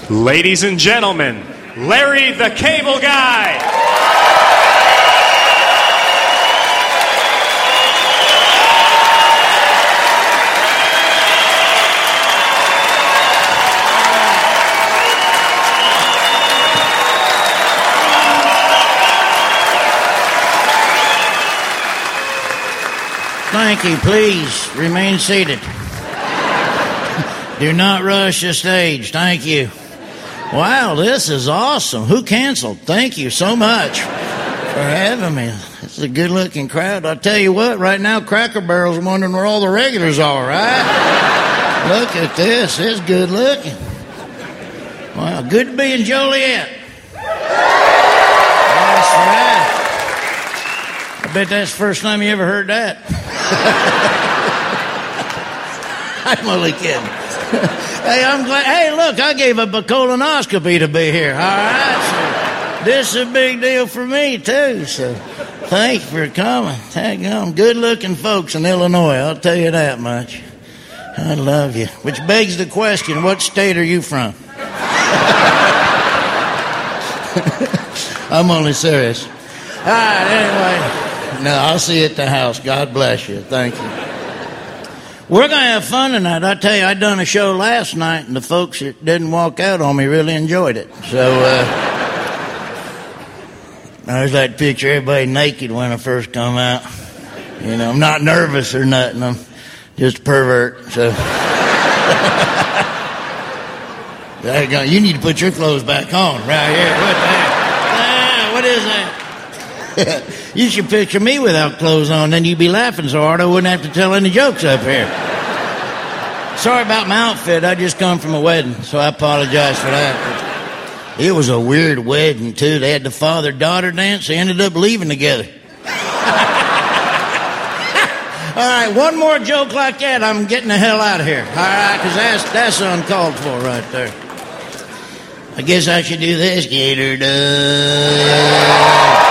Ladies and gentlemen, Larry the Cable Guy. Thank you. Please remain seated. Do not rush the stage. Thank you. Wow, this is awesome. Who canceled? Thank you so much for having me. This is a good-looking crowd. I'll tell you what, right now, Cracker Barrel's wondering where all the regulars are, right? Look at this. It's good-looking. Wow, good to be in Joliet. That's right. I bet that's the first time you ever heard that. I'm only kidding. Hey, I'm glad. Hey, look, I gave up a colonoscopy to be here. All right, so this is a big deal for me too. So, thank you for coming. Tag on, good-looking folks in Illinois. I'll tell you that much. I love you. Which begs the question: what state are you from? I'm only serious. All right. Anyway, no, I'll see you at the house. God bless you. Thank you. We're going to have fun tonight. I tell you, I done a show last night, and the folks that didn't walk out on me really enjoyed it. So, there's that picture, everybody naked when I first come out. You know, I'm not nervous or nothing. I'm just a pervert. So, you need to put your clothes back on right here. What is that? You should picture me without clothes on, then you'd be laughing so hard I wouldn't have to tell any jokes up here. Sorry about my outfit. I just come from a wedding, so I apologize for that. It was a weird wedding, too. They had the father-daughter dance. They ended up leaving together. All right, one more joke like that, I'm getting the hell out of here. All right, because that's uncalled for right there. I guess I should do this. Get her done.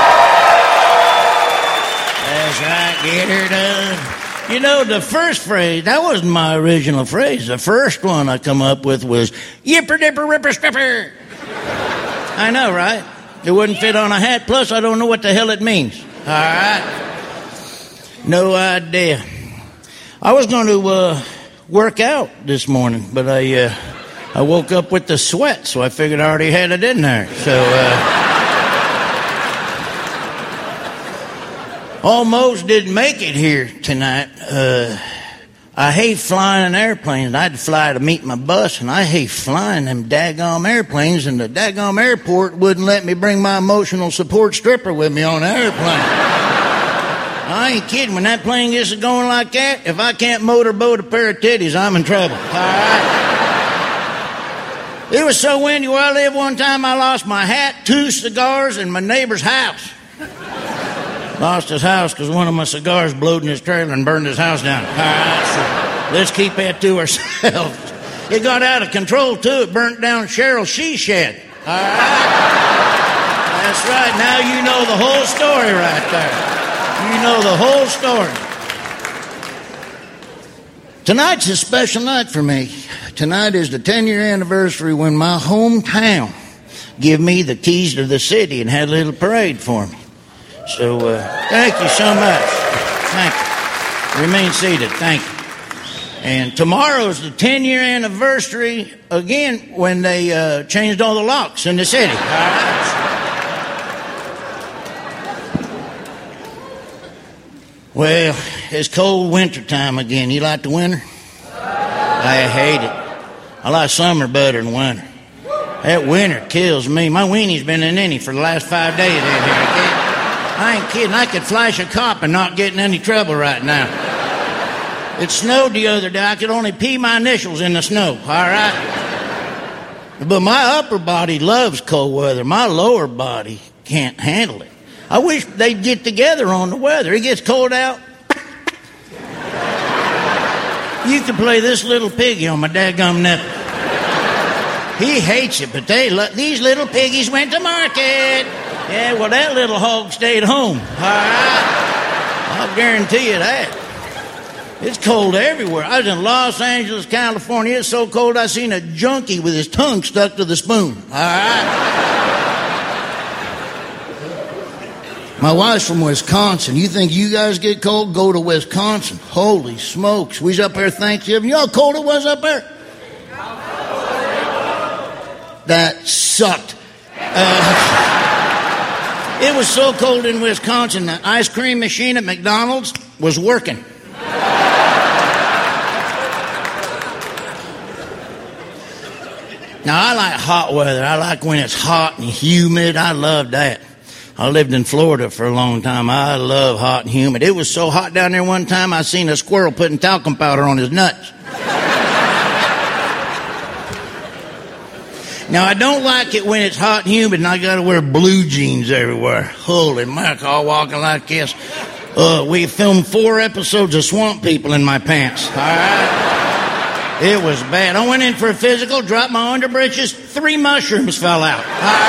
That's right, get her done. You know, the first phrase, that wasn't my original phrase. The first one I come up with was, yipper dipper ripper stripper. I know, right? It wouldn't fit on a hat, plus I don't know what the hell it means. All right? No idea. I was going to work out this morning, but I woke up with the sweat, so I figured I already had it in there. So, almost didn't make it here tonight. I hate flying in airplanes. I had to fly to meet my bus, and I hate flying them daggum airplanes, and the daggum airport wouldn't let me bring my emotional support stripper with me on the airplane. I ain't kidding. When that plane gets going like that, if I can't motorboat a pair of titties, I'm in trouble. All right? It was so windy where I lived one time, I lost my hat, 2 cigars, and my neighbor's house. Lost his house because one of my cigars blowed in his trailer and burned his house down. All right, so let's keep that to ourselves. It got out of control, too. It burnt down Cheryl's she shed. All right? That's right. Now you know the whole story right there. You know the whole story. Tonight's a special night for me. Tonight is the 10-year anniversary when my hometown gave me the keys to the city and had a little parade for me. So, thank you so much. Thank you. Remain seated. Thank you. And tomorrow's the 10-year anniversary, again, when they changed all the locks in the city. All right? Well, it's cold winter time again. You like the winter? I hate it. I like summer better than winter. That winter kills me. My weenie's been in any for the last 5 days in here. I ain't kidding. I could flash a cop and not get in any trouble right now. It snowed the other day. I could only pee my initials in the snow, all right? But my upper body loves cold weather. My lower body can't handle it. I wish they'd get together on the weather. It gets cold out. You can play this little piggy on my daggum nipple. He hates it, but these little piggies went to market. Yeah, well, that little hog stayed home. All right? I'll guarantee you that. It's cold everywhere. I was in Los Angeles, California. It's so cold I seen a junkie with his tongue stuck to the spoon. All right? My wife's from Wisconsin. You think you guys get cold? Go to Wisconsin. Holy smokes. We was up there Thanksgiving. You know how cold it was up there? That sucked. It was so cold in Wisconsin, the ice cream machine at McDonald's was working. Now, I like hot weather. I like when it's hot and humid. I love that. I lived in Florida for a long time. I love hot and humid. It was so hot down there one time, I seen a squirrel putting talcum powder on his nuts. Now, I don't like it when it's hot and humid and I got to wear blue jeans everywhere. Holy mackerel, all walking like this. We filmed 4 episodes of Swamp People in my pants. All right? It was bad. I went in for a physical, dropped my underbreeches, 3 mushrooms fell out.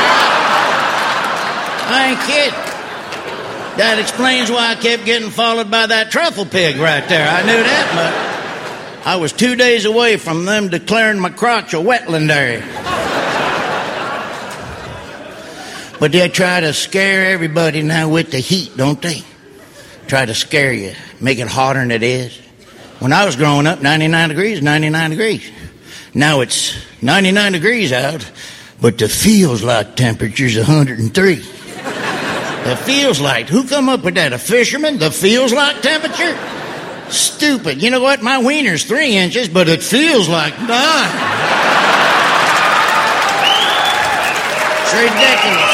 I ain't kidding. That explains why I kept getting followed by that truffle pig right there. I knew that much. I was 2 days away from them declaring my crotch a wetland area. But they try to scare everybody now with the heat, don't they? Try to scare you, make it hotter than it is. When I was growing up, 99 degrees, 99 degrees. Now it's 99 degrees out, but the feels like temperature's 103. The feels like. Who come up with that? A fisherman? The feels like temperature? Stupid. You know what? My wiener's 3 inches, but it feels like 9. It's ridiculous.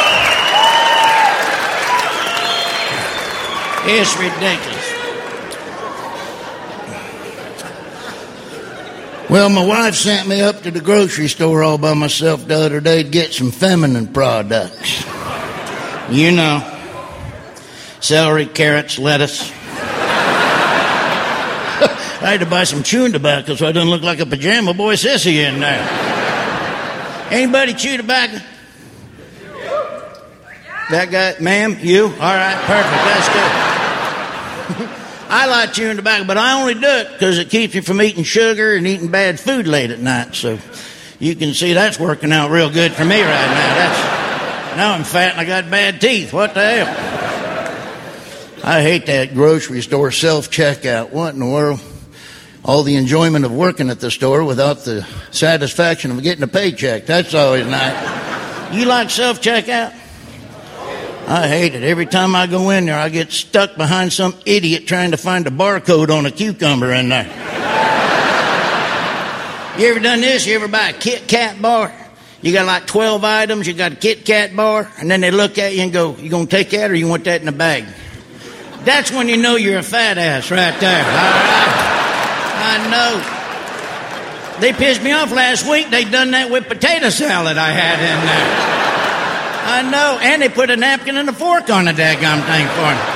It's ridiculous. Well, my wife sent me up to the grocery store all by myself the other day to get some feminine products. You know, celery, carrots, lettuce. I had to buy some chewing tobacco so I didn't look like a pajama boy sissy in there. Anybody chew tobacco? That guy, ma'am, you? All right, perfect, that's good. I like chewing tobacco, but I only do it because it keeps me from eating sugar and eating bad food late at night. So you can see that's working out real good for me right now. Now I'm fat and I got bad teeth. What the hell? I hate that grocery store self-checkout. What in the world? All the enjoyment of working at the store without the satisfaction of getting a paycheck. That's always nice. You like self-checkout? I hate it. Every time I go in there, I get stuck behind some idiot trying to find a barcode on a cucumber in there. You ever done this? You ever buy a Kit Kat bar? You got like 12 items, you got a Kit Kat bar, and then they look at you and go, you gonna take that or you want that in a bag? That's when you know you're a fat ass right there. I know. They pissed me off last week. They done that with potato salad I had in there. I know, and they put a napkin and a fork on the daggum thing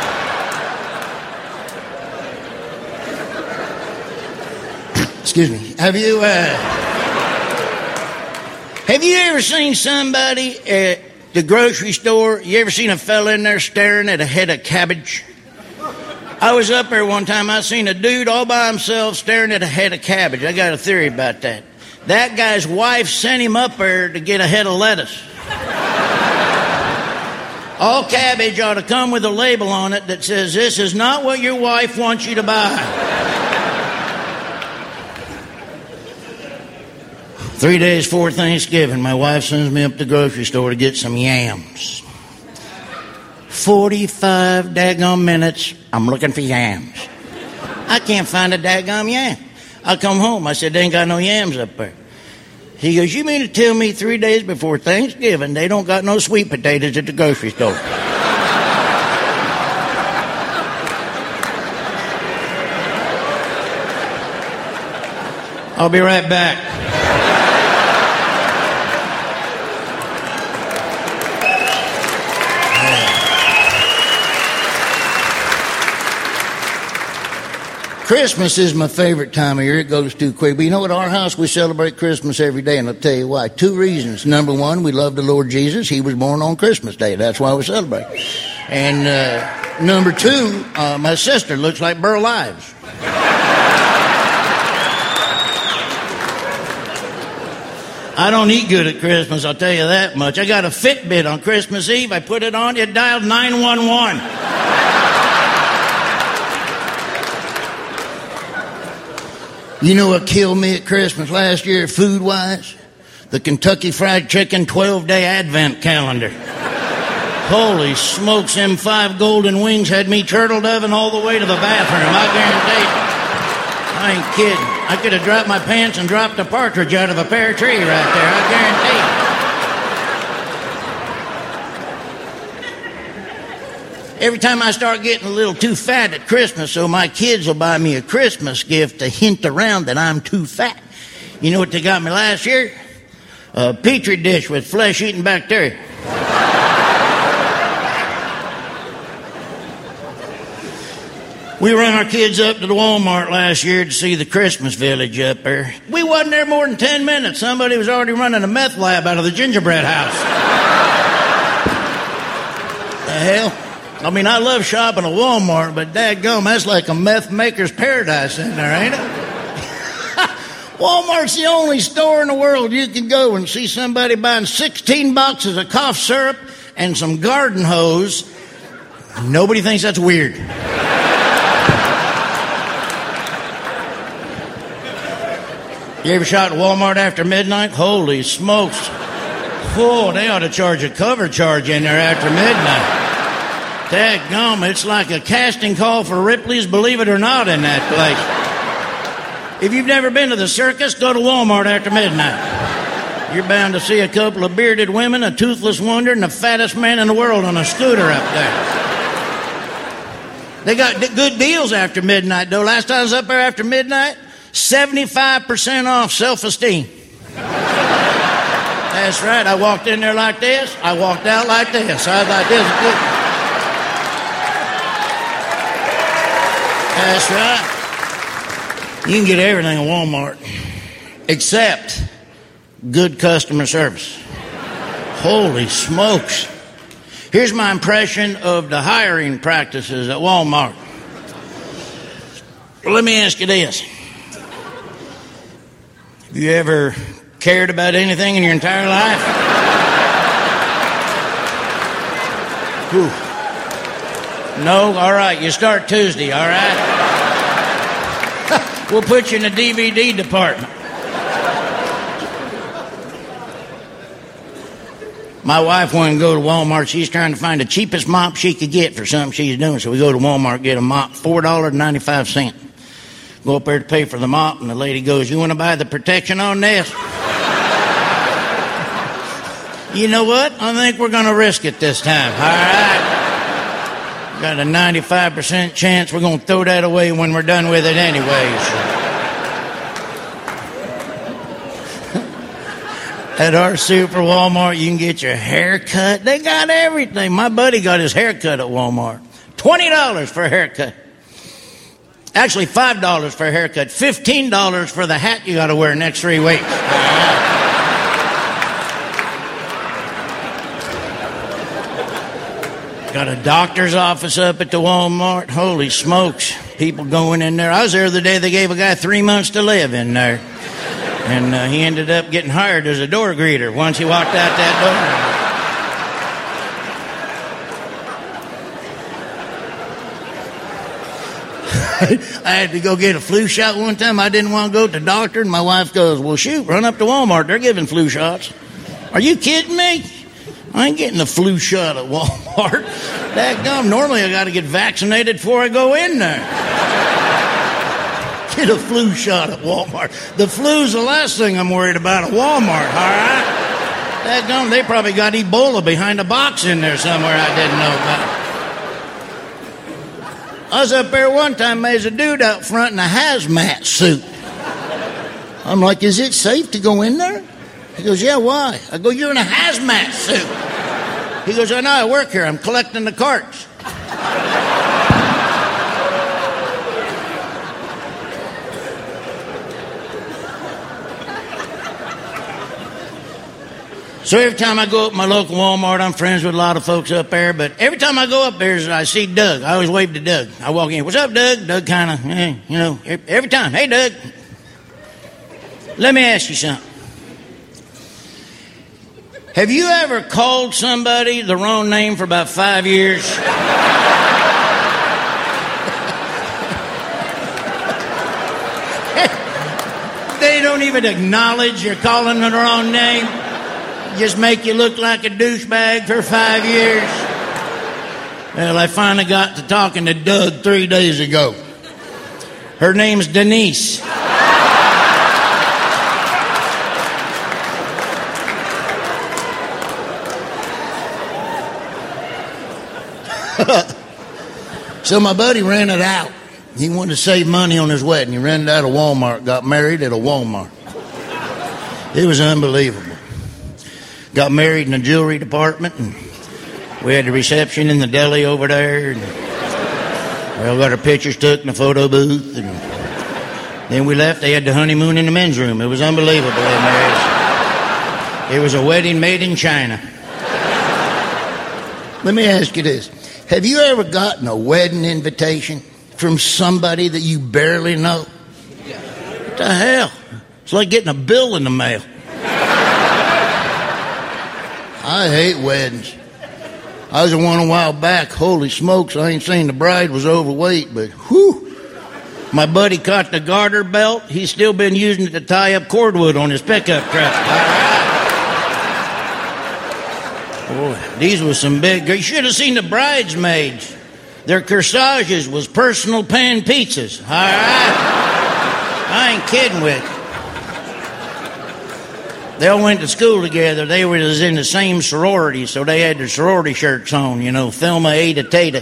for me. Excuse me. Have you ever seen somebody at the grocery store? You ever seen a fella in there staring at a head of cabbage? I was up there one time. I seen a dude all by himself staring at a head of cabbage. I got a theory about that. That guy's wife sent him up there to get a head of lettuce. All cabbage ought to come with a label on it that says, this is not what your wife wants you to buy. 3 days before Thanksgiving, my wife sends me up to the grocery store to get some yams. 45 daggone minutes, I'm looking for yams. I can't find a daggone yam. I come home, I said, they ain't got no yams up there. He goes, you mean to tell me 3 days before Thanksgiving they don't got no sweet potatoes at the grocery store? I'll be right back. Christmas is my favorite time of year. It goes too quick. But you know what? Our house, we celebrate Christmas every day, and I'll tell you why. 2 reasons. Number one, we love the Lord Jesus. He was born on Christmas Day. That's why we celebrate. And number 2, my sister looks like Burl Ives. I don't eat good at Christmas, I'll tell you that much. I got a Fitbit on Christmas Eve. I put it on, it dialed 911. You know what killed me at Christmas last year, food-wise? The Kentucky Fried Chicken 12-day Advent calendar. Holy smokes, them 5 golden wings had me turtle doving all the way to the bathroom, I guarantee you. I ain't kidding. I could have dropped my pants and dropped a partridge out of a pear tree right there, I guarantee. Every time I start getting a little too fat at Christmas, so my kids will buy me a Christmas gift to hint around that I'm too fat. You know what they got me last year? A Petri dish with flesh-eating bacteria. We run our kids up to the Walmart last year to see the Christmas village up there. We wasn't there more than 10 minutes. Somebody was already running a meth lab out of the gingerbread house. The hell? I mean, I love shopping at Walmart, but dadgum, that's like a meth maker's paradise in there, ain't it? Walmart's the only store in the world you can go and see somebody buying 16 boxes of cough syrup and some garden hose. Nobody thinks that's weird. You ever shot at Walmart after midnight? Holy smokes. Oh, they ought to charge a cover charge in there after midnight. Dadgum, it's like a casting call for Ripley's Believe It or Not in that place. If you've never been to the circus, go to Walmart after midnight. You're bound to see a couple of bearded women, a toothless wonder, and the fattest man in the world on a scooter up there. They got good deals after midnight, though. Last time I was up there after midnight, 75% off self-esteem. That's right. I walked in there like this. I walked out like this. I was like this. That's right. You can get everything at Walmart except good customer service. Holy smokes. Here's my impression of the hiring practices at Walmart. Well, let me ask you this. Have you ever cared about anything in your entire life? Whew. No? All right, you start Tuesday, all right? We'll put you in the DVD department. My wife wanted to go to Walmart. She's trying to find the cheapest mop she could get for something she's doing. So we go to Walmart, get a mop, $4.95. Go up there to pay for the mop, and the lady goes, "You want to buy the protection on this?" You know what? I think we're going to risk it this time, all right? Got a 95% chance we're going to throw that away when we're done with it anyways. At our super Walmart, you can get your hair cut. They got everything. My buddy got his hair cut at Walmart. $20 for a haircut. Actually, $5 for a haircut. $15 for the hat you got to wear next 3 weeks. Got a doctor's office up at the Walmart. Holy smokes. People going in there. I was there the day they gave a guy 3 months to live in there. And he ended up getting hired as a door greeter once he walked out that door. I had to go get a flu shot one time. I didn't want to go to the doctor, and my wife goes, "Well, shoot, run up to Walmart. They're giving flu shots." Are you kidding me? I ain't getting a flu shot at Walmart. Dadgum, normally I got to get vaccinated before I go in there. Get a flu shot at Walmart. The flu's the last thing I'm worried about at Walmart, all right? Dadgum, they probably got Ebola behind a box in there somewhere I didn't know about. I was up there one time, there's a dude out front in a hazmat suit. I'm like, "Is it safe to go in there?" He goes, "Yeah, why?" I go, "You're in a hazmat suit." He goes, "I know, I work here. I'm collecting the carts." So every time I go up my local Walmart, I'm friends with a lot of folks up there, but every time I go up there, I see Doug. I always wave to Doug. I walk in, "What's up, Doug?" Doug kind of, every time, "Hey, Doug, let me ask you something. Have you ever called somebody the wrong name for about 5 years? They don't even acknowledge you're calling them the wrong name. Just make you look like a douchebag for 5 years. Well, I finally got to talking to Doug 3 days ago. Her name's Denise. So my buddy rented out. He wanted to save money on his wedding. He rented out of Walmart, got married at a Walmart. It was unbelievable. Got married in the jewelry department, and we had the reception in the deli over there. And we all got our pictures took in the photo booth. And then we left. They had the honeymoon in the men's room. It was unbelievable. It was a wedding made in China. Let me ask you this. Have you ever gotten a wedding invitation from somebody that you barely know? What the hell? It's like getting a bill in the mail. I hate weddings. I was at one a while back. Holy smokes, I ain't saying the bride was overweight, but whew. My buddy caught the garter belt. He's still been using it to tie up cordwood on his pickup truck. Boy, these were some big... You should have seen the bridesmaids. Their corsages was personal pan pizzas. All right? I ain't kidding with you. They all went to school together. They were in the same sorority, so they had their sorority shirts on, you know, Thelma, Ada, Tata.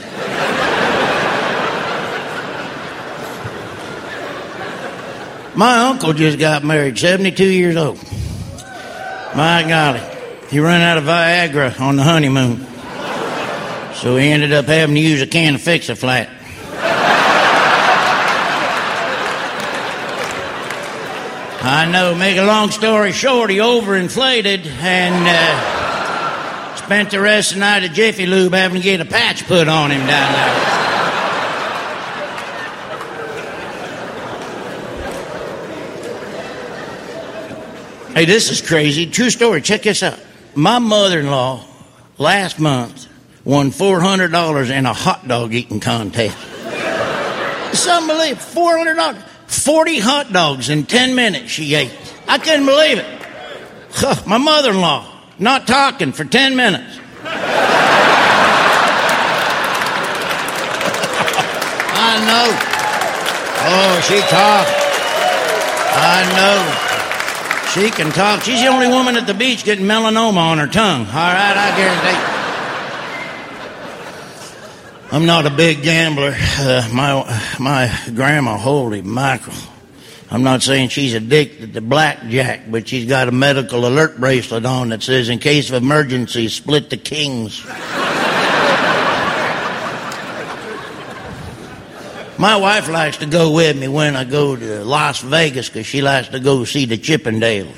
My uncle just got married, 72 years old. My golly. He ran out of Viagra on the honeymoon. So he ended up having to use a can to fix a flat. I know, make a long story short, he overinflated and spent the rest of the night at Jiffy Lube having to get a patch put on him down there. Hey, this is crazy. True story. Check this out. My mother-in-law last month won $400 in a hot dog eating contest. It's unbelievable. $400. 40 hot dogs in 10 minutes she ate. I couldn't believe it. My mother-in-law, not talking for 10 minutes. I know. Oh, she talked. I know. She can talk. She's the only woman at the beach getting melanoma on her tongue. All right, I guarantee. I'm not a big gambler. My grandma, holy mackerel. I'm not saying she's addicted to blackjack, but she's got a medical alert bracelet on that says, in case of emergency, split the kings. My wife likes to go with me when I go to Las Vegas because she likes to go see the Chippendales.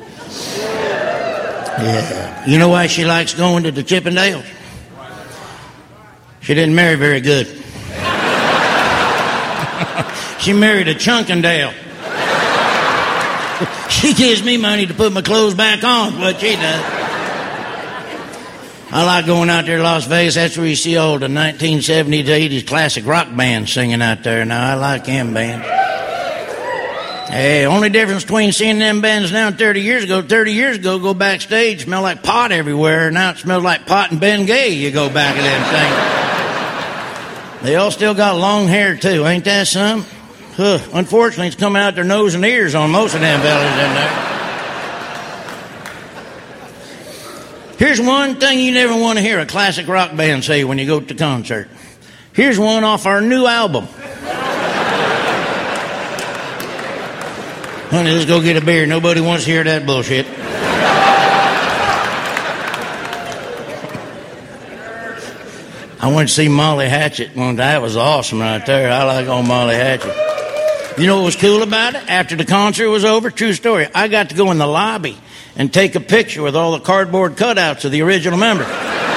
Yeah. You know why she likes going to the Chippendales? She didn't marry very good. She married a Chunkendale. She gives me money to put my clothes back on, what she does. I like going out there to Las Vegas. That's where you see all the 1970s, 80s classic rock bands singing out there. Now, I like them bands. Hey, only difference between seeing them bands now and 30 years ago, go backstage, smell like pot everywhere. Now it smells like pot and Bengay. You go back at them things. They all still got long hair, too. Ain't that some? Unfortunately, it's coming out their nose and ears on most of them fellas in there. Here's one thing you never want to hear a classic rock band say when you go to the concert. Here's one off our new album. Honey, let's go get a beer. Nobody wants to hear that bullshit. I went to see Molly Hatchet one time. That was awesome right there. I like old Molly Hatchet. You know what was cool about it? After the concert was over, true story, I got to go in the lobby and take a picture with all the cardboard cutouts of the original members.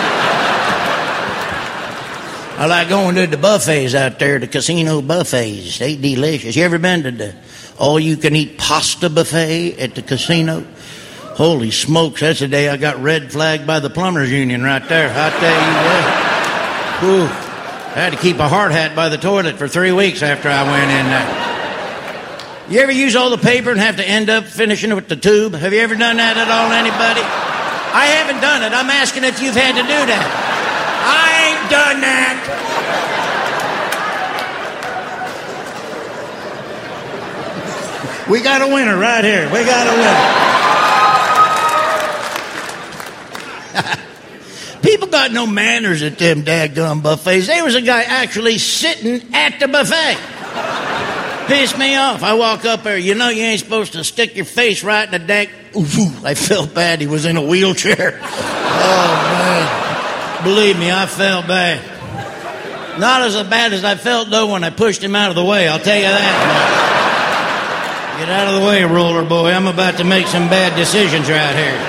I like going to the buffets out there, the casino buffets. They delicious. You ever been to the all-you-can-eat pasta buffet at the casino? Holy smokes, that's the day I got red flagged by the plumbers union right there. I tell you what. Whew. I had to keep a hard hat by the toilet for 3 weeks after I went in there. You ever use all the paper and have to end up finishing it with the tube? Have you ever done that at all, anybody? I haven't done it. I'm asking if you've had to do that. I ain't done that. We got a winner right here. We got a winner. People got no manners at them daggum buffets. There was a guy actually sitting at the buffet. Pissed me off. I walk up there. You know you ain't supposed to stick your face right in the deck. Ooh, I felt bad. He was in a wheelchair. Oh, man. Believe me, I felt bad. Not as bad as I felt, though, when I pushed him out of the way. I'll tell you that. Get out of the way, roller boy. I'm about to make some bad decisions right here.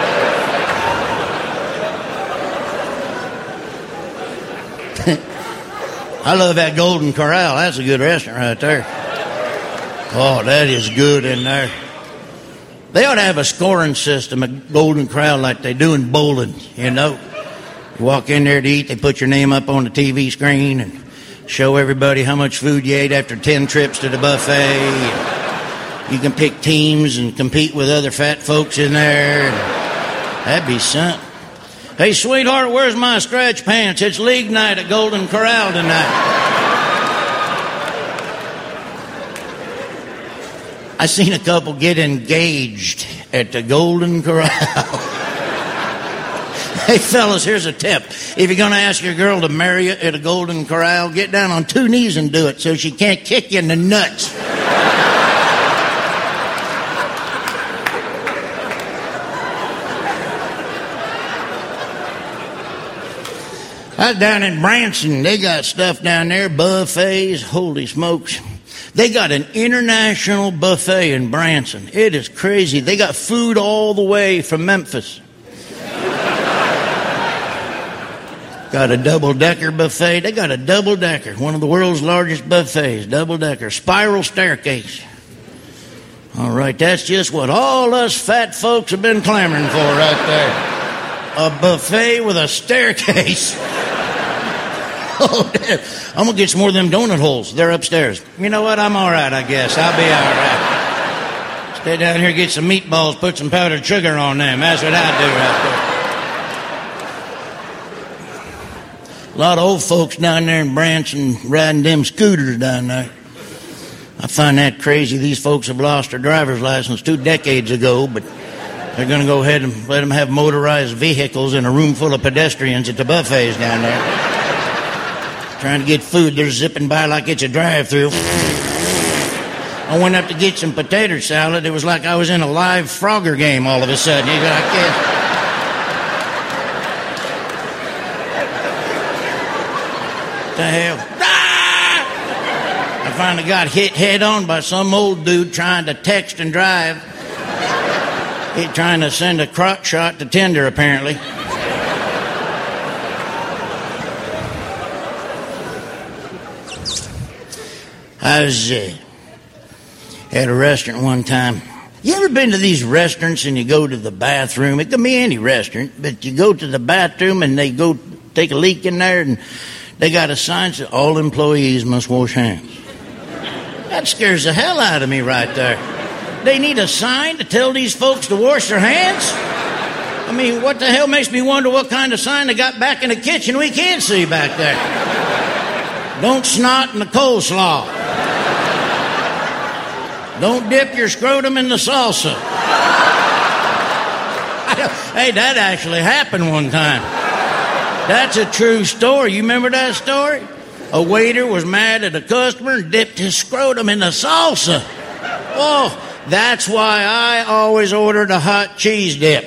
I love that Golden Corral. That's a good restaurant right there. Oh, that is good in there. They ought to have a scoring system at Golden Corral like they do in bowling, you know. You walk in there to eat, they put your name up on the TV screen and show everybody how much food you ate after 10 trips to the buffet. You can pick teams and compete with other fat folks in there. That'd be something. Hey, sweetheart, where's my stretch pants? It's league night at Golden Corral tonight. I seen a couple get engaged at the Golden Corral. Hey, fellas, here's a tip. If you're going to ask your girl to marry you at a Golden Corral, get down on 2 knees and do it so she can't kick you in the nuts. I was down in Branson. They got stuff down there, buffets, holy smokes. They got an international buffet in Branson. It is crazy. They got food all the way from Memphis. Got a double-decker buffet. They got a double-decker, one of the world's largest buffets, double-decker, spiral staircase. All right, that's just what all us fat folks have been clamoring for right there. A buffet with a staircase. Oh, damn. I'm going to get some more of them donut holes. They're upstairs. You know what? I'm all right, I guess. I'll be all right. Stay down here, get some meatballs, put some powdered sugar on them. That's what I do right there. A lot of old folks down there in Branson riding them scooters down there. I find that crazy. These folks have lost their driver's license 2 decades ago, but they're going to go ahead and let them have motorized vehicles in a room full of pedestrians at the buffets down there. Trying to get food, they're zipping by like it's a drive-thru. I went up to get some potato salad. It was like I was in a live Frogger game all of a sudden. You got What the hell? Ah! I finally got hit head-on by some old dude trying to text and drive. He trying to send a crotch shot to Tinder, apparently. I was at a restaurant one time. You ever been to these restaurants and you go to the bathroom? It can be any restaurant, but you go to the bathroom and they go take a leak in there and they got a sign that says, all employees must wash hands. That scares the hell out of me right there. They need a sign to tell these folks to wash their hands? I mean, what the hell makes me wonder what kind of sign they got back in the kitchen we can't see back there? Don't snot in the coleslaw. Don't dip your scrotum in the salsa. Hey, that actually happened one time. That's a true story. You remember that story? A waiter was mad at a customer and dipped his scrotum in the salsa. Oh, that's why I always ordered a hot cheese dip.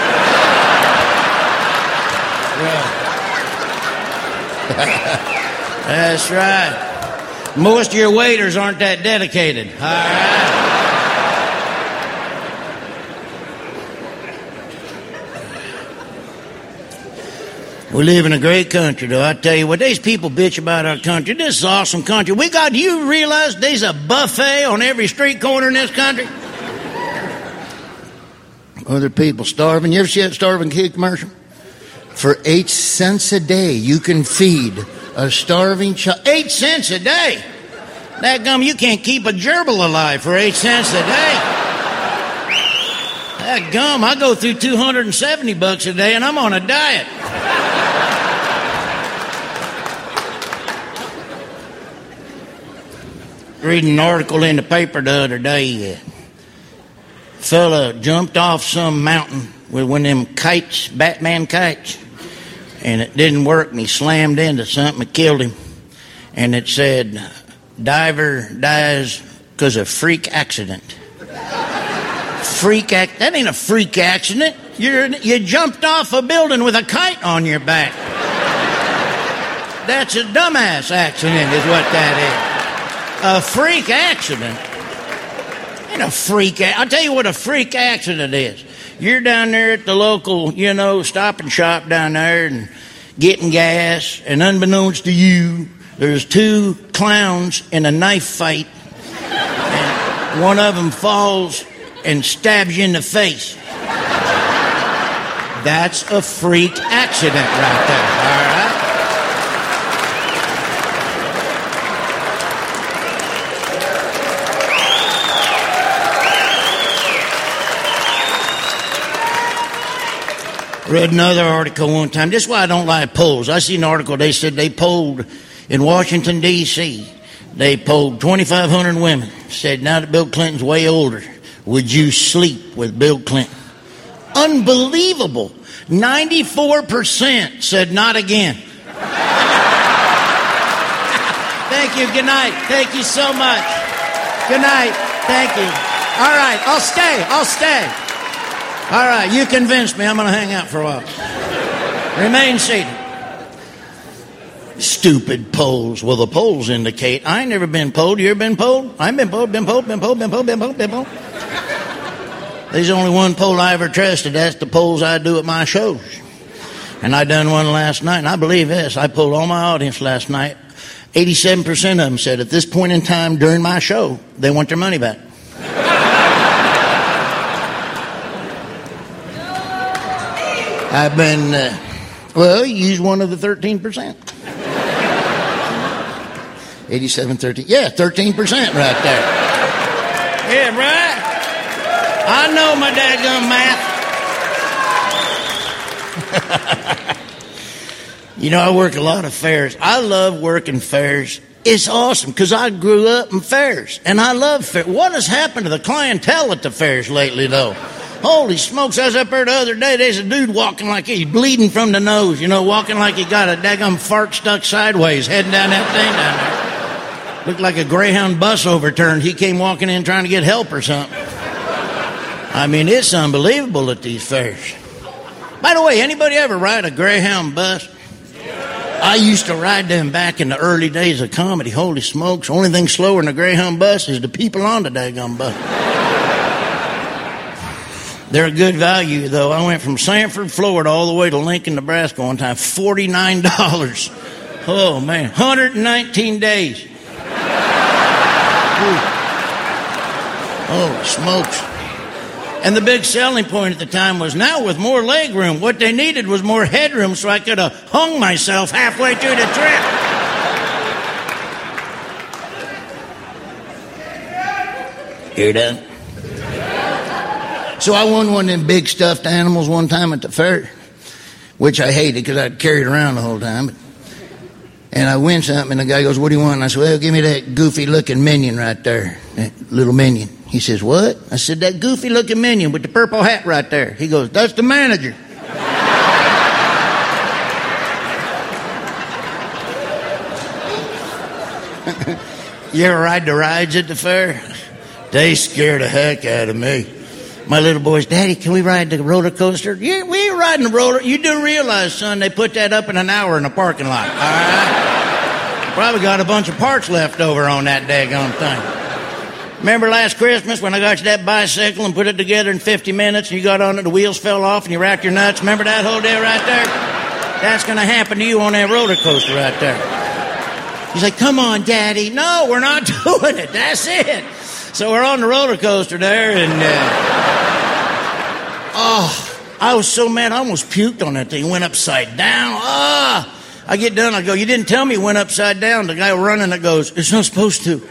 That's right. Most of your waiters aren't that dedicated. All right. We live in a great country, though. I tell you what, these people bitch about our country. This is awesome country. Do you realize there's a buffet on every street corner in this country? Other people starving. You ever see that starving kid commercial? For 8 cents a day, you can feed a starving child. 8 cents a day? Dadgum, you can't keep a gerbil alive for 8 cents a day. Dadgum, I go through $270 a day and I'm on a diet. Reading an article in the paper the other day. Fella jumped off some mountain with one of them kites, Batman kites, and it didn't work, and he slammed into something that killed him. And it said, diver dies because of freak accident. That ain't a freak accident. You jumped off a building with a kite on your back. That's a dumbass accident is what that is. A freak accident. Ain't a freak. I'll tell you what a freak accident is. You're down there at the local, Stop and Shop down there and getting gas, and unbeknownst to you, there's 2 clowns in a knife fight, and one of them falls and stabs you in the face. That's a freak accident right there, all right? Read another article one time. This is why I don't like polls. I seen an article, they said they polled in Washington, D.C. They polled 2,500 women. Said, now that Bill Clinton's way older, would you sleep with Bill Clinton? Unbelievable. 94% said not again. Thank you. Good night. Thank you so much. Good night. Thank you. All right. I'll stay. All right, you convinced me. I'm going to hang out for a while. Remain seated. Stupid polls. Well, the polls indicate. I ain't never been polled. You ever been polled? I've been polled. There's only one poll I ever trusted. That's the polls I do at my shows. And I done one last night, and I believe this. I polled all my audience last night. 87% of them said at this point in time during my show, they want their money back. I've been, use one of the 13%. 87-13. Yeah, 13% right there. Yeah, right? I know my dadgum math. I work a lot of fairs. I love working fairs. It's awesome because I grew up in fairs, and I love fairs. What has happened to the clientele at the fairs lately, though? Holy smokes, I was up there the other day, there's a dude walking like he's bleeding from the nose, walking like he got a daggum fart stuck sideways, heading down that thing down there. Looked like a Greyhound bus overturned. He came walking in trying to get help or something. I mean, it's unbelievable at these fairs. By the way, anybody ever ride a Greyhound bus? I used to ride them back in the early days of comedy. Holy smokes, only thing slower than a Greyhound bus is the people on the daggum bus. They're a good value, though. I went from Sanford, Florida, all the way to Lincoln, Nebraska one time. $49. Oh, man. 119 days. Holy smokes. And the big selling point at the time was now with more leg room. What they needed was more headroom so I could have hung myself halfway through the trip. Hear that? So I won one of them big stuffed animals one time at the fair, which I hated because I'd carry it around the whole time. And I win something, and the guy goes, what do you want? And I said, well, give me that goofy-looking minion right there, that little minion. He says, what? I said, that goofy-looking minion with the purple hat right there. He goes, that's the manager. You ever ride the rides at the fair? They scare the heck out of me. My little boys, Daddy, can we ride the roller coaster? Yeah, we ain't riding the roller. You do realize, son, they put that up in an hour in the parking lot. All right? Probably got a bunch of parts left over on that daggone thing. Remember last Christmas when I got you that bicycle and put it together in 50 minutes and you got on it, the wheels fell off and you racked your nuts? Remember that whole deal right there? That's going to happen to you on that roller coaster right there. He's like, come on, Daddy. No, we're not doing it. That's it. So we're on the roller coaster there, and I was so mad, I almost puked on that thing. Went upside down. I get done, I go, you didn't tell me it went upside down. The guy running it goes, it's not supposed to.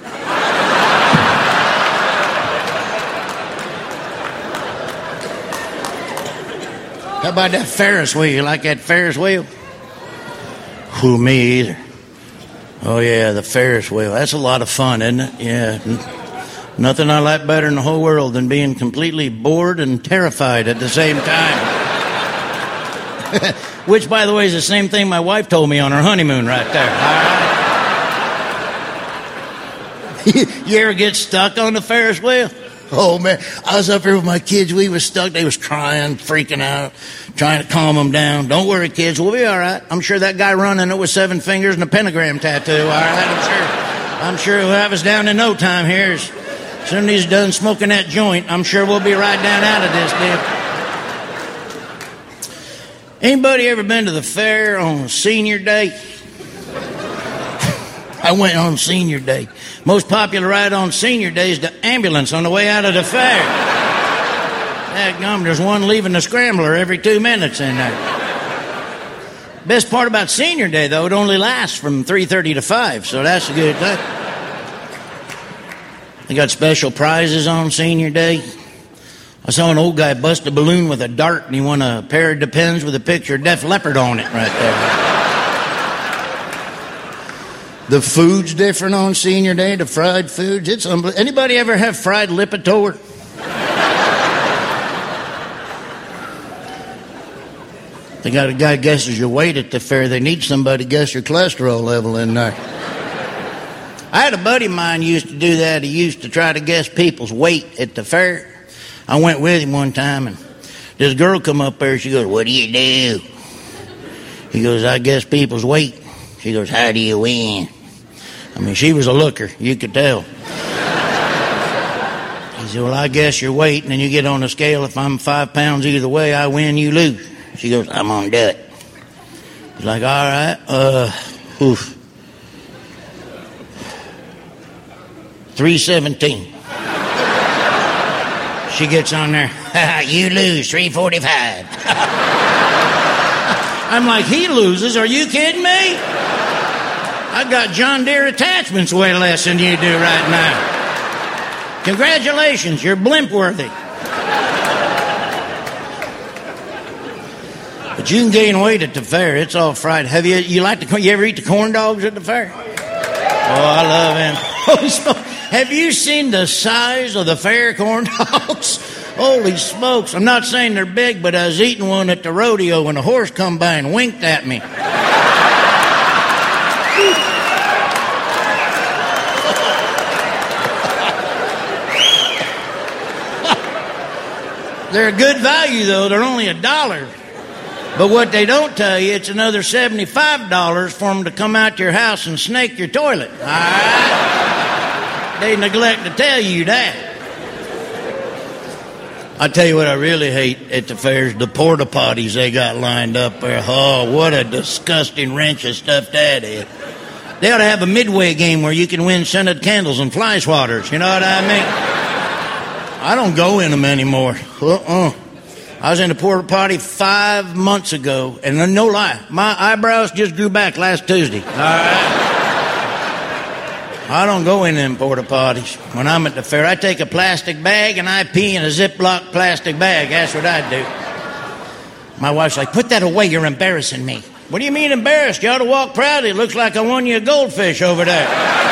How about that Ferris wheel? You like that Ferris wheel? Who, me either. Oh, yeah, the Ferris wheel. That's a lot of fun, isn't it? Yeah. Nothing I like better in the whole world than being completely bored and terrified at the same time. Which, by the way, is the same thing my wife told me on her honeymoon right there. All right? You ever get stuck on the Ferris wheel? Oh, man, I was up here with my kids. We was stuck. They was crying, freaking out, trying to calm them down. Don't worry, kids. We'll be all right. I'm sure that guy running it with 7 fingers and a pentagram tattoo, all right? I'm sure he'll have us down in no time here. As soon as he's done smoking that joint, I'm sure we'll be right down out of this deal. Anybody ever been to the fair on senior day? I went on senior day. Most popular ride on senior day is the ambulance on the way out of the fair. Dadgum, there's one leaving the scrambler every 2 minutes in there. Best part about senior day, though, it only lasts from 3:30 to 5, so that's a good thing. They got special prizes on senior day. I saw an old guy bust a balloon with a dart, and he won a pair of Depends with a picture of Def Leppard on it right there. The food's different on senior day, the fried foods. It's unbelievable. Anybody ever have fried Lipitor? They got a guy guesses your weight at the fair. They need somebody to guess your cholesterol level in there. I had a buddy of mine used to do that. He used to try to guess people's weight at the fair. I went with him one time, and this girl come up there. She goes, what do you do? He goes, I guess people's weight. She goes, how do you win? I mean, she was a looker. You could tell. He said, well, I guess your weight, and then you get on the scale. If I'm 5 pounds either way, I win, you lose. She goes, I'm on that. He's like, all right, 317. She gets on there, you lose, 345. I'm like, he loses? Are you kidding me? I got John Deere attachments way less than you do right now. Congratulations, you're blimp worthy. But you can gain weight at the fair. It's all fried. Have you ever eat the corn dogs at the fair? Oh, I love them. Have you seen the size of the fair corn dogs? Holy smokes. I'm not saying they're big, but I was eating one at the rodeo when a horse come by and winked at me. They're a good value, though. They're only $1. But what they don't tell you, it's another $75 for them to come out to your house and snake your toilet. All right? They neglect to tell you that. I tell you what I really hate at the fairs, the porta potties they got lined up there. Oh, what a disgusting wrench of stuff that is. They ought to have a midway game where you can win scented candles and fly swatters. You know what I mean? I don't go in them anymore. I was in a porta potty 5 months ago, and no lie, my eyebrows just grew back last Tuesday. All right? I don't go in them porta potties. When I'm at the fair, I take a plastic bag and I pee in a Ziploc plastic bag. That's what I do. My wife's like, put that away, you're embarrassing me. What do you mean embarrassed? You ought to walk proudly. It looks like I won you a goldfish over there.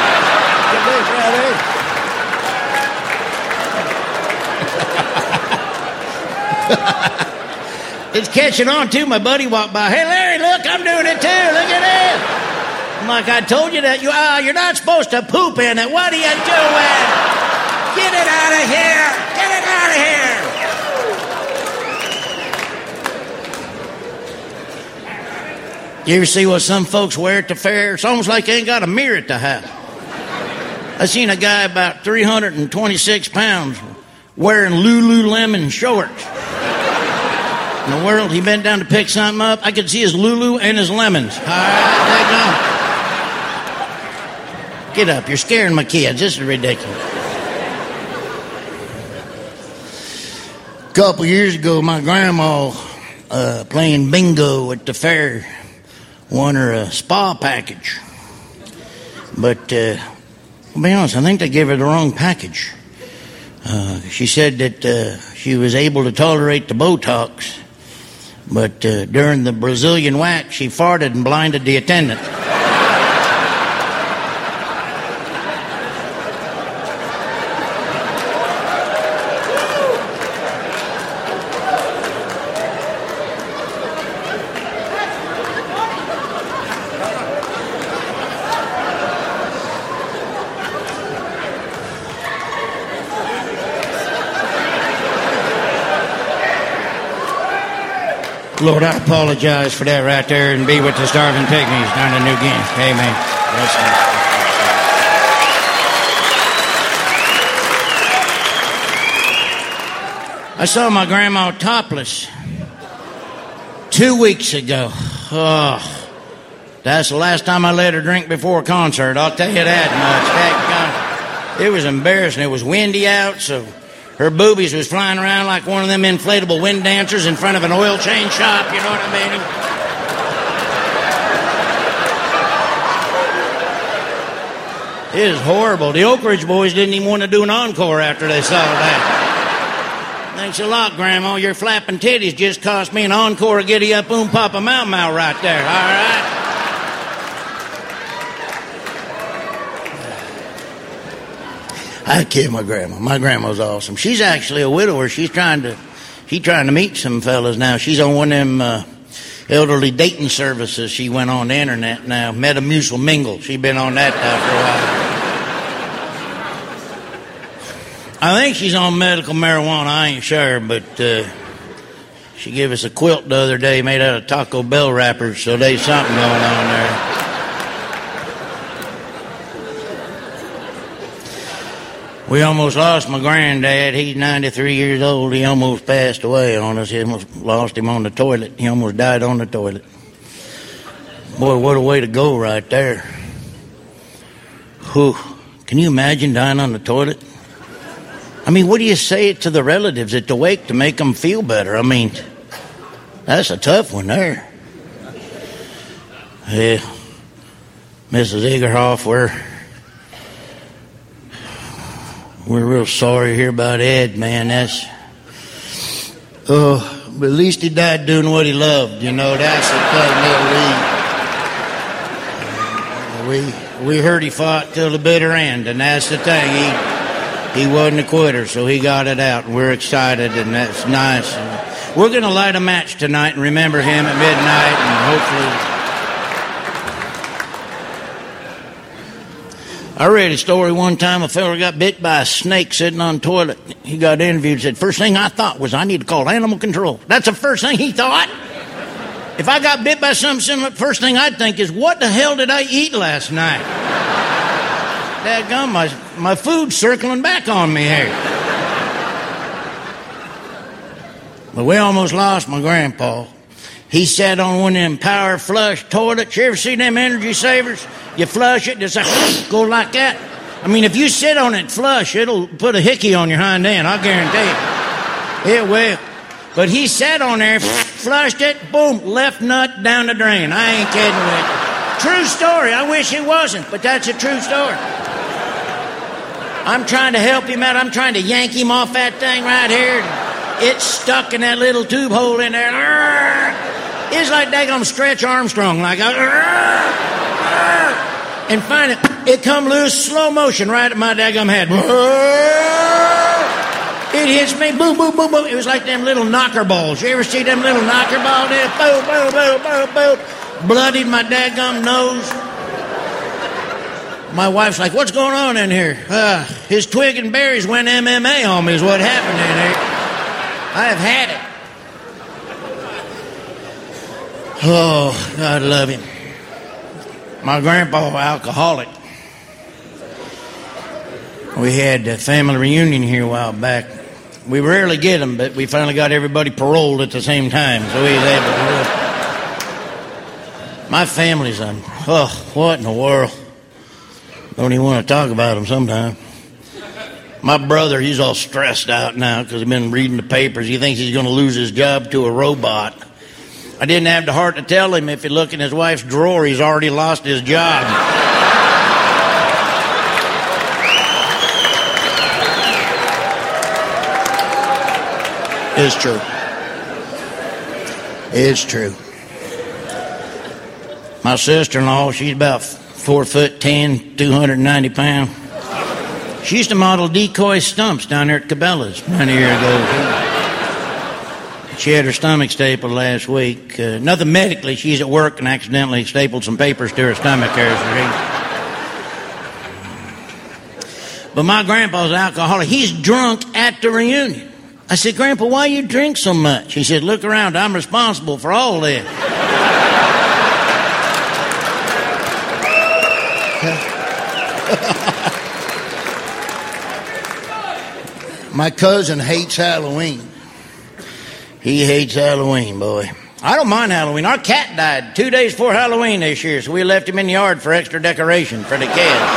It's catching on, too. My buddy walked by. Hey, Larry, look, I'm doing it, too. Look at this. I'm like, I told you that. You're not supposed to poop in it. What are you doing? Get it out of here. Get it out of here. You ever see what some folks wear at the fair? It's almost like they ain't got a mirror at the house. I seen a guy about 326 pounds wearing Lululemon shorts. In the world, he bent down to pick something up. I could see his Lulu and his lemons. All right, get up. You're scaring my kids. This is ridiculous. couple years ago, my grandma, playing bingo at the fair, won her a spa package. But, to be honest, I think they gave her the wrong package. She said that she was able to tolerate the Botox, but during the Brazilian wax, she farted and blinded the attendant. Lord, I apologize for that right there, and be with the starving pygmies down in New Guinea. Amen. I saw my grandma topless 2 weeks ago. Oh, that's the last time I let her drink before a concert. I'll tell you that much. It was embarrassing. It was windy out, so her boobies was flying around like one of them inflatable wind dancers in front of an oil change shop, you know what I mean? It is horrible. The Oak Ridge boys didn't even want to do an encore after they saw that. Thanks a lot, Grandma. Your flapping titties just cost me an encore of Giddy Up Boom Papa Mau Mau right there, all right? I kid my grandma. My grandma's awesome. She's actually a widower. She's trying to meet some fellas now. She's on one of them elderly dating services. She went on the internet now. Metamucil Mingle. She's been on that for a while. I think she's on medical marijuana. I ain't sure, but she gave us a quilt the other day made out of Taco Bell wrappers, so there's something going on there. We almost lost my granddad. He's 93 years old. He almost passed away on us. He almost lost him on the toilet. He almost died on the toilet. Boy, what a way to go right there. Whew. Can you imagine dying on the toilet? I mean, what do you say to the relatives at the wake to make them feel better? I mean, that's a tough one there. Yeah. Mrs. Egerhoff, We're real sorry to hear about Ed, man. But at least he died doing what he loved, you know. That's the thing that we heard he fought till the bitter end, and that's the thing. He wasn't a quitter, so he got it out, and we're excited, and that's nice. And we're going to light a match tonight and remember him at midnight, and hopefully. I read a story one time. A fella got bit by a snake sitting on the toilet. He got interviewed and said, first thing I thought was I need to call animal control. That's the first thing he thought. If I got bit by something similar, first thing I'd think is, what the hell did I eat last night? Dadgum, my food's circling back on me here. But we almost lost my grandpa. He sat on one of them power flush toilets. You ever see them energy savers? You flush it, just like, go like that. I mean, if you sit on it flush, it'll put a hickey on your hind end, I'll guarantee it. It will. But he sat on there, flushed it, boom, left nut down the drain. I ain't kidding with you. True story. I wish it wasn't, but that's a true story. I'm trying to help him out. I'm trying to yank him off that thing right here. It's stuck in that little tube hole in there. It's like daggum Stretch Armstrong, like and finally, it come loose, slow motion, right at my daggum head. It hits me, boom, boom, boom, boom. It was like them little knocker balls. You ever see them little knocker balls? Boom, boom, boom, boom, boom. Bloodied my daggum nose. My wife's like, what's going on in here? His twig and berries went MMA on me is what happened in here. I have had it. Oh, God love him. My grandpa, alcoholic. We had a family reunion here a while back. We rarely get them, but we finally got everybody paroled at the same time, so we was able to do it. My family's what in the world? Don't even want to talk about them sometimes. My brother, he's all stressed out now because he's been reading the papers. He thinks he's going to lose his job to a robot. I didn't have the heart to tell him if he looked in his wife's drawer, he's already lost his job. It's true. It's true. My sister-in-law, she's about 4'10", 290 pounds. She used to model decoy stumps down there at Cabela's 9 years ago. She had her stomach stapled last week. Nothing medically. She's at work and accidentally stapled some papers to her stomach there. But my grandpa's an alcoholic. He's drunk at the reunion. I said, Grandpa, why you drink so much? He said, look around. I'm responsible for all this. My cousin hates Halloween. He hates Halloween, boy. I don't mind Halloween. Our cat died 2 days before Halloween this year, so we left him in the yard for extra decoration for the kids.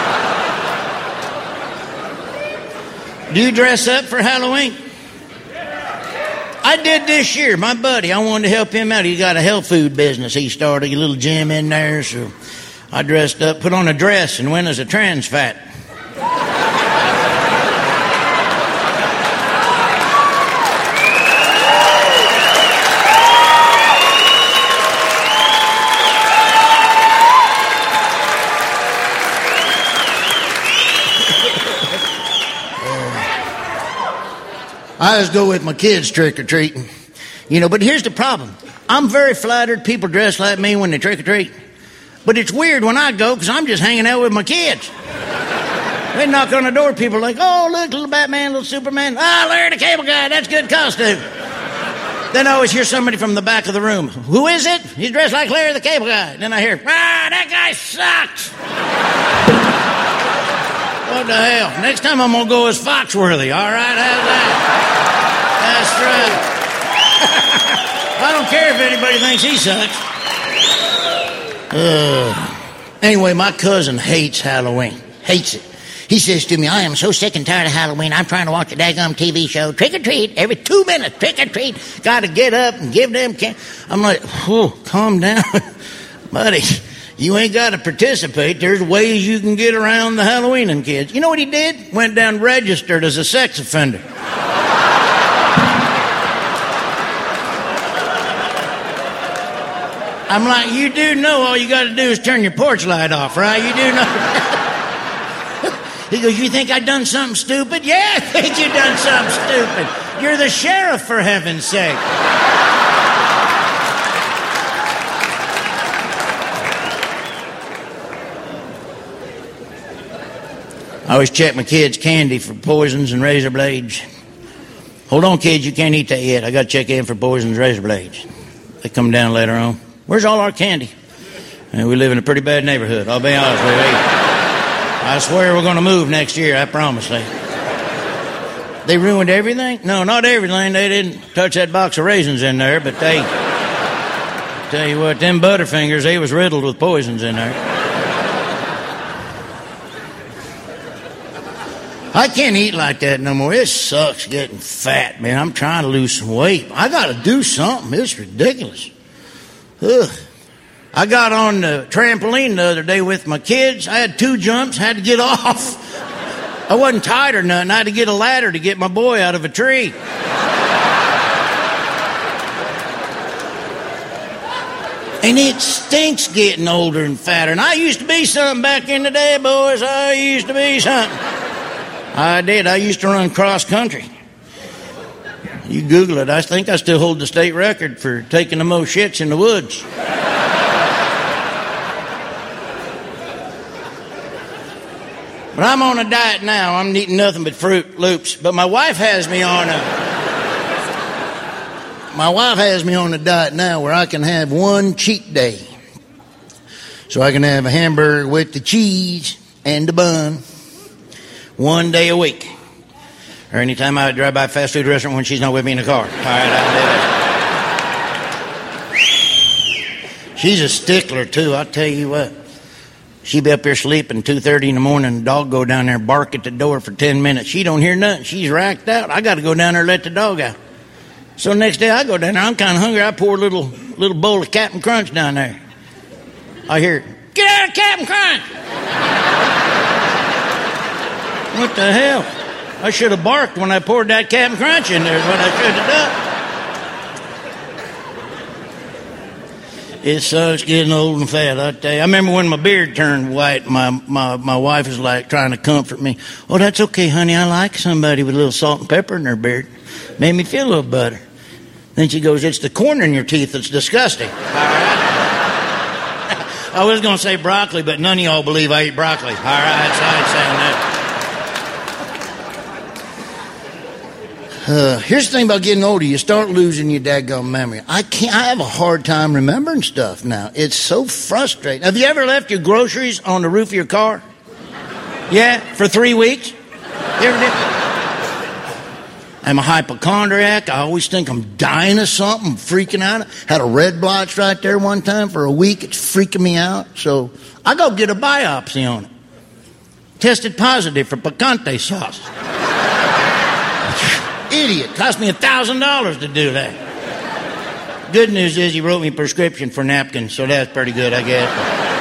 Do you dress up for Halloween? I did this year. My buddy, I wanted to help him out. He's got a health food business. He started a little gym in there, so I dressed up, put on a dress, and went as a trans fat. I just go with my kids trick-or-treating. You know, but here's the problem. I'm very flattered people dress like me when they trick-or-treat. But it's weird when I go because I'm just hanging out with my kids. They knock on the door, people are like, oh, look, little Batman, little Superman. Ah, Larry the Cable Guy, that's a good costume. Then I always hear somebody from the back of the room. Who is it? He's dressed like Larry the Cable Guy. Then I hear, that guy sucks. What the hell? Next time I'm going to go as Foxworthy, all right? How's that? That's right. I don't care if anybody thinks he sucks. Anyway, my cousin hates Halloween. Hates it. He says to me, I am so sick and tired of Halloween, I'm trying to watch a daggum TV show. Trick or treat, every 2 minutes, trick or treat. Got to get up and give them candy. I'm like, calm down. Buddy, you ain't got to participate. There's ways you can get around the Halloweening kids. You know what he did? Went down registered as a sex offender. I'm like, you do know all you got to do is turn your porch light off, right? You do know. He goes, you think I done something stupid? Yeah, I think you done something stupid. You're the sheriff, for heaven's sake. I always check my kids' candy for poisons and razor blades. Hold on, kids, you can't eat that yet. I got to check in for poisons and razor blades. They come down later on. Where's all our candy? And we live in a pretty bad neighborhood, I'll be honest with you. I swear we're going to move next year, I promise. They ruined everything? No, not everything. They didn't touch that box of raisins in there, but they... Tell you what, them Butterfingers, they was riddled with poisons in there. I can't eat like that no more. It sucks getting fat, man. I'm trying to lose some weight. I got to do something. It's ridiculous. Ugh. I got on the trampoline the other day with my kids. I had 2 jumps, had to get off. I wasn't tired or nothing. I had to get a ladder to get my boy out of a tree. And it stinks getting older and fatter. And I used to be something back in the day, boys. I used to be something. I did. I used to run cross country. You Google it. I think I still hold the state record for taking the most shits in the woods. But I'm on a diet now. I'm eating nothing but Fruit Loops. But my wife has me on a diet now where I can have one cheat day. So I can have a hamburger with the cheese and the bun 1 day a week. Or anytime I drive by a fast food restaurant when she's not with me in the car. All right, I'll do that. She's a stickler, too, I'll tell you what. She be up here sleeping 2:30 in the morning. The dog go down there and bark at the door for 10 minutes. She don't hear nothing. She's racked out. I got to go down there and let the dog out. So next day I go down there. I'm kind of hungry. I pour a little bowl of Captain Crunch down there. I hear, "Get out of Captain Crunch!" What the hell? I should have barked when I poured that Captain Crunch in there. Is what I should have done. It sucks getting old and fat, I tell you. I remember when my beard turned white, my wife was like trying to comfort me. "Oh, that's okay, honey. I like somebody with a little salt and pepper in their beard. Made me feel a little better." Then she goes, "It's the corn in your teeth that's disgusting." All right. I was going to say broccoli, but none of y'all believe I eat broccoli. All right, so I ain't saying that. Here's the thing about getting older. You start losing your daggone memory. I have a hard time remembering stuff now. It's so frustrating. Have you ever left your groceries on the roof of your car? Yeah? For 3 weeks? You ever did? I'm a hypochondriac. I always think I'm dying of something, freaking out. Had a red blotch right there one time for a week. It's freaking me out. So I go get a biopsy on it. Tested positive for picante sauce. Idiot. Cost me $1,000 to do that. Good news is he wrote me a prescription for napkins, so that's pretty good, I guess.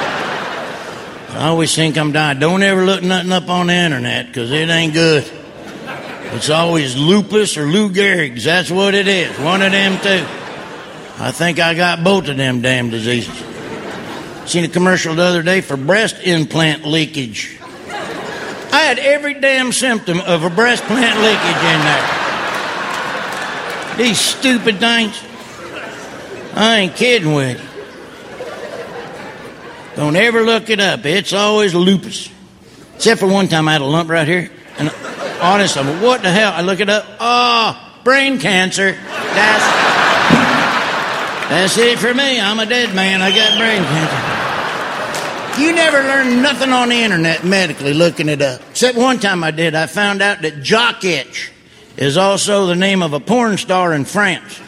I always think I'm dying. Don't ever look nothing up on the internet, because it ain't good. It's always lupus or Lou Gehrig's. That's what it is. One of them two. I think I got both of them damn diseases. Seen a commercial the other day for breast implant leakage. I had every damn symptom of a breast plant leakage in there. These stupid things. I ain't kidding with you. Don't ever look it up. It's always lupus. Except for one time I had a lump right here. And honest, I'm, what the hell? I look it up. Oh, brain cancer. That's it for me. I'm a dead man. I got brain cancer. You never learn nothing on the internet medically looking it up. Except one time I did. I found out that jock itch is also the name of a porn star in France.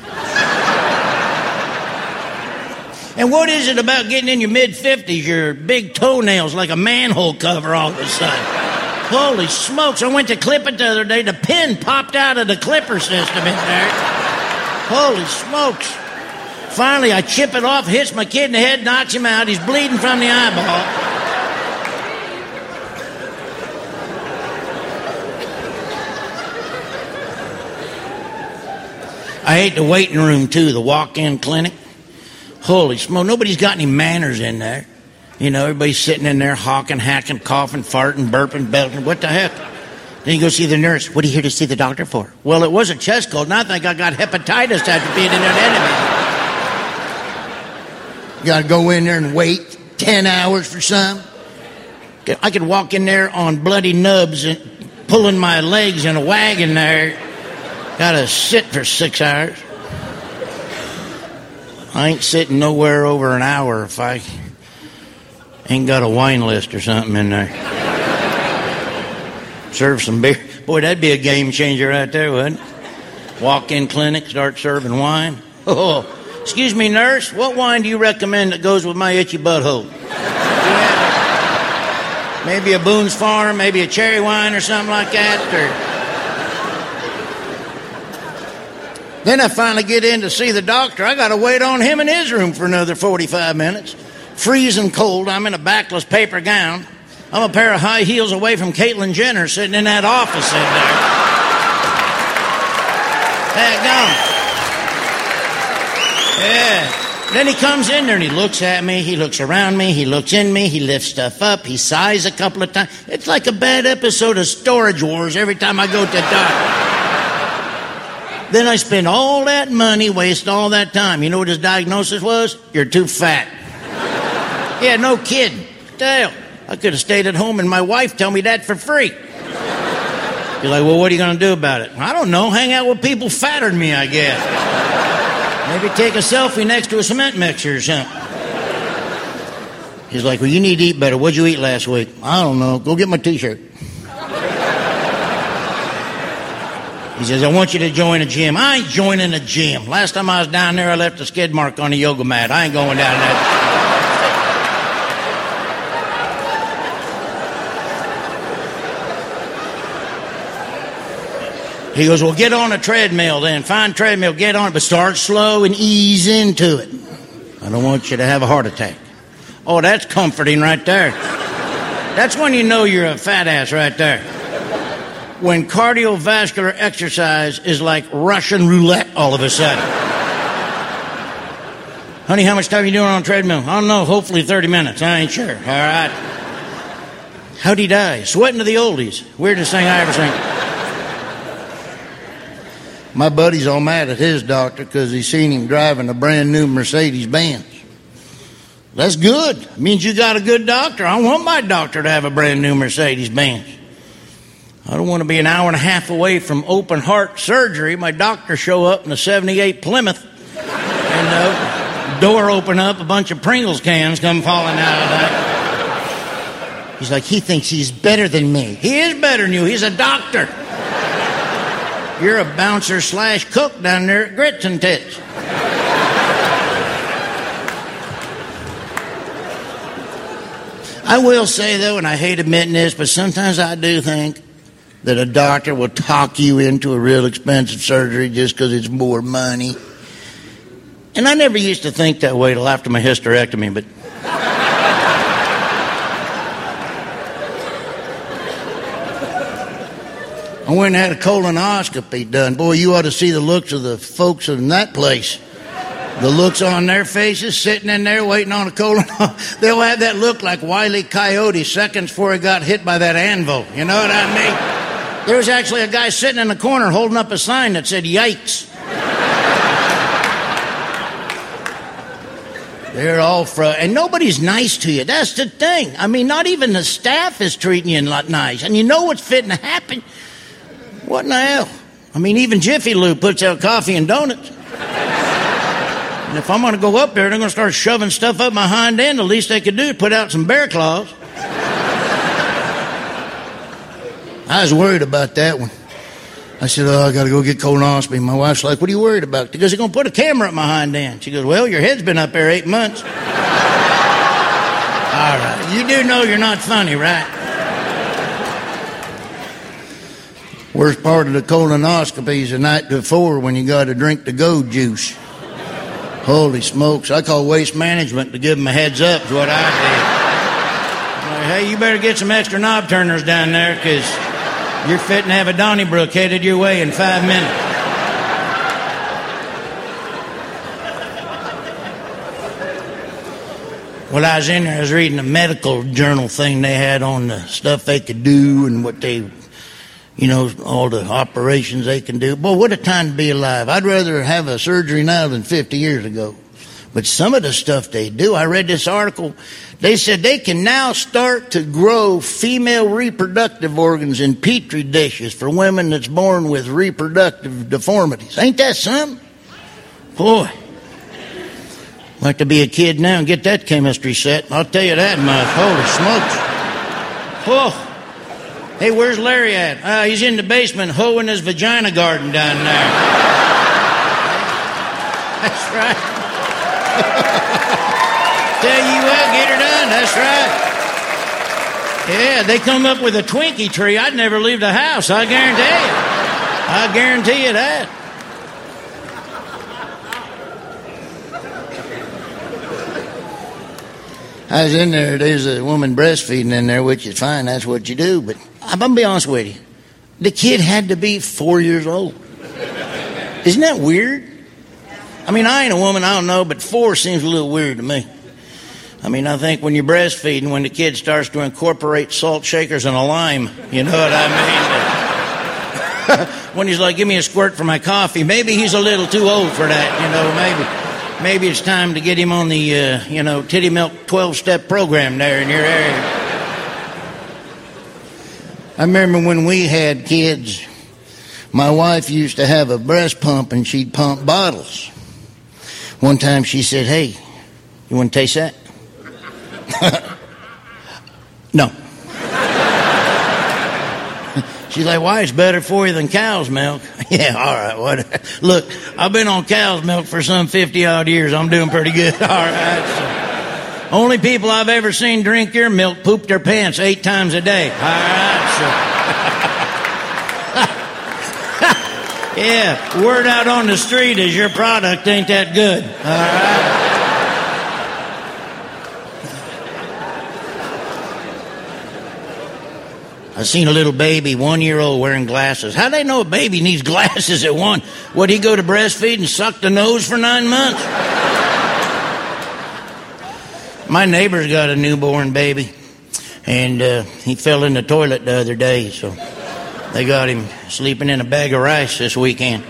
And what is it about getting in your mid-50s, your big toenails like a manhole cover all of a sudden? Holy smokes, I went to clip it the other day. The pin popped out of the clipper system in there. Holy smokes. Finally, I chip it off, hits my kid in the head, knocks him out. He's bleeding from the eyeball. I hate the waiting room, too, the walk-in clinic. Holy smoke, nobody's got any manners in there. You know, everybody's sitting in there hawking, hacking, coughing, farting, burping, belching. What the heck? Then you go see the nurse. "What are you here to see the doctor for?" "Well, it was a chest cold, and I think I got hepatitis after being in there anyway." You got to go in there and wait 10 hours for some. I could walk in there on bloody nubs and pulling my legs in a wagon there. Got to sit for 6 hours. I ain't sitting nowhere over an hour if I ain't got a wine list or something in there. Serve some beer. Boy, that'd be a game changer right there, wouldn't it? Walk-in clinic, start serving wine. Oh, excuse me, nurse, what wine do you recommend that goes with my itchy butthole? Maybe a Boone's Farm, maybe a cherry wine or something like that, or... Then I finally get in to see the doctor. I got to wait on him in his room for another 45 minutes. Freezing cold. I'm in a backless paper gown. I'm a pair of high heels away from Caitlyn Jenner sitting in that office in there. Yeah. Then he comes in there and he looks at me. He looks around me. He looks in me. He lifts stuff up. He sighs a couple of times. It's like a bad episode of Storage Wars every time I go to the doctor. Then I spend all that money, waste all that time. You know what his diagnosis was? You're too fat. Yeah, no kidding. Damn. I could have stayed at home and my wife tell me that for free. You're like, well, what are you going to do about it? I don't know. Hang out with people fatter than me, I guess. Maybe take a selfie next to a cement mixer or something. He's like, well, you need to eat better. What'd you eat last week? I don't know. Go get my T-shirt. He says, I want you to join a gym. I ain't joining a gym. Last time I was down there, I left a skid mark on the yoga mat. I ain't going down there. He goes, well, get on a treadmill then. Find treadmill, get on it, but start slow and ease into it. I don't want you to have a heart attack. Oh, that's comforting right there. That's when you know you're a fat ass right there. When cardiovascular exercise is like Russian roulette all of a sudden. Honey, how much time are you doing on a treadmill? I don't know, hopefully 30 minutes. I ain't sure. All right. How'd he die? Sweating to the oldies. Weirdest thing I ever seen. My buddy's all mad at his doctor because he seen him driving a brand new Mercedes-Benz. That's good. It means you got a good doctor. I want my doctor to have a brand new Mercedes-Benz. I don't want to be an hour and a half away from open heart surgery. My doctor show up in a 78 Plymouth and the door open up, a bunch of Pringles cans come falling out of that. He's like, he thinks he's better than me. He is better than you. He's a doctor. You're a bouncer / cook down there at Grits and Tits. I will say, though, and I hate admitting this, but sometimes I do think that a doctor will talk you into a real expensive surgery just because it's more money. And I never used to think that way till after my hysterectomy, but... I went and had a colonoscopy done. Boy, you ought to see the looks of the folks in that place. The looks on their faces, sitting in there waiting on a colonoscopy. They'll have that look like Wile E. Coyote seconds before he got hit by that anvil. You know what I mean? There was actually a guy sitting in the corner holding up a sign that said, "Yikes." They're all and nobody's nice to you. That's the thing. I mean, not even the staff is treating you nice. And you know what's fitting to happen. What in the hell? I mean, even Jiffy Lube puts out coffee and donuts. And if I'm going to go up there, they're going to start shoving stuff up my hind end. The least they could do is put out some bear claws. I was worried about that one. I said, oh, I got to go get colonoscopy. My wife's like, what are you worried about? Because they're going to put a camera up my hind end. She goes, well, your head's been up there 8 months. All right. You do know you're not funny, right? Worst part of the colonoscopy is the night before when you got to drink the go juice. Holy smokes. I call waste management to give them a heads up is what I did. I'm like, hey, you better get some extra knob turners down there because you're fitting to have a Donnybrook headed your way in 5 minutes. Well, I was in there, I was reading a medical journal thing they had on the stuff they could do and what they... You know, all the operations they can do. Boy, what a time to be alive. I'd rather have a surgery now than 50 years ago. But some of the stuff they do, I read this article, they said they can now start to grow female reproductive organs in petri dishes for women that's born with reproductive deformities. Ain't that something? Boy, I'd like to be a kid now and get that chemistry set. I'll tell you that much. Holy smokes. Whoa. Hey, where's Larry at? He's in the basement hoeing his vagina garden down there. That's right. Tell you what, get her done. That's right. Yeah, they come up with a Twinkie tree. I'd never leave the house. I guarantee you. I guarantee you that. I was in there. There's a woman breastfeeding in there, which is fine. That's what you do. But I'm going to be honest with you. The kid had to be 4 years old. Isn't that weird? I mean, I ain't a woman, I don't know, but 4 seems a little weird to me. I mean, I think when you're breastfeeding, when the kid starts to incorporate salt shakers and a lime, you know what I mean? When he's like, give me a squirt for my coffee, maybe he's a little too old for that, you know, maybe it's time to get him on the, Titty Milk 12-step program there in your area. I remember when we had kids, my wife used to have a breast pump and she'd pump bottles. One time she said, hey, you want to taste that? No. She's like, why? It's better for you than cow's milk. Yeah, all right. Whatever. Look, I've been on cow's milk for some 50-odd years. I'm doing pretty good. All right. So. Only people I've ever seen drink your milk poop their pants 8 times a day. All right. So. Yeah, word out on the street is your product ain't that good. All right? I seen a little baby, 1 year old, wearing glasses. How do they know a baby needs glasses at 1? Would he go to breastfeed and suck the nose for 9 months? My neighbor's got a newborn baby, and he fell in the toilet the other day, so they got him sleeping in a bag of rice this weekend.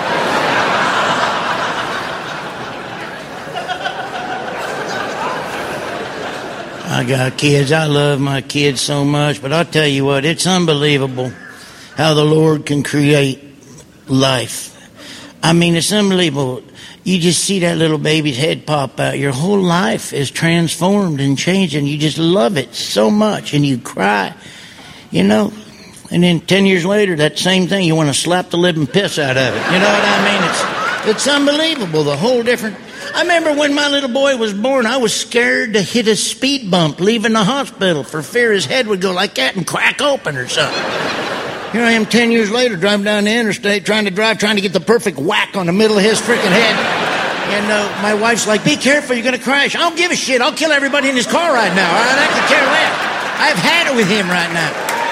I got kids. I love my kids so much, but I'll tell you what, it's unbelievable how the Lord can create life. I mean, it's unbelievable. You just see that little baby's head pop out. Your whole life is transformed and changed, and you just love it so much, and you cry, you know. And then 10 years later, that same thing, you want to slap the living piss out of it. You know what I mean? It's unbelievable, the whole different... I remember when my little boy was born, I was scared to hit a speed bump leaving the hospital for fear his head would go like that and crack open or something. Here I am 10 years later driving down the interstate trying to get the perfect whack on the middle of his freaking head. And my wife's like, be careful, you're going to crash. I don't give a shit. I'll kill everybody in his car right now. All right? I could care less. I've had it with him right now.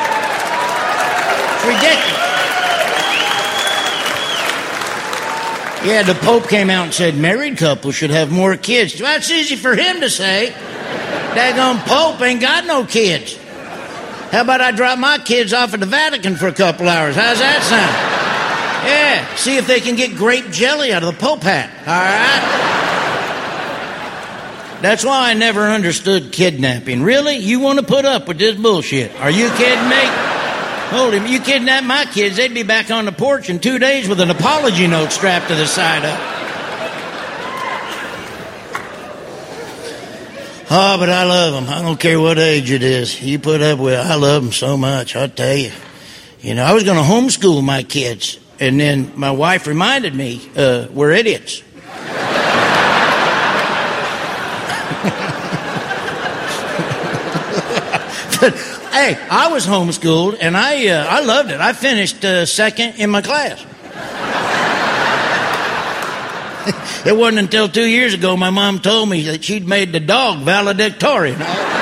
It's ridiculous. Yeah, the Pope came out and said married couples should have more kids. Well, it's easy for him to say. Daggone Pope ain't got no kids. How about I drop my kids off at the Vatican for a couple hours? How's that sound? Yeah, see if they can get grape jelly out of the Pope hat. All right? That's why I never understood kidnapping. Really? You want to put up with this bullshit? Are you kidding me? Hold him. You kidnap my kids, they'd be back on the porch in 2 days with an apology note strapped to the side of it. Oh, but I love them. I don't care what age it is. You put up with it. I love them so much, I'll tell you. You know, I was going to homeschool my kids, and then my wife reminded me, we're idiots. Hey, I was homeschooled, and I loved it. I finished second in my class. It wasn't until 2 years ago my mom told me that she'd made the dog valedictorian.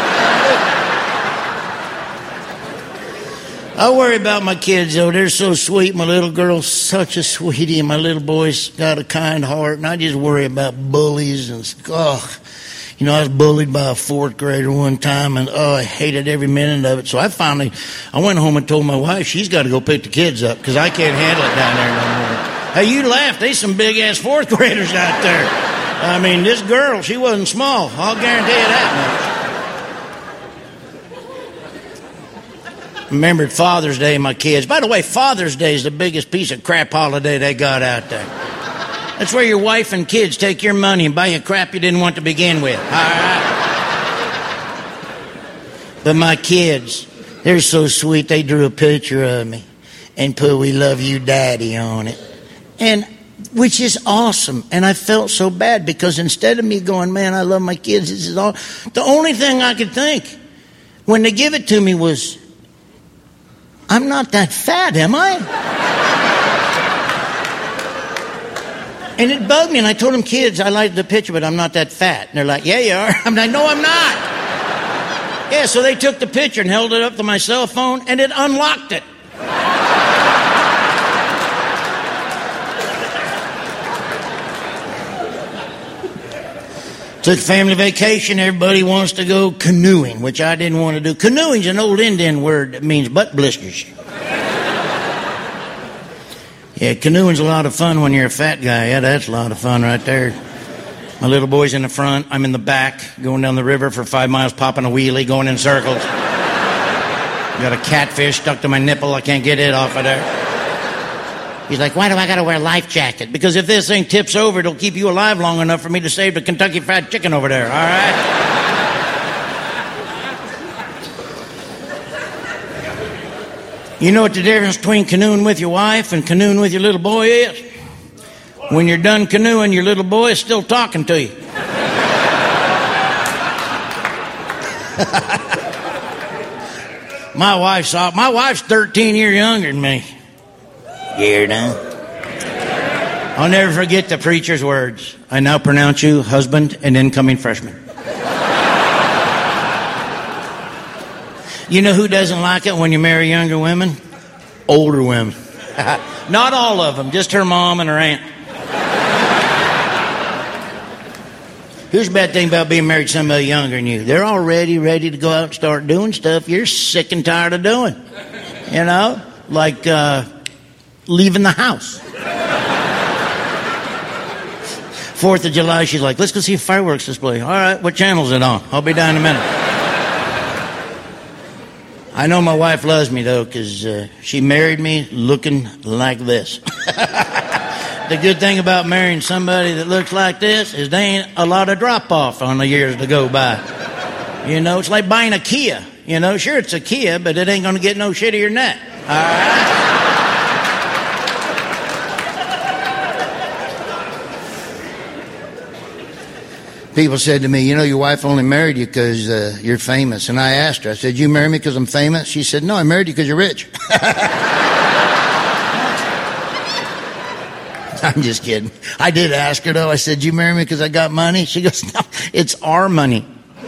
I worry about my kids, though. They're so sweet. My little girl's such a sweetie, and my little boy's got a kind heart, and I just worry about bullies and... You know, I was bullied by a fourth grader one time, and I hated every minute of it. So I went home and told my wife she's got to go pick the kids up because I can't handle it down there no more. Hey, you laugh. There's some big-ass fourth graders out there. I mean, this girl, she wasn't small. I'll guarantee you that much. Remembered Father's Day, my kids. By the way, Father's Day is the biggest piece of crap holiday they got out there. That's where your wife and kids take your money and buy you crap you didn't want to begin with. All right? But my kids, they're so sweet. They drew a picture of me and put "We love you, Daddy" on it. And which is awesome. And I felt so bad because instead of me going, man, I love my kids, this is all... The only thing I could think when they give it to me was, I'm not that fat, am I? And it bugged me, and I told them, kids, I like the picture, but I'm not that fat. And they're like, yeah, you are. I'm like, no, I'm not. Yeah, so they took the picture and held it up to my cell phone, and it unlocked it. Took family vacation. Everybody wants to go canoeing, which I didn't want to do. Canoeing's an old Indian word that means butt blisters. Yeah, canoeing's a lot of fun when you're a fat guy. Yeah, that's a lot of fun right there. My little boy's in the front. I'm in the back, going down the river for 5 miles, popping a wheelie, going in circles. Got a catfish stuck to my nipple. I can't get it off of there. He's like, why do I got to wear a life jacket? Because if this thing tips over, it'll keep you alive long enough for me to save the Kentucky Fried Chicken over there, all right? You know what the difference between canoeing with your wife and canoeing with your little boy is? When you're done canoeing, your little boy is still talking to you. My wife's 13 years younger than me. You hear now? I'll never forget the preacher's words. I now pronounce you husband and incoming freshman. You know who doesn't like it when you marry younger women? Older women. Not all of them, just her mom and her aunt. Here's the bad thing about being married to somebody younger than you. They're already ready to go out and start doing stuff you're sick and tired of doing. You know? Like leaving the house. 4th of July, she's like, let's go see a fireworks display. All right, what channel's it on? I'll be down in a minute. I know my wife loves me, though, because she married me looking like this. The good thing about marrying somebody that looks like this is there ain't a lot of drop-off on the years to go by. You know, it's like buying a Kia. You know, sure, it's a Kia, but it ain't going to get no shittier than that. All right? People said to me, you know, your wife only married you because you're famous. And I asked her, I said, you marry me because I'm famous? She said, no, I married you because you're rich. I'm just kidding. I did ask her, though. I said, you marry me because I got money? She goes, no, it's our money.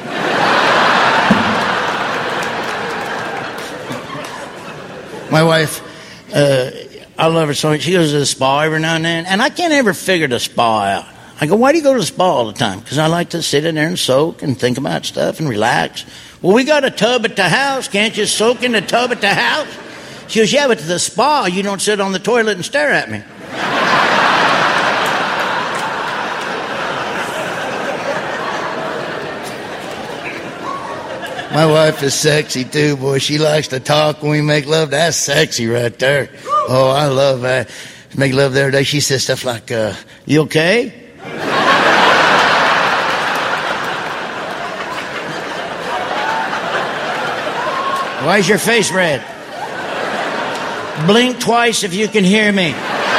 My wife, I love her so much. She goes to the spa every now and then, and I can't ever figure the spa out. I go, why do you go to the spa all the time? Because I like to sit in there and soak and think about stuff and relax. Well, we got a tub at the house. Can't you soak in the tub at the house? She goes, yeah, but to the spa, you don't sit on the toilet and stare at me. My wife is sexy too, boy. She likes to talk when we make love. That's sexy right there. Oh, I love that. Make love the other day. She says stuff like, you okay? Why's your face red? Blink twice if you can hear me.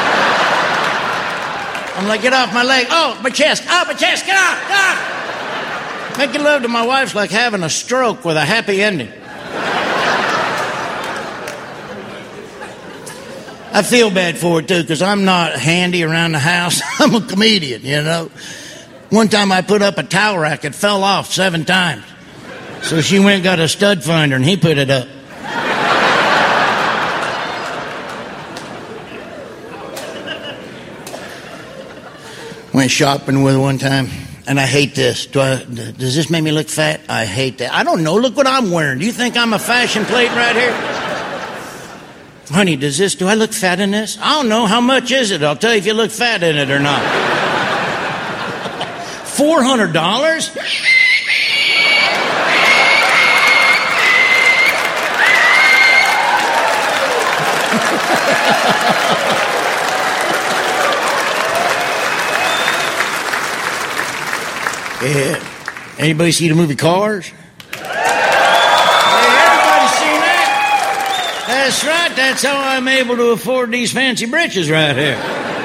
I'm like, get off my leg. Oh, my chest. Oh, my chest. Get off. Get off. Making love to my wife's like having a stroke with a happy ending. I feel bad for it, too, because I'm not handy around the house. I'm a comedian, you know. One time I put up a towel rack. It fell off 7 times. So she went and got a stud finder, and he put it up. Went shopping with her one time. And I hate this. Does this make me look fat? I hate that. I don't know. Look what I'm wearing. Do you think I'm a fashion plate right here? Honey, do I look fat in this? I don't know. How much is it? I'll tell you if you look fat in it or not. $400? Yeah. Anybody see the movie Cars? Hey, everybody seen that? That's right. That's how I'm able to afford these fancy britches right here.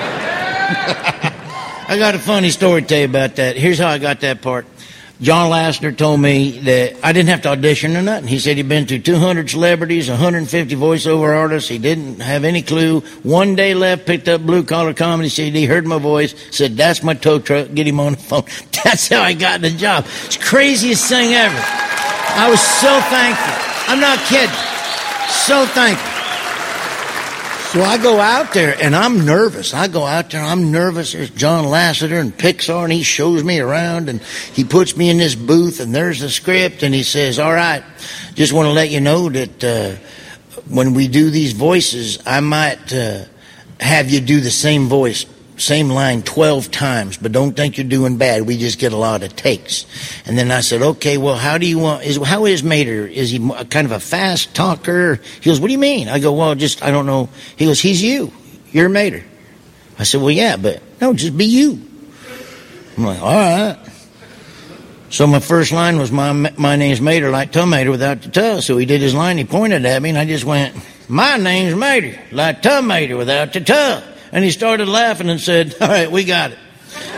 I got a funny story to tell you about that. Here's how I got that part. John Lasseter told me that I didn't have to audition or nothing. He said he'd been to 200 celebrities, 150 voiceover artists. He didn't have any clue. One day left, picked up Blue Collar Comedy CD, heard my voice, said, that's my tow truck, get him on the phone. That's how I got the job. It's the craziest thing ever. I was so thankful. I'm not kidding. So thankful. So I go out there, and I'm nervous. There's John Lasseter and Pixar, and he shows me around, and he puts me in this booth, and there's the script, and he says, all right, just want to let you know that when we do these voices, I might have you do the same voice, same line 12 times, but don't think you're doing bad. We just get a lot of takes. And then I said, okay, well, how is Mater? Is he kind of a fast talker? He goes, what do you mean? I go, well, I don't know. He goes, he's you. You're Mater. I said, well, yeah, but no, just be you. I'm like, all right. So my first line was, my name's Mater, like tomato without the tuh. So he did his line, he pointed at me, and I just went, my name's Mater, like tomato without the tuh. And he started laughing and said, all right, we got it.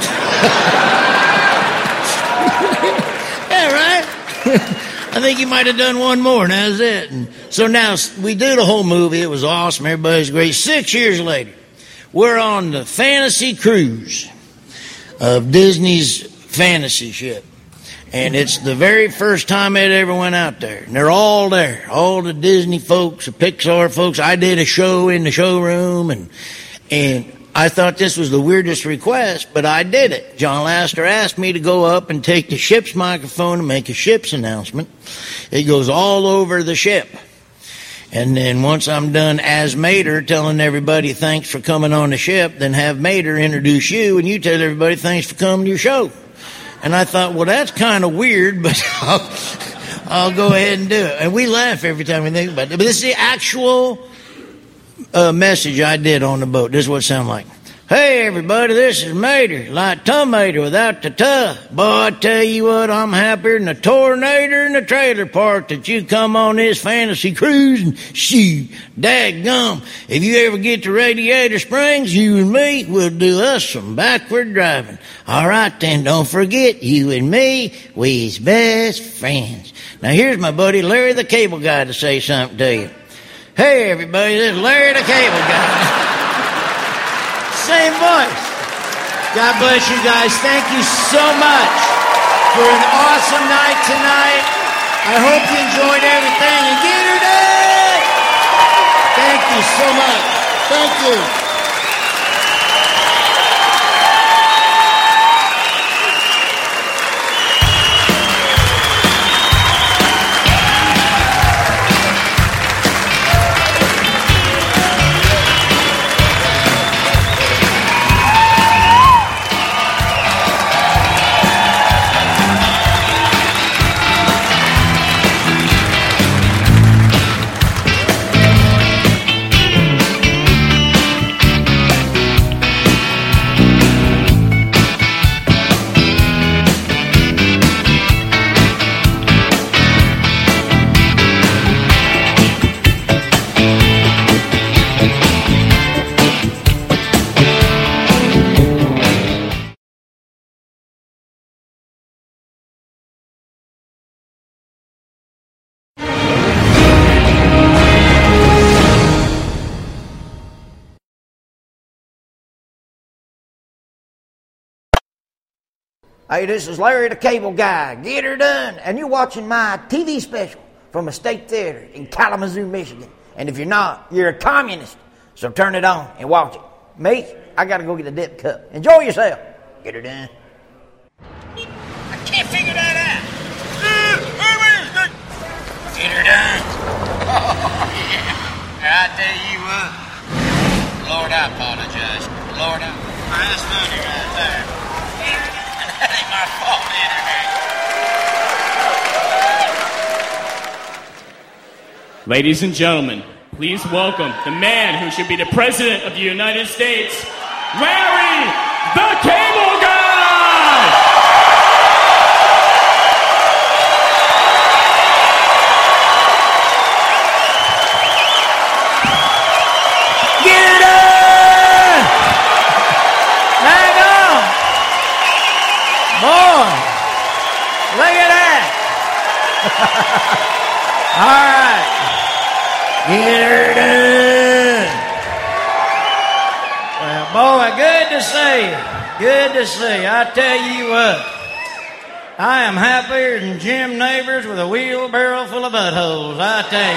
Yeah, right? I think he might have done one more, and that was it. And so now we do the whole movie. It was awesome. Everybody's great. 6 years later, We're on the fantasy cruise of Disney's fantasy ship. And it's the very first time it ever went out there. And they're all there. All the Disney folks, the Pixar folks. I did a show in the showroom, and I thought this was the weirdest request, but I did it. John Lasseter asked me to go up and take the ship's microphone and make a ship's announcement. It goes all over the ship. And then once I'm done as Mater telling everybody thanks for coming on the ship, then have Mater introduce you, and you tell everybody thanks for coming to your show. And I thought, well, that's kind of weird, but I'll go ahead and do it. And we laugh every time we think about it. But this is the actual message I did on the boat. This is what it sounded like. Hey, everybody, this is Mater, like tomato without the tuh. Boy, I tell you what, I'm happier than a tornado in the trailer park that you come on this fantasy cruise and shoot, daggum. If you ever get to Radiator Springs, you and me will do us some backward driving. All right, then, don't forget, you and me, we's best friends. Now, here's my buddy Larry the Cable Guy to say something to you. Hey, everybody, this is Larry the Cable Guy. Same voice. God bless you guys. Thank you so much for an awesome night tonight. I hope you enjoyed everything. And get her done. Thank you so much. Thank you. Hey, this is Larry the Cable Guy. Get her done. And you're watching my TV special from a state theater in Kalamazoo, Michigan. And if you're not, you're a communist. So turn it on and watch it. Me, I got to go get a dip cup. Enjoy yourself. Get her done. I can't figure that out. Get her done. Oh, yeah. I tell you what. Lord, I apologize. Lord, that's funny right there. That ain't my fault, Internet. Ladies and gentlemen, please welcome the man who should be the President of the United States, Larry the Cable Guy! All right. Get her done. Well, boy, good to see you. Good to see you. I tell you what, I am happier than Jim Neighbors with a wheelbarrow full of buttholes, I tell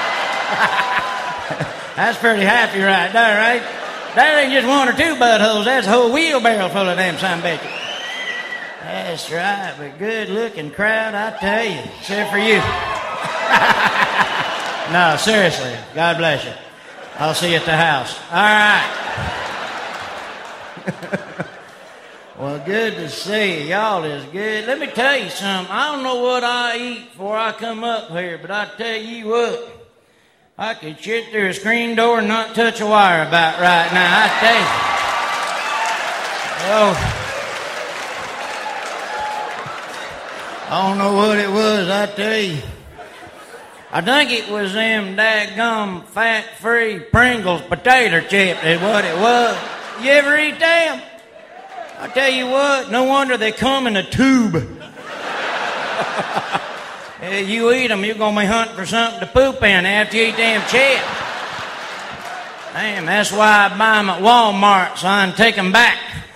you. That's pretty happy right there, right? That ain't just one or two buttholes. That's a whole wheelbarrow full of them son bitches. That's right, but good-looking crowd, I tell you, except for you. No, seriously, God bless you. I'll see you at the house. All right. Well, good to see you. Y'all is good. Let me tell you something. I don't know what I eat before I come up here, but I tell you what, I could shit through a screen door and not touch a wire about right now, I tell you. Oh. I don't know what it was, I tell you. I think it was them daggum fat-free Pringles potato chips is what it was. You ever eat them? I tell you what, no wonder they come in a tube. You eat them, you're going to be hunting for something to poop in after you eat them chips. Damn, that's why I buy them at Walmart, so I can take them back.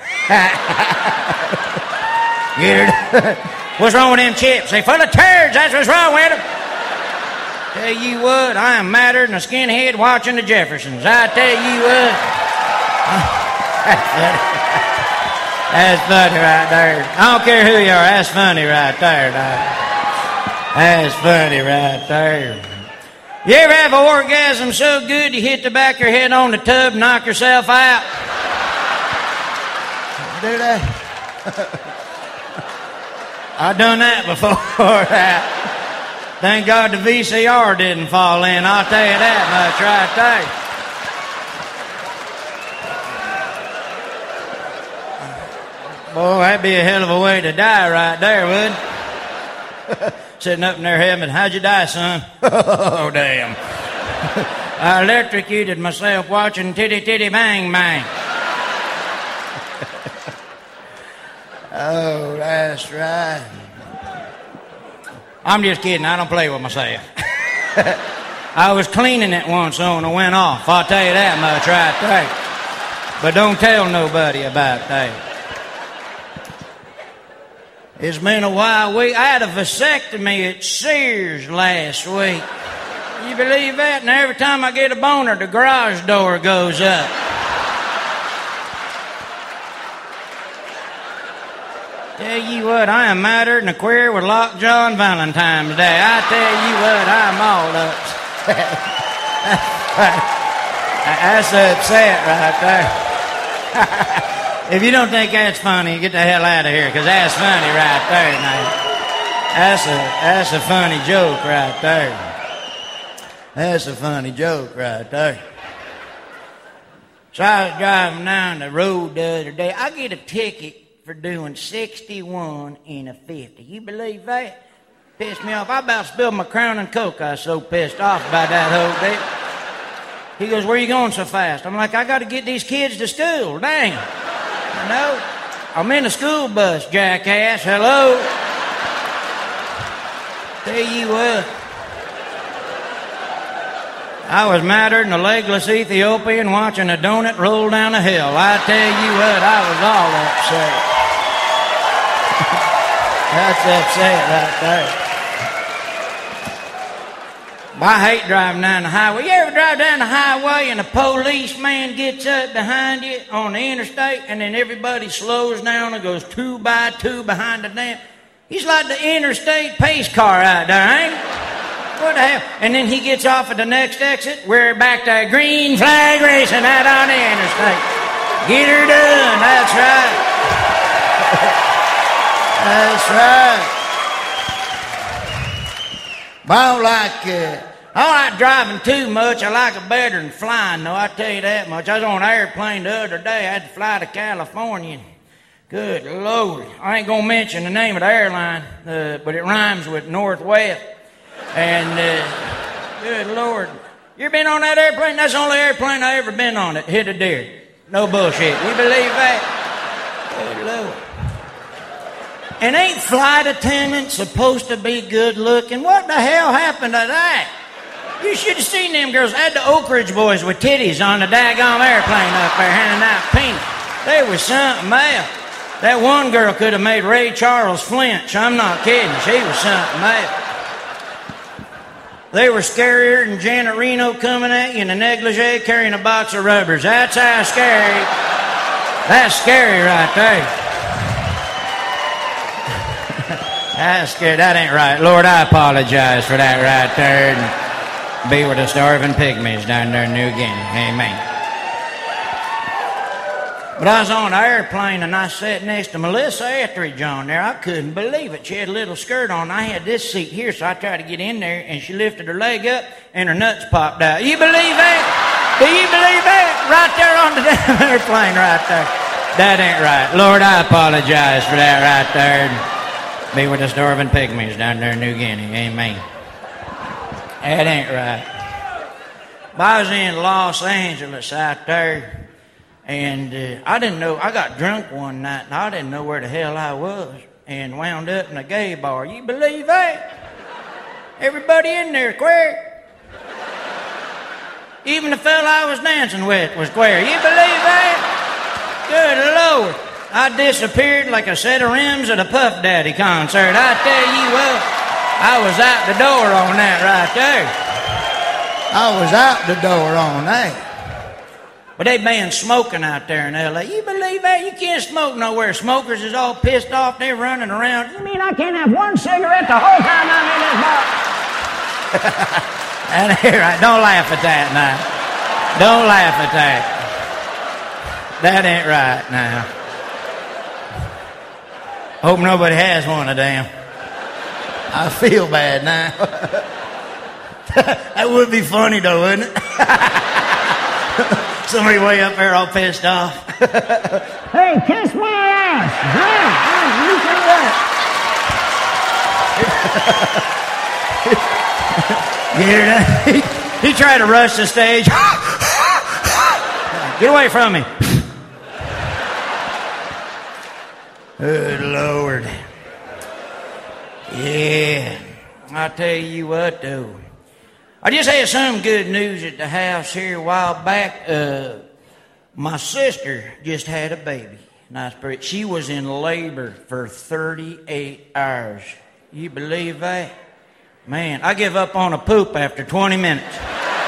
Get it? What's wrong with them chips? They full of turds. That's what's wrong with them. Tell you what, I am madder than a skinhead watching the Jeffersons. I tell you what. That's funny right there. I don't care who you are. That's funny right there. That's funny right there. You ever have an orgasm so good you hit the back of your head on the tub and knock yourself out? Do that? I've done that before. Thank God the VCR didn't fall in. I'll tell you that much right there. Boy, that'd be a hell of a way to die right there, wouldn't it? Sitting up in their heaven, how'd you die, son? Oh, damn. I electrocuted myself watching Titty Titty Bang Bang. Oh, that's right. I'm just kidding. I don't play with myself. I was cleaning it once and it went off. I'll tell you that much right there. But don't tell nobody about that. It's been a while. I had a vasectomy at Sears last week. You believe that? And every time I get a boner, the garage door goes up. Tell you what, I am madder than a queer with lockjaw on Valentine's Day. I tell you what, I'm all upset. That's upset right there. If you don't think that's funny, get the hell out of here, because that's funny right there now. That's a funny joke right there. That's a funny joke right there. So I was driving down the road the other day. I get a ticket for doing 61 in a 50. You believe that? Pissed me off. I about spilled my Crown and Coke. I was so pissed off about that whole deal. He goes, where you going so fast? I'm like, I got to get these kids to school. Dang. You know? I'm in a school bus, jackass. Hello? Tell you what. I was madder than a legless Ethiopian watching a donut roll down a hill. I tell you what, I was all upset. That's upset right there. But I hate driving down the highway. You ever drive down the highway and a policeman gets up behind you on the interstate and then everybody slows down and goes 2 by 2 behind the damn... He's like the interstate pace car out there, ain't he? What the hell? And then he gets off at the next exit. We're back to green flag racing out on the interstate. Get her done. That's right. That's right. But I don't like driving too much. I like it better than flying, though. I tell you that much. I was on an airplane the other day. I had to fly to California. Good Lord. I ain't going to mention the name of the airline, but it rhymes with Northwest. And, good Lord. You been on that airplane? That's the only airplane I ever been on that hit a deer. No bullshit. You believe that? Good Lord. And ain't flight attendants supposed to be good looking? What the hell happened to that? You should have seen them girls. I had the Oak Ridge boys with titties on the daggone airplane up there handing out pink. They was something else. That one girl could have made Ray Charles flinch. I'm not kidding. She was something else. They were scarier than Janet Reno coming at you in a negligee carrying a box of rubbers. That's how scary. That's scary right there. That's scary. That ain't right. Lord, I apologize for that right there. And be with the starving pygmies down there in New Guinea. Amen. But I was on an airplane and I sat next to Melissa Etheridge on there. I couldn't believe it. She had a little skirt on. I had this seat here, so I tried to get in there, and she lifted her leg up and her nuts popped out. You believe that? Do you believe that? Right there on the damn airplane right there. That ain't right. Lord, I apologize for that right there. Be with the starving pygmies down there in New Guinea. Amen. That ain't right. But I was in Los Angeles out there. And I didn't know, I got drunk one night, and I didn't know where the hell I was, and wound up in a gay bar. You believe that? Everybody in there, quick. Even the fella I was dancing with was queer. You believe that? Good Lord. I disappeared like a set of rims at a Puff Daddy concert. I tell you what, I was out the door on that right there. I was out the door on that. But they banned smoking out there in L.A. You believe that? You can't smoke nowhere. Smokers is all pissed off. They're running around. You mean I can't have one cigarette the whole time I'm in this box? That ain't right. Don't laugh at that now. Don't laugh at that. That ain't right now. Hope nobody has one of them. I feel bad now. That would be funny though, wouldn't it? Somebody way up there all pissed off. Hey, kiss my ass. You do that. You hear that? He tried to rush the stage. Get away from me. Good Lord. Yeah. I'll tell you what, though. I just had some good news at the house here a while back. My sister just had a baby. She was in labor for 38 hours. You believe that? Man, I give up on a poop after 20 minutes.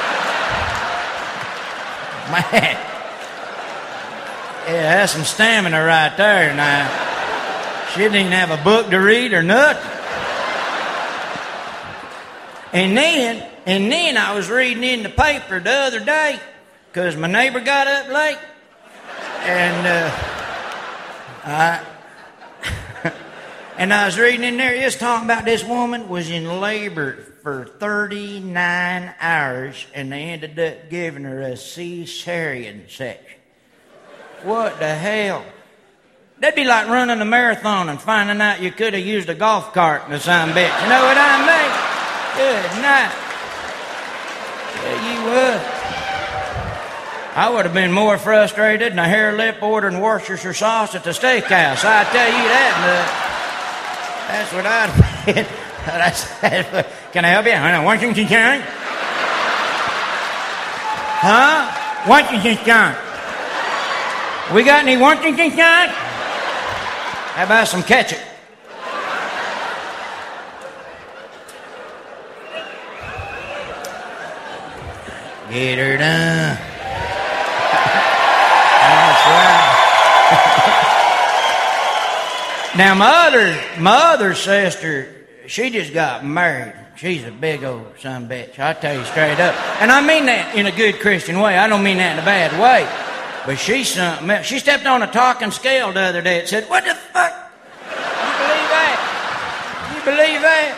Man. Yeah, that's some stamina right there now. She didn't even have a book to read or nothing. And then I was reading in the paper the other day because my neighbor got up late. And I was reading in there, it's talking about this woman was in labor for 39 hours and they ended up giving her a cesarean section. What the hell? That'd be like running a marathon and finding out you could have used a golf cart in the son bitch. You know what I mean? Good night. Yeah, you would. I would have been more frustrated than a hare lip ordering Worcestershire sauce at the steakhouse. I tell you that, look. That's what I'd been. Can I help you? Washington County? Huh? Washington County. We got any Washington County? How about some ketchup? Get her done. That's right. Now, my other sister, she just got married. She's a big old son of a bitch. I tell you straight up. And I mean that in a good Christian way. I don't mean that in a bad way. But she's something else. She stepped on a talking scale the other day. It said, "What the fuck? You believe that? You believe that?"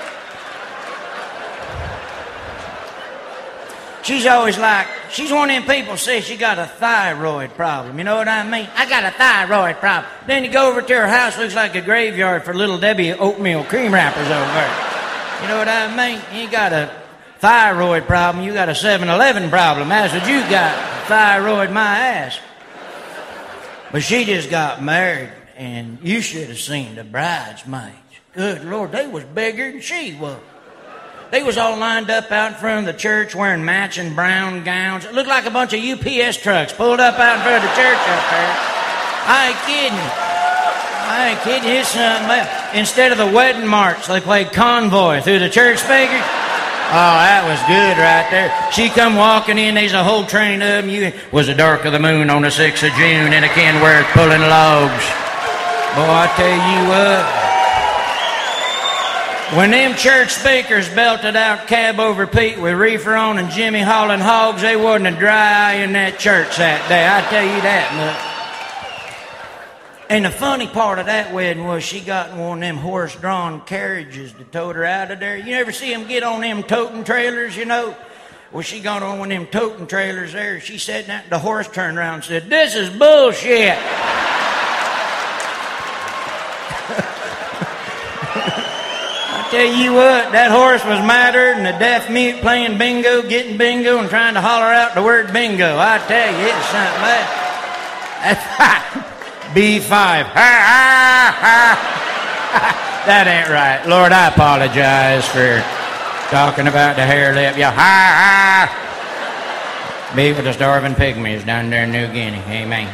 She's always like, she's one of them people says she got a thyroid problem. You know what I mean? I got a thyroid problem. Then you go over to her house, looks like a graveyard for Little Debbie oatmeal cream wrappers over there. You know what I mean? You got a thyroid problem, you got a 7-Eleven problem. That's what you got. Thyroid my ass. But she just got married, and you should have seen the bridesmaids. Good Lord, they was bigger than she was. They was all lined up out in front of the church wearing matching brown gowns. It looked like a bunch of UPS trucks pulled up out in front of the church up there. I ain't kidding you. I ain't kidding you. It's something else. Instead of the wedding march, they played Convoy through the church speakers. Oh, that was good right there. She come walking in, there's a whole train of them. You was the dark of the moon on the 6th of June in a Kenworth pulling logs. Boy, I tell you what. When them church speakers belted out Cab Over Pete with reefer on and Jimmy hauling hogs, they wasn't a dry eye in that church that day. I tell you that, look. And the funny part of that wedding was she got in one of them horse-drawn carriages that towed her out of there. You never see them get on them toting trailers, you know? Well, she got on one of them toting trailers there. She said that, the horse turned around and said, "This is bullshit." I tell you what, that horse was madder than a deaf mute playing bingo, getting bingo, and trying to holler out the word bingo. I tell you, it's something else. That's B5. That ain't right. Lord, I apologize for talking about the hair lip. Yeah, Be with the starving pygmies down there in New Guinea. Amen.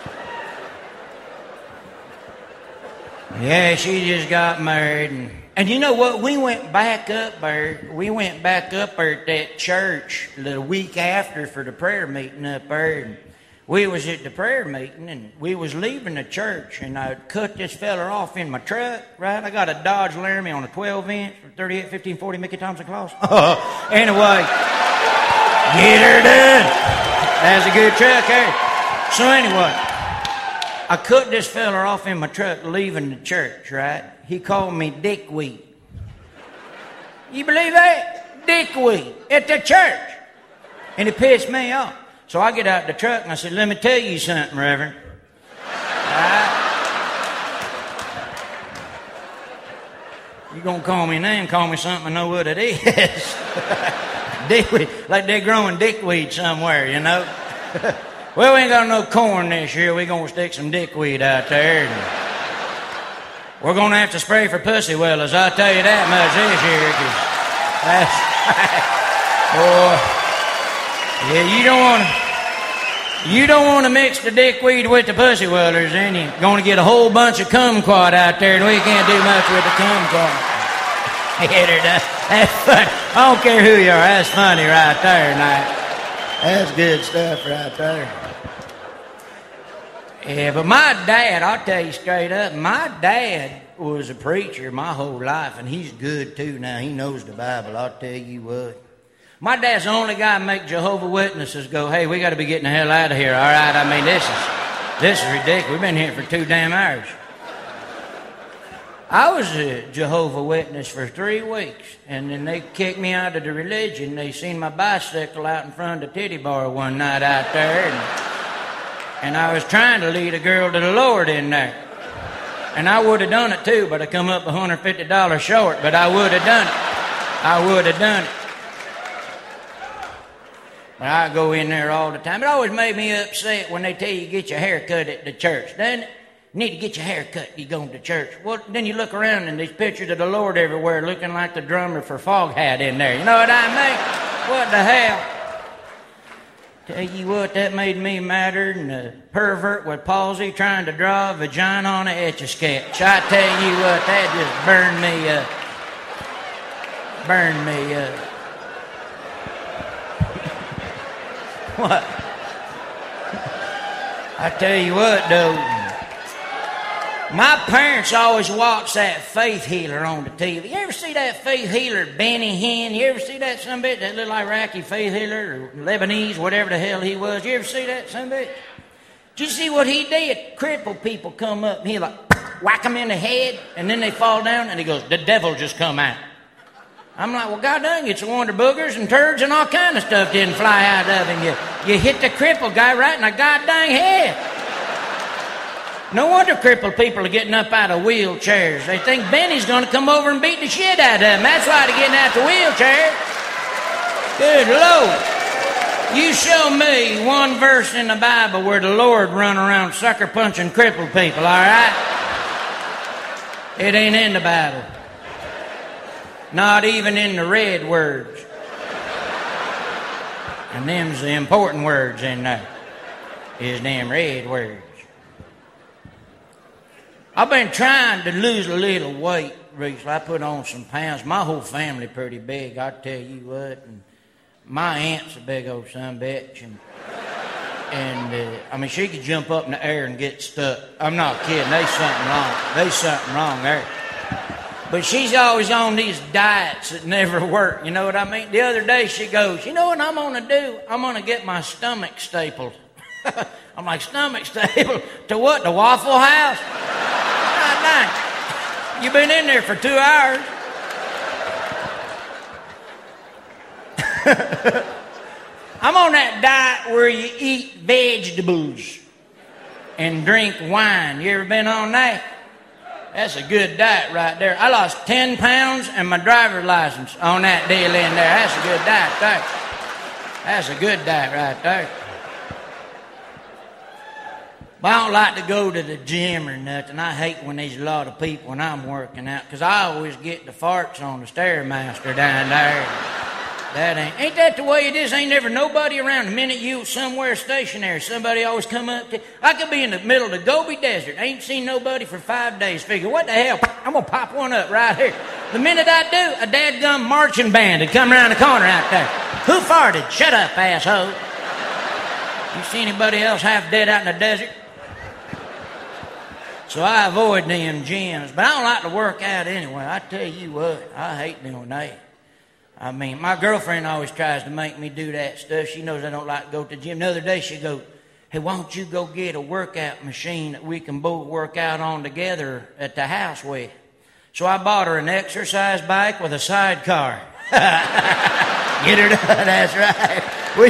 Yeah, she just got married. And you know what? We went back up there. We went back up there at that church the week after for the prayer meeting up there. And we was at the prayer meeting, and we was leaving the church, and I cut this fella off in my truck, right? I got a Dodge Laramie on a 12-inch, 38, 15, 40 Mickey Thompson claws. Anyway, get her done. That's a good truck there. So anyway, I cut this fella off in my truck leaving the church, right? He called me dickweed. You believe that? Dickweed at the church. And it pissed me off. So I get out the truck and I said, let me tell you something, Reverend. You gonna call me a name, call me something I know what it is. Dickweed, like they're growing dickweed somewhere, you know. Well, we ain't got no corn this year. We're gonna stick some dickweed out there. We're gonna have to spray for pussy wellers, I'll tell you that much this year. That's boy. Yeah, you don't want to mix the dickweed with the pussy wellers, then you're going to get a whole bunch of kumquat out there, and we can't do much with the kumquat. That's funny. I don't care who you are, that's funny right there, Knight. That's good stuff right there. Yeah, but my dad, I'll tell you straight up, my dad was a preacher my whole life, and he's good too now. He knows the Bible, I'll tell you what. My dad's the only guy to make Jehovah's Witnesses go, hey, we got to be getting the hell out of here, all right? I mean, this is ridiculous. We've been here for 2 damn hours. I was a Jehovah's Witness for 3 weeks, and then they kicked me out of the religion. They seen my bicycle out in front of the titty bar one night out there, and I was trying to lead a girl to the Lord in there. And I would have done it too, but I come up $150 short, but I would have done it. I would have done it. I go in there all the time. It always made me upset when they tell you get your hair cut at the church, doesn't it? You need to get your hair cut, you go to church. Well, then you look around and there's pictures of the Lord everywhere looking like the drummer for Foghat in there. You know what I mean? What the hell? Tell you what, that made me madder than a pervert with palsy trying to draw a vagina on an Etch-a-Sketch. I tell you what, that just burned me up. Burned me up. What? I tell you what, though. My parents always watched that faith healer on the TV. You ever see that faith healer, Benny Hinn? You ever see that sonbitch, that little Iraqi faith healer, or Lebanese, whatever the hell he was? You ever see that sonbitch? Did you see what he did? Crippled people come up and he like whack them in the head, and then they fall down, and he goes, the devil just come out. I'm like, well, God dang, it's a wonder boogers and turds and all kind of stuff didn't fly out of him. You hit the crippled guy right in the god dang head. No wonder crippled people are getting up out of wheelchairs. They think Benny's going to come over and beat the shit out of them. That's why they're getting out the wheelchair. Good Lord. You show me one verse in the Bible where the Lord run around sucker punching crippled people, all right? It ain't in the Bible. Not even in the red words. And them's the important words in there. Is them red words. I've been trying to lose a little weight recently. I put on some pounds. My whole family pretty big, I tell you what. And my aunt's a big old sumbitch. And I mean, she could jump up in the air and get stuck. I'm not kidding. There's something wrong. There's something wrong there. But she's always on these diets that never work. You know what I mean? The other day she goes, you know what I'm going to do? I'm going to get my stomach stapled. I'm like, stomach stapled? To what? The Waffle House? God dang. You've been in there for 2 hours. I'm on that diet where you eat vegetables and drink wine. You ever been on that? That's a good diet right there. I lost 10 pounds and my driver's license on that deal in there. That's a good diet there. That's a good diet right there. But I don't like to go to the gym or nothing. I hate when there's a lot of people when I'm working out because I always get the farts on the Stairmaster down there. That ain't that the way it is? Ain't never nobody around. The minute you somewhere stationary, somebody always come up to. I could be in the middle of the Gobi Desert. Ain't seen nobody for 5 days. Figure, what the hell? I'm gonna pop one up right here. The minute I do, a dadgum marching band would come around the corner out there. Who farted? Shut up, asshole. You see anybody else half dead out in the desert? So I avoid them gyms, but I don't like to work out anyway. I tell you what, I hate doing that. I mean, my girlfriend always tries to make me do that stuff. She knows I don't like to go to the gym. The other day she goes, hey, why don't you go get a workout machine that we can both work out on together at the house with? So I bought her an exercise bike with a sidecar. Get her done, that's right.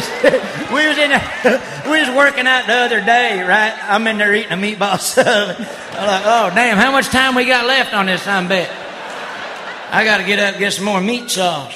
We was working out the other day, right? I'm in there eating a meatball sub. I'm like, oh, damn, how much time we got left on this sumbit? I got to get up and get some more meat sauce.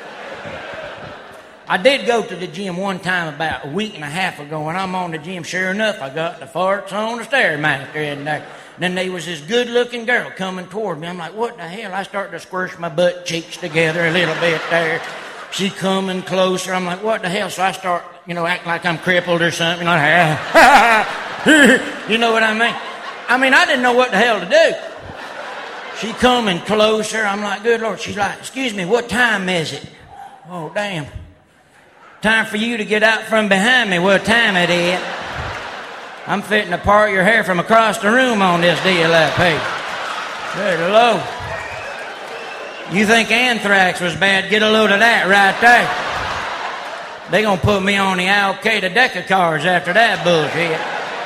I did go to the gym one time about a week and a half ago. When I'm on the gym, sure enough, I got the farts on the Stairmaster in there. Then there was this good-looking girl coming toward me. I'm like, what the hell? I start to squish my butt cheeks together a little bit there. She coming closer. I'm like, what the hell? So I start, acting like I'm crippled or something. Like, you know what I mean? I didn't know what the hell to do. She coming closer. I'm like, good Lord. She's like, excuse me, what time is it? Oh, damn. Time for you to get out from behind me. What time it is? I'm fitting to part your hair from across the room on this deal up here. Good Lord. You think anthrax was bad? Get a load of that right there. They gonna put me on the Al-Qaeda deck of cards after that bullshit.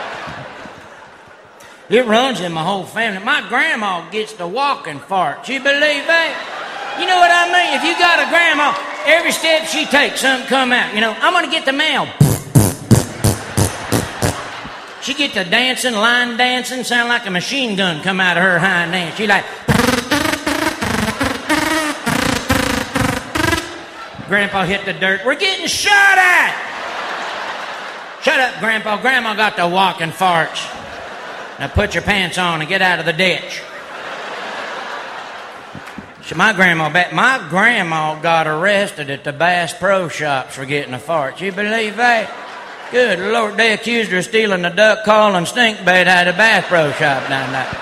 It runs in my whole family. My grandma gets the walking farts. You believe that? You know what I mean? If you got a grandma, every step she takes, something come out. I'm gonna get the mail. She get to dancing, line dancing, sound like a machine gun come out of her hind end. She like, Grandpa hit the dirt. We're getting shot at. Shut up, Grandpa. Grandma got the walking farts. Now put your pants on and get out of the ditch. So my grandma got arrested at the Bass Pro Shops for getting the farts. You believe that? Good Lord, they accused her of stealing the duck call and stink bait out of the Bass Pro Shop down there.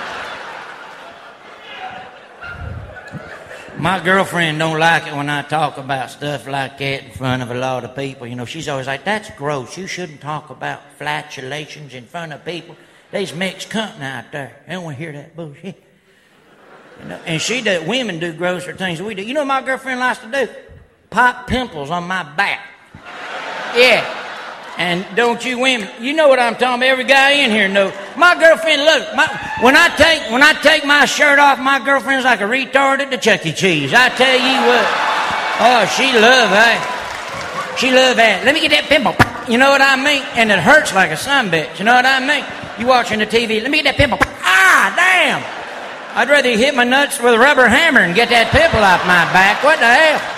My girlfriend don't like it when I talk about stuff like that in front of a lot of people. She's always like, that's gross. You shouldn't talk about flatulations in front of people. There's mixed company out there. They don't want to hear that bullshit. And she does. Women do grosser things than we do. You know what my girlfriend likes to do? Pop pimples on my back. Yeah. And don't you women, you know what I'm talking about. Every guy in here knows. My girlfriend loves it. When I take my shirt off, my girlfriend's like a retard at the Chuck E. Cheese. I tell you what. Oh, she love that. She love that. Let me get that pimple. You know what I mean? And it hurts like a sumbitch. You know what I mean? You watching the TV. Let me get that pimple. Ah, damn. I'd rather you hit my nuts with a rubber hammer and get that pimple off my back. What the hell?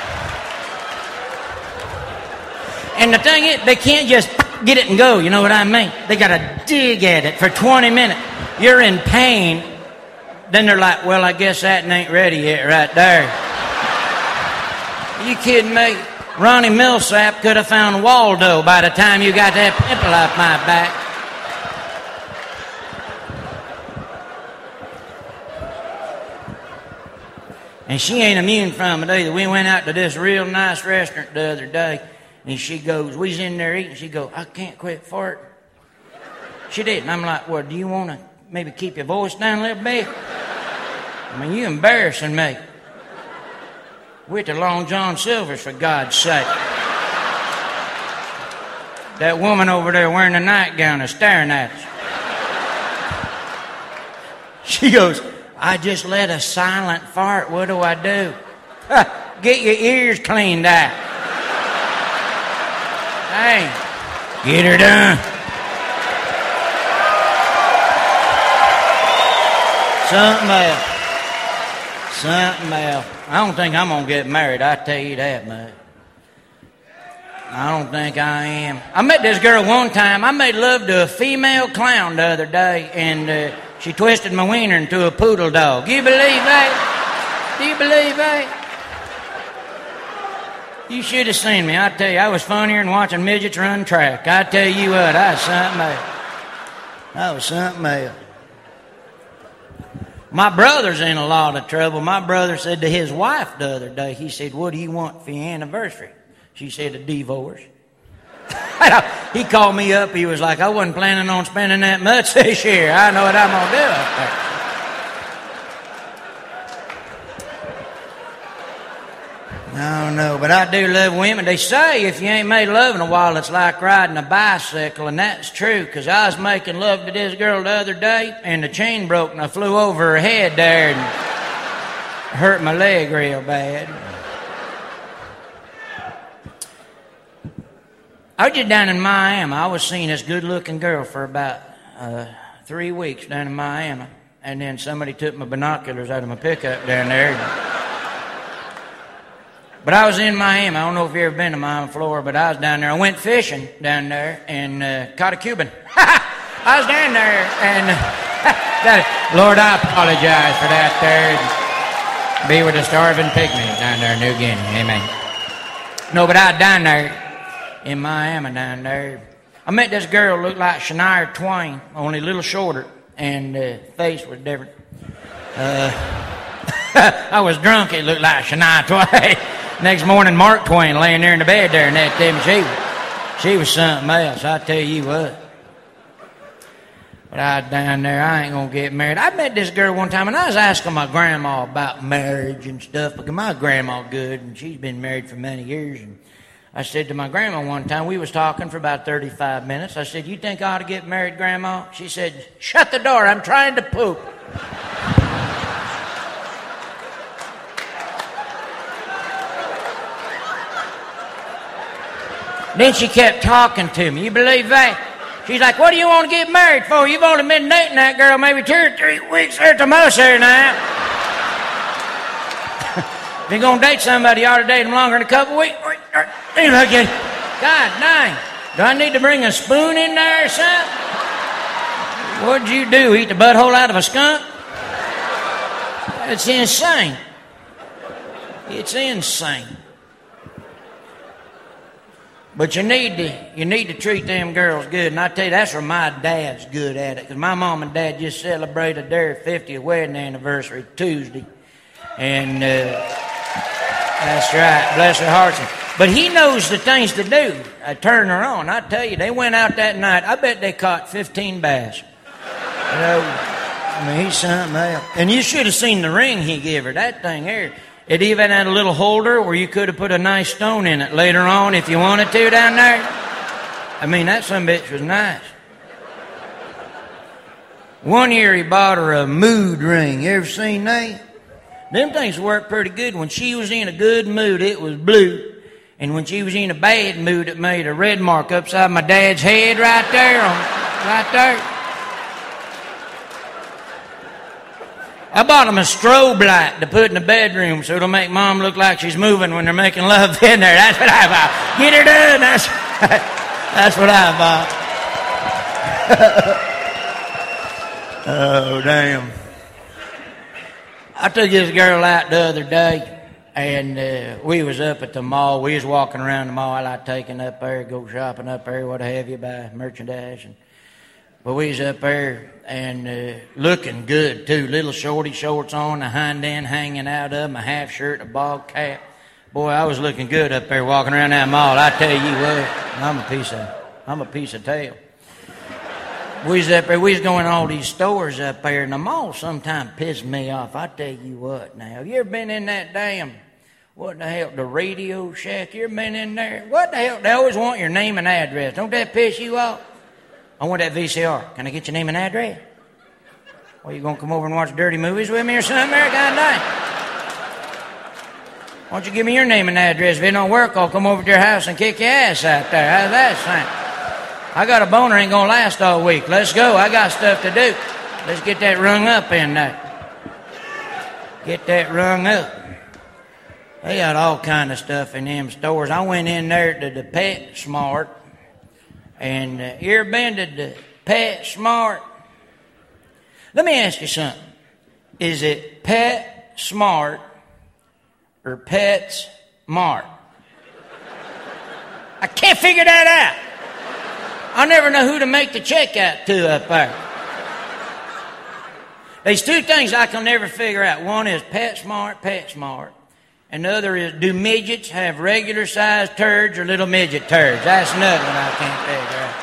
And the thing is, they can't just get it and go, you know what I mean? They got to dig at it for 20 minutes. You're in pain. Then they're like, well, I guess that ain't ready yet right there. You kidding me? Ronnie Millsap could have found Waldo by the time you got that pimple off my back. And she ain't immune from it either. We went out to this real nice restaurant the other day. And she goes, we was in there eating. She goes, I can't quit farting. She did. And I'm like, well, do you want to maybe keep your voice down a little bit? You embarrassing me. We're to Long John Silver's, for God's sake. That woman over there wearing a nightgown is staring at us. She goes, I just let a silent fart. What do I do? Get your ears cleaned out. Hey, get her done. Something else. I don't think I'm going to get married. I tell you that, man. I don't think I am. I met this girl one time. I made love to a female clown the other day, and she twisted my wiener into a poodle dog. You believe that? Do you believe that? You should have seen me. I tell you, I was funnier than watching midgets run track. I tell you what, I was something else. I was something else. My brother's in a lot of trouble. My brother said to his wife the other day, he said, what do you want for your anniversary? She said, a divorce. He called me up. He was like, I wasn't planning on spending that much this year. I know what I'm going to do up there. I don't know, but I do love women. They say if you ain't made love in a while, it's like riding a bicycle, and that's true, because I was making love to this girl the other day, and the chain broke, and I flew over her head there and hurt my leg real bad. I was just down in Miami. I was seeing this good-looking girl for about 3 weeks down in Miami, and then somebody took my binoculars out of my pickup down there. But I was in Miami. I don't know if you've ever been to Miami, Florida, but I was down there. I went fishing down there and caught a Cuban. I was down there and... Lord, I apologize for that there. Be with the starving pygmies down there in New Guinea. Amen. No, but I was down there in Miami down there. I met this girl looked like Shania Twain, only a little shorter, and face was different. I was drunk. It looked like Shania Twain. Next morning, Mark Twain laying there in the bed there next to him. She was something else, I tell you what. But I was down there, I ain't going to get married. I met this girl one time, and I was asking my grandma about marriage and stuff, because my grandma's good, and she's been married for many years. And I said to my grandma one time, we was talking for about 35 minutes. I said, you think I ought to get married, Grandma? She said, shut the door, I'm trying to poop. Then she kept talking to me. You believe that? She's like, what do you want to get married for? You've only been dating that girl maybe 2 or 3 weeks or at the most here now. If you're going to date somebody, you ought to date them longer than a couple weeks. Hey, look at it. God dang. Do I need to bring a spoon in there or something? What'd you do? Eat the butthole out of a skunk? It's insane. It's insane. But you need to treat them girls good. And I tell you, that's where my dad's good at it. Because my mom and dad just celebrated their 50th wedding anniversary Tuesday. And that's right. Bless their hearts. But he knows the things to do. I turn her on. I tell you, they went out that night. I bet they caught 15 bass. You know, I mean, he's something else. And you should have seen the ring he gave her. That thing here. It even had a little holder where you could have put a nice stone in it later on if you wanted to down there. I mean, that sumbitch was nice. One year he bought her a mood ring. You ever seen that? Them things worked pretty good. When she was in a good mood, it was blue. And when she was in a bad mood, it made a red mark upside my dad's head right there. Right there. I bought him a strobe light to put in the bedroom so it'll make Mom look like she's moving when they're making love in there. That's what I bought. Get her done. That's what I bought. Oh, damn. I took this girl out the other day, and we was up at the mall. We was walking around the mall. I like taking up there, go shopping up there, what have you, buy merchandise. But we was up there and looking good, too. Little shorty shorts on, a hind end hanging out of them, a half shirt, a bald cap. Boy, I was looking good up there walking around that mall. I tell you what, I'm a piece of tail. We was up there, we was going to all these stores up there, and the mall sometimes pissed me off. I tell you what now, you ever been in that damn, what the hell, the Radio Shack? You ever been in there? What the hell? They always want your name and address. Don't that piss you off? I want that VCR. Can I get your name and address? Well, you gonna come over and watch dirty movies with me or something there? God dang. Why don't you give me your name and address? If it don't work, I'll come over to your house and kick your ass out there. How's that sound? I got a boner, ain't gonna last all week. Let's go. I got stuff to do. Let's get that rung up in there. Get that rung up. They got all kind of stuff in them stores. I went in there to the Pet Smart. And you ever been to the Pet Smart? Let me ask you something. Is it Pet Smart or Pets Mart? I can't figure that out. I never know who to make the check out to up there. There's two things I can never figure out. One is PetSmart. And the other is, do midgets have regular-sized turds or little midget turds? That's another one I can't figure out.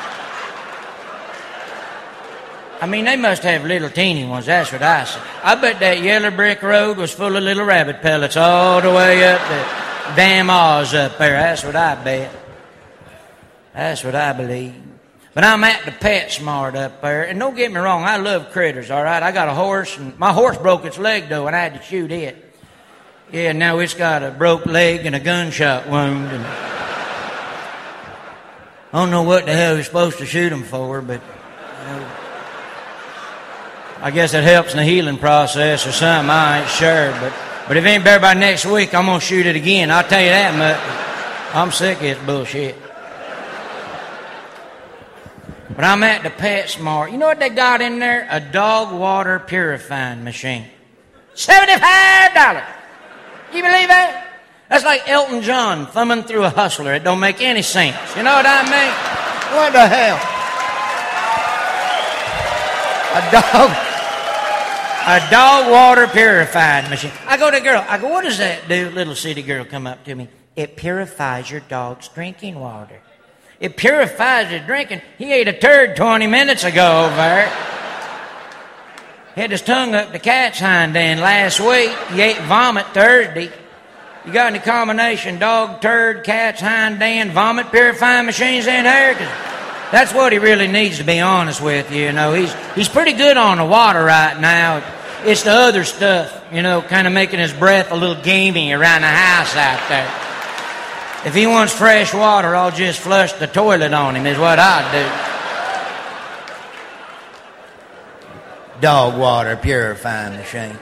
I mean, they must have little teeny ones. That's what I say. I bet that yellow brick road was full of little rabbit pellets all the way up the damn Oz up there. That's what I bet. That's what I believe. But I'm at the PetSmart up there, and don't get me wrong, I love critters, all right? I got a horse, and my horse broke its leg, though, and I had to shoot it. Yeah, now it's got a broke leg and a gunshot wound. And I don't know what the hell you're supposed to shoot them for, but I guess it helps in the healing process or something. I ain't sure, but if it ain't better by next week, I'm going to shoot it again. I'll tell you that much. I'm sick of this bullshit. But I'm at the PetSmart. You know what they got in there? A dog water purifying machine. $75. You believe that? That's like Elton John thumbing through a Hustler. It don't make any sense. You know what I mean? What the hell? A dog water purifying machine. I go to the girl. I go, what does that do? Little city girl come up to me. It purifies your dog's drinking water. It purifies his drinking. He ate a turd 20 minutes ago over there. Had his tongue up the cat's hind end last week. He ate vomit Thursday. You got any combination dog, turd, cat's hind end, vomit purifying machines in there? 'Cause that's what he really needs, to be honest with you. You know, he's pretty good on the water right now. It's the other stuff, you know, kind of making his breath a little gamey around the house out there. If he wants fresh water, I'll just flush the toilet on him, is what I'd do. Dog water purifying machine.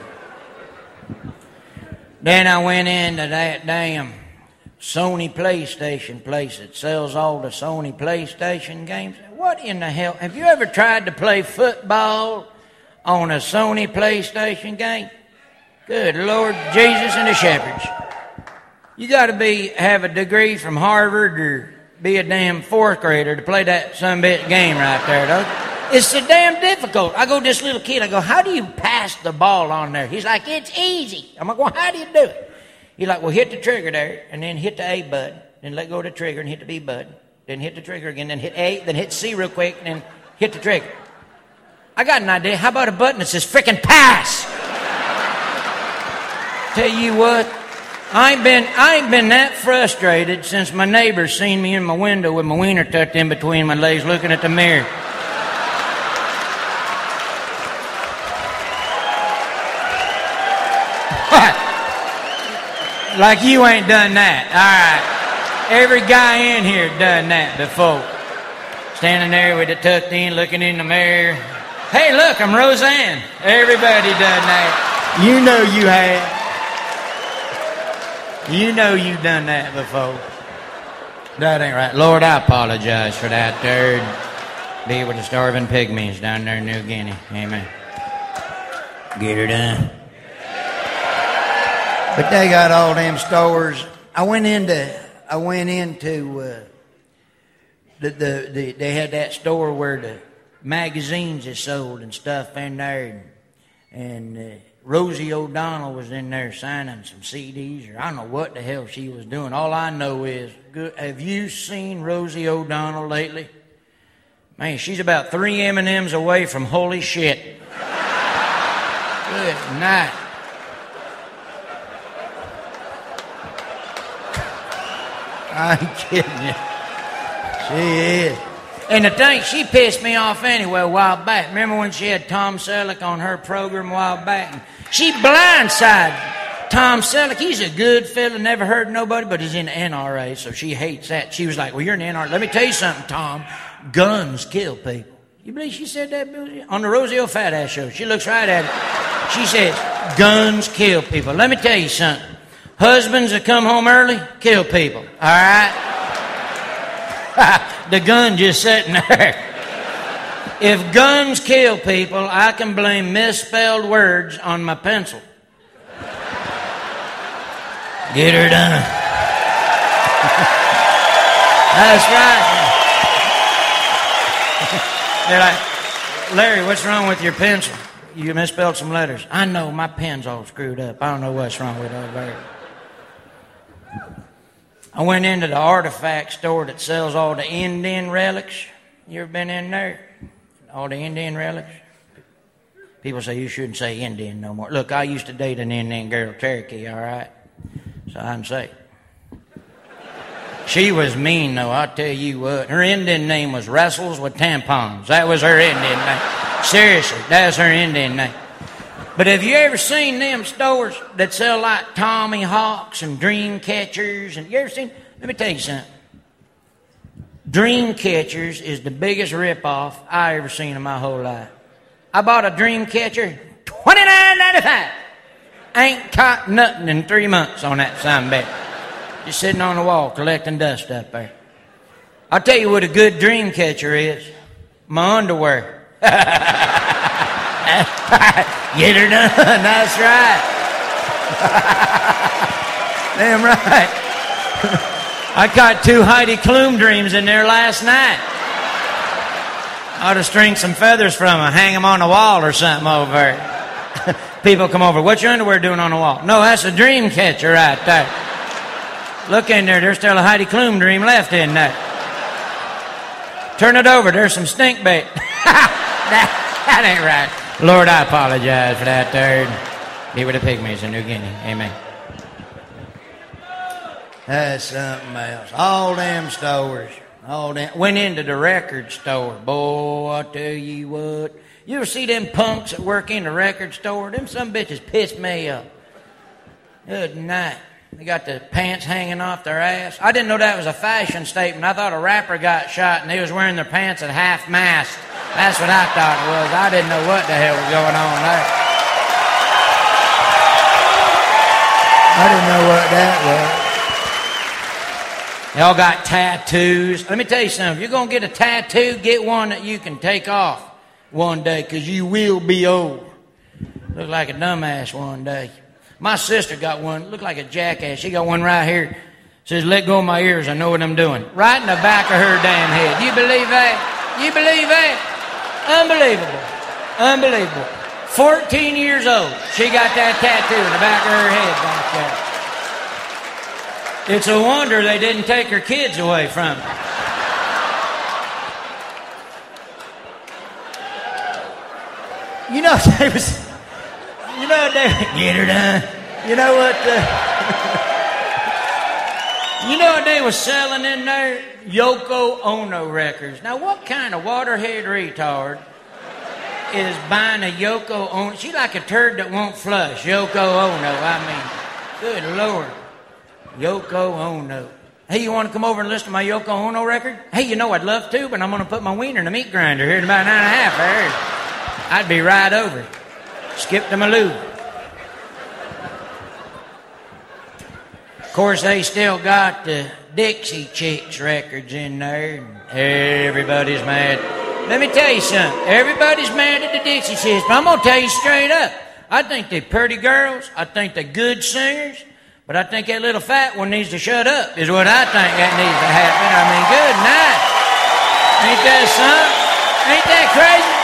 Then I went into that damn Sony PlayStation place that sells all the Sony PlayStation games. What in the hell? Have you ever tried to play football on a Sony PlayStation game? Good Lord Jesus and the shepherds. You got to have a degree from Harvard or be a damn fourth grader to play that sumbitch game right there, though. It's so damn difficult. I go to this little kid, I go, how do you pass the ball on there? He's like, it's easy. I'm like, well, how do you do it? He's like, well, hit the trigger there, and then hit the A button, then let go of the trigger and hit the B button, then hit the trigger again, then hit A, then hit C real quick, and then hit the trigger. I got an idea. How about a button that says frickin' pass? Tell you what, I ain't been that frustrated since my neighbor seen me in my window with my wiener tucked in between my legs looking at the mirror. What? Like you ain't done that. All right. Every guy in here done that before. Standing there with it tucked in, looking in the mirror. Hey, look, I'm Roseanne. Everybody done that. You know you have. You know you've done that before. That ain't right. Lord, I apologize for that turd. Be with the starving pygmies down there in New Guinea. Amen. Get her done. But they got all them stores. I went into they had that store where the magazines is sold and stuff in there, and Rosie O'Donnell was in there signing some CDs, or I don't know what the hell she was doing. All I know is, have you seen Rosie O'Donnell lately? Man, she's about 3 M&Ms away from holy shit. Good night. I ain't kidding you. She is. And the thing, she pissed me off anyway a while back. Remember when she had Tom Selleck on her program a while back? And she blindsided Tom Selleck. He's a good fella, never hurt nobody, but he's in the NRA, so she hates that. She was like, well, you're in the NRA. Let me tell you something, Tom. Guns kill people. You believe she said that on the Rosie O'Fat-Ass show? She looks right at it. She says, guns kill people. Let me tell you something. Husbands that come home early, kill people. All right? The gun just sitting there. If guns kill people, I can blame misspelled words on my pencil. Get her done. That's right. They're like, Larry, what's wrong with your pencil? You misspelled some letters. I know, my pen's all screwed up. I don't know what's wrong with it, Larry. I went into the artifact store that sells all the Indian relics. You ever been in there? All the Indian relics? People say you shouldn't say Indian no more. Look, I used to date an Indian girl, Cherokee, all right? So I can say. She was mean, though, I'll tell you what. Her Indian name was Wrestles with Tampons. That was her Indian name. Seriously, that's her Indian name. But have you ever seen them stores that sell like Tommy Hawks and Dream Catchers? And you ever seen? Let me tell you something. Dream Catchers is the biggest ripoff I ever seen in my whole life. I bought a Dream Catcher, $29.95. Ain't caught nothing in 3 months on that son of a bitch. Just sitting on the wall collecting dust up there. I'll tell you what a good dream catcher is. My underwear. Get her done. That's right. Damn right. I caught 2 Heidi Klum dreams in there last night. I ought to string some feathers from them, hang them on the wall or something over there. People come over. What's your underwear doing on the wall? No, that's a dream catcher right there. Look in there. There's still a Heidi Klum dream left in there. Turn it over. There's some stink bait. that ain't right. Lord, I apologize for that third. Be with the pygmies in New Guinea. Amen. That's something else. All them stores. Went into the record store. Boy, I tell you what. You ever see them punks that work in the record store? Them some bitches piss me up. Good night. They got the pants hanging off their ass. I didn't know that was a fashion statement. I thought a rapper got shot and they was wearing their pants at half-mast. That's what I thought it was. I didn't know what the hell was going on there. I didn't know what that was. They all got tattoos. Let me tell you something. If you're going to get a tattoo, get one that you can take off one day, because you will be old. Look like a dumbass one day. My sister got one, looked like a jackass. She got one right here. Says, let go of my ears, I know what I'm doing. Right in the back of her damn head. You believe that? You believe that? Unbelievable. Unbelievable. 14 years old. She got that tattoo in the back of her head back there. It's a wonder they didn't take her kids away from her. You know, they was... You know what they... Get her done. You know what... You know what they was selling in there? Yoko Ono records. Now, what kind of waterhead retard is buying a Yoko Ono? She like a turd that won't flush. Yoko Ono, I mean. Good Lord. Yoko Ono. Hey, you want to come over and listen to my Yoko Ono record? Hey, you know I'd love to, but I'm going to put my wiener in the meat grinder here in about 9.5 hours. I'd be right over. Skip to Malou. Of course, they still got the Dixie Chicks records in there. Everybody's mad. Let me tell you something. Everybody's mad at the Dixie Chicks, but I'm going to tell you straight up. I think they're pretty girls. I think they're good singers. But I think that little fat one needs to shut up, is what I think that needs to happen. I mean, good night. Ain't that something? Ain't that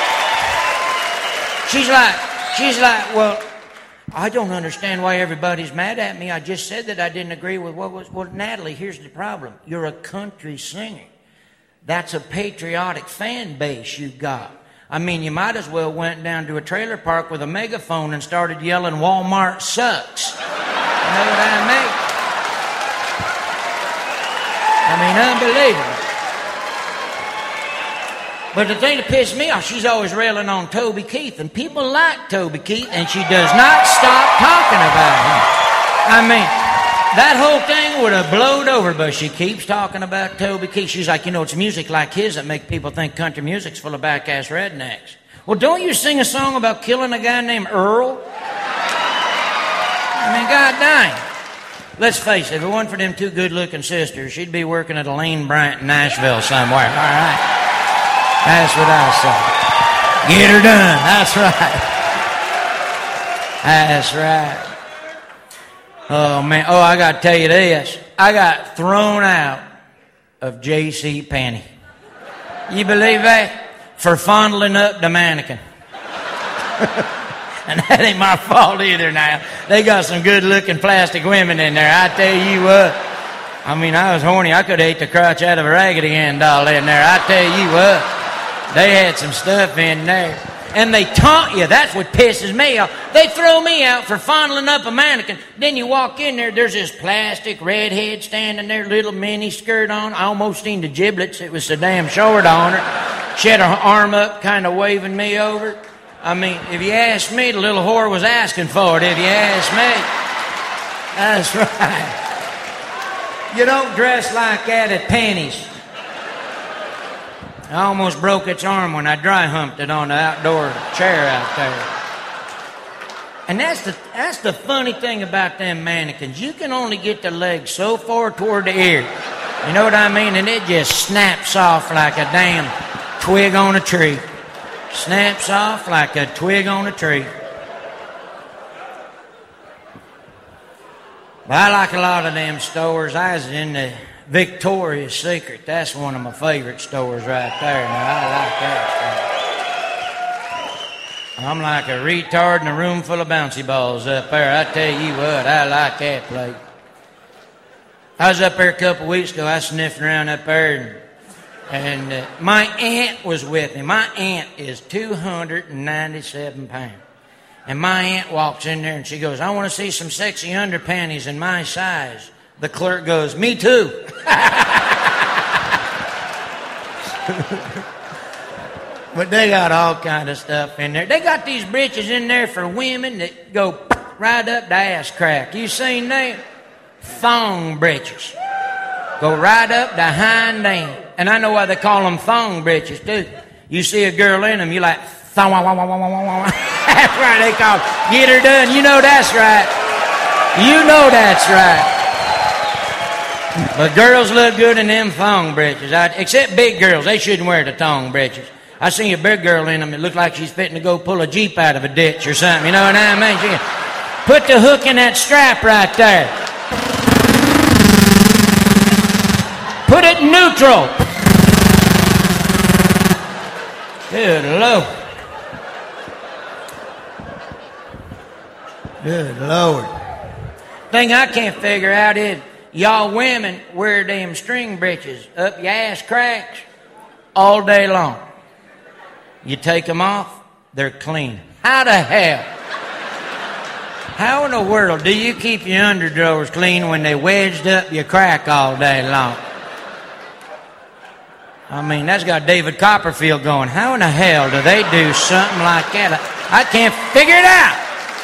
crazy? She's like, well, I don't understand why everybody's mad at me. I just said that I didn't agree with what was... Well, Natalie, here's the problem. You're a country singer. That's a patriotic fan base you got. I mean, you might as well went down to a trailer park with a megaphone and started yelling, Walmart sucks. You know what I mean? Unbelievable. But the thing that pissed me off, she's always railing on Toby Keith, and people like Toby Keith, and she does not stop talking about him. I mean, that whole thing would have blowed over, but she keeps talking about Toby Keith. She's like, you know, it's music like his that make people think country music's full of back-ass rednecks. Well, don't you sing a song about killing a guy named Earl? I mean, god dang. Let's face it, if it wasn't for them 2 good-looking sisters, she'd be working at a Lane Bryant in Nashville somewhere. All right. That's what I say. Get her done. That's right. That's right. Oh, man. Oh, I got to tell you this. I got thrown out of J.C. Penney. You believe that? For fondling up the mannequin. And that ain't my fault either now. They got some good-looking plastic women in there, I tell you what. I mean, I was horny. I could have ate the crotch out of a Raggedy Ann doll in there, I tell you what. They had some stuff in there. And they taunt you. That's what pisses me off. They throw me out for fondling up a mannequin. Then you walk in there, there's this plastic redhead standing there, little mini skirt on. I almost seen the giblets. It was so damn short on her. She had her arm up, kind of waving me over. I mean, if you ask me, the little whore was asking for it, if you ask me. That's right. You don't dress like that at Penny's. I almost broke its arm when I dry humped it on the outdoor chair out there. And that's the funny thing about them mannequins. You can only get the legs so far toward the ear. You know what I mean? And it just snaps off like a damn twig on a tree. Snaps off like a twig on a tree. But I like a lot of them stores. I was in the Victoria's Secret. That's one of my favorite stores right there. Now, I like that stuff. I'm like a retard in a room full of bouncy balls up there. I tell you what, I like that place. I was up there a couple weeks ago. I was sniffing around up there, and my aunt was with me. My aunt is 297 pounds. And my aunt walks in there and she goes, I want to see some sexy underpanties in my size. The clerk goes, me too. But they got all kind of stuff in there. They got these britches in there for women that go right up the ass crack. You seen that? Thong britches. Go right up the hind end. And I know why they call them thong britches too. You see a girl in them, you like, thong, wah, wah, wah, wah, wah, wah. That's right, they call it. Get her done. You know that's right. You know that's right. But girls look good in them thong britches. Except big girls. They shouldn't wear the thong britches. I seen a big girl in them that looked like she's fitting to go pull a Jeep out of a ditch or something. You know what I mean? Put the hook in that strap right there. Put it neutral. Good Lord. Good Lord. Thing I can't figure out is y'all women wear them string breeches up your ass cracks all day long. You take them off, they're clean. How the hell? How in the world do you keep your underdrawers clean when they wedged up your crack all day long? I mean, that's got David Copperfield going. How in the hell do they do something like that? I can't figure it out.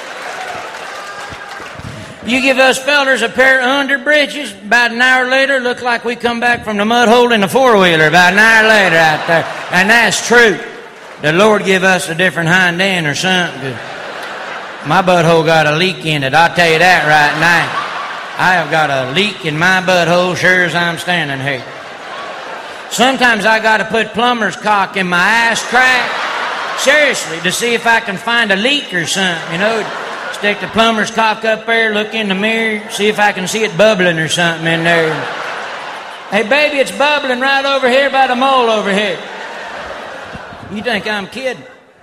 You give us fellers a pair of underbreeches, about an hour later, look like we come back from the mud hole in the four-wheeler about an hour later out there. And that's true. The Lord give us a different hind end or something. My butthole got a leak in it, I'll tell you that right now. I have got a leak in my butthole sure as I'm standing here. Sometimes I got to put plumber's cock in my ass crack, seriously, to see if I can find a leak or something, you know. Stick the plumber's cock up there, look in the mirror, see if I can see it bubbling or something in there. Hey, baby, it's bubbling right over here by the mole over here. You think I'm kidding?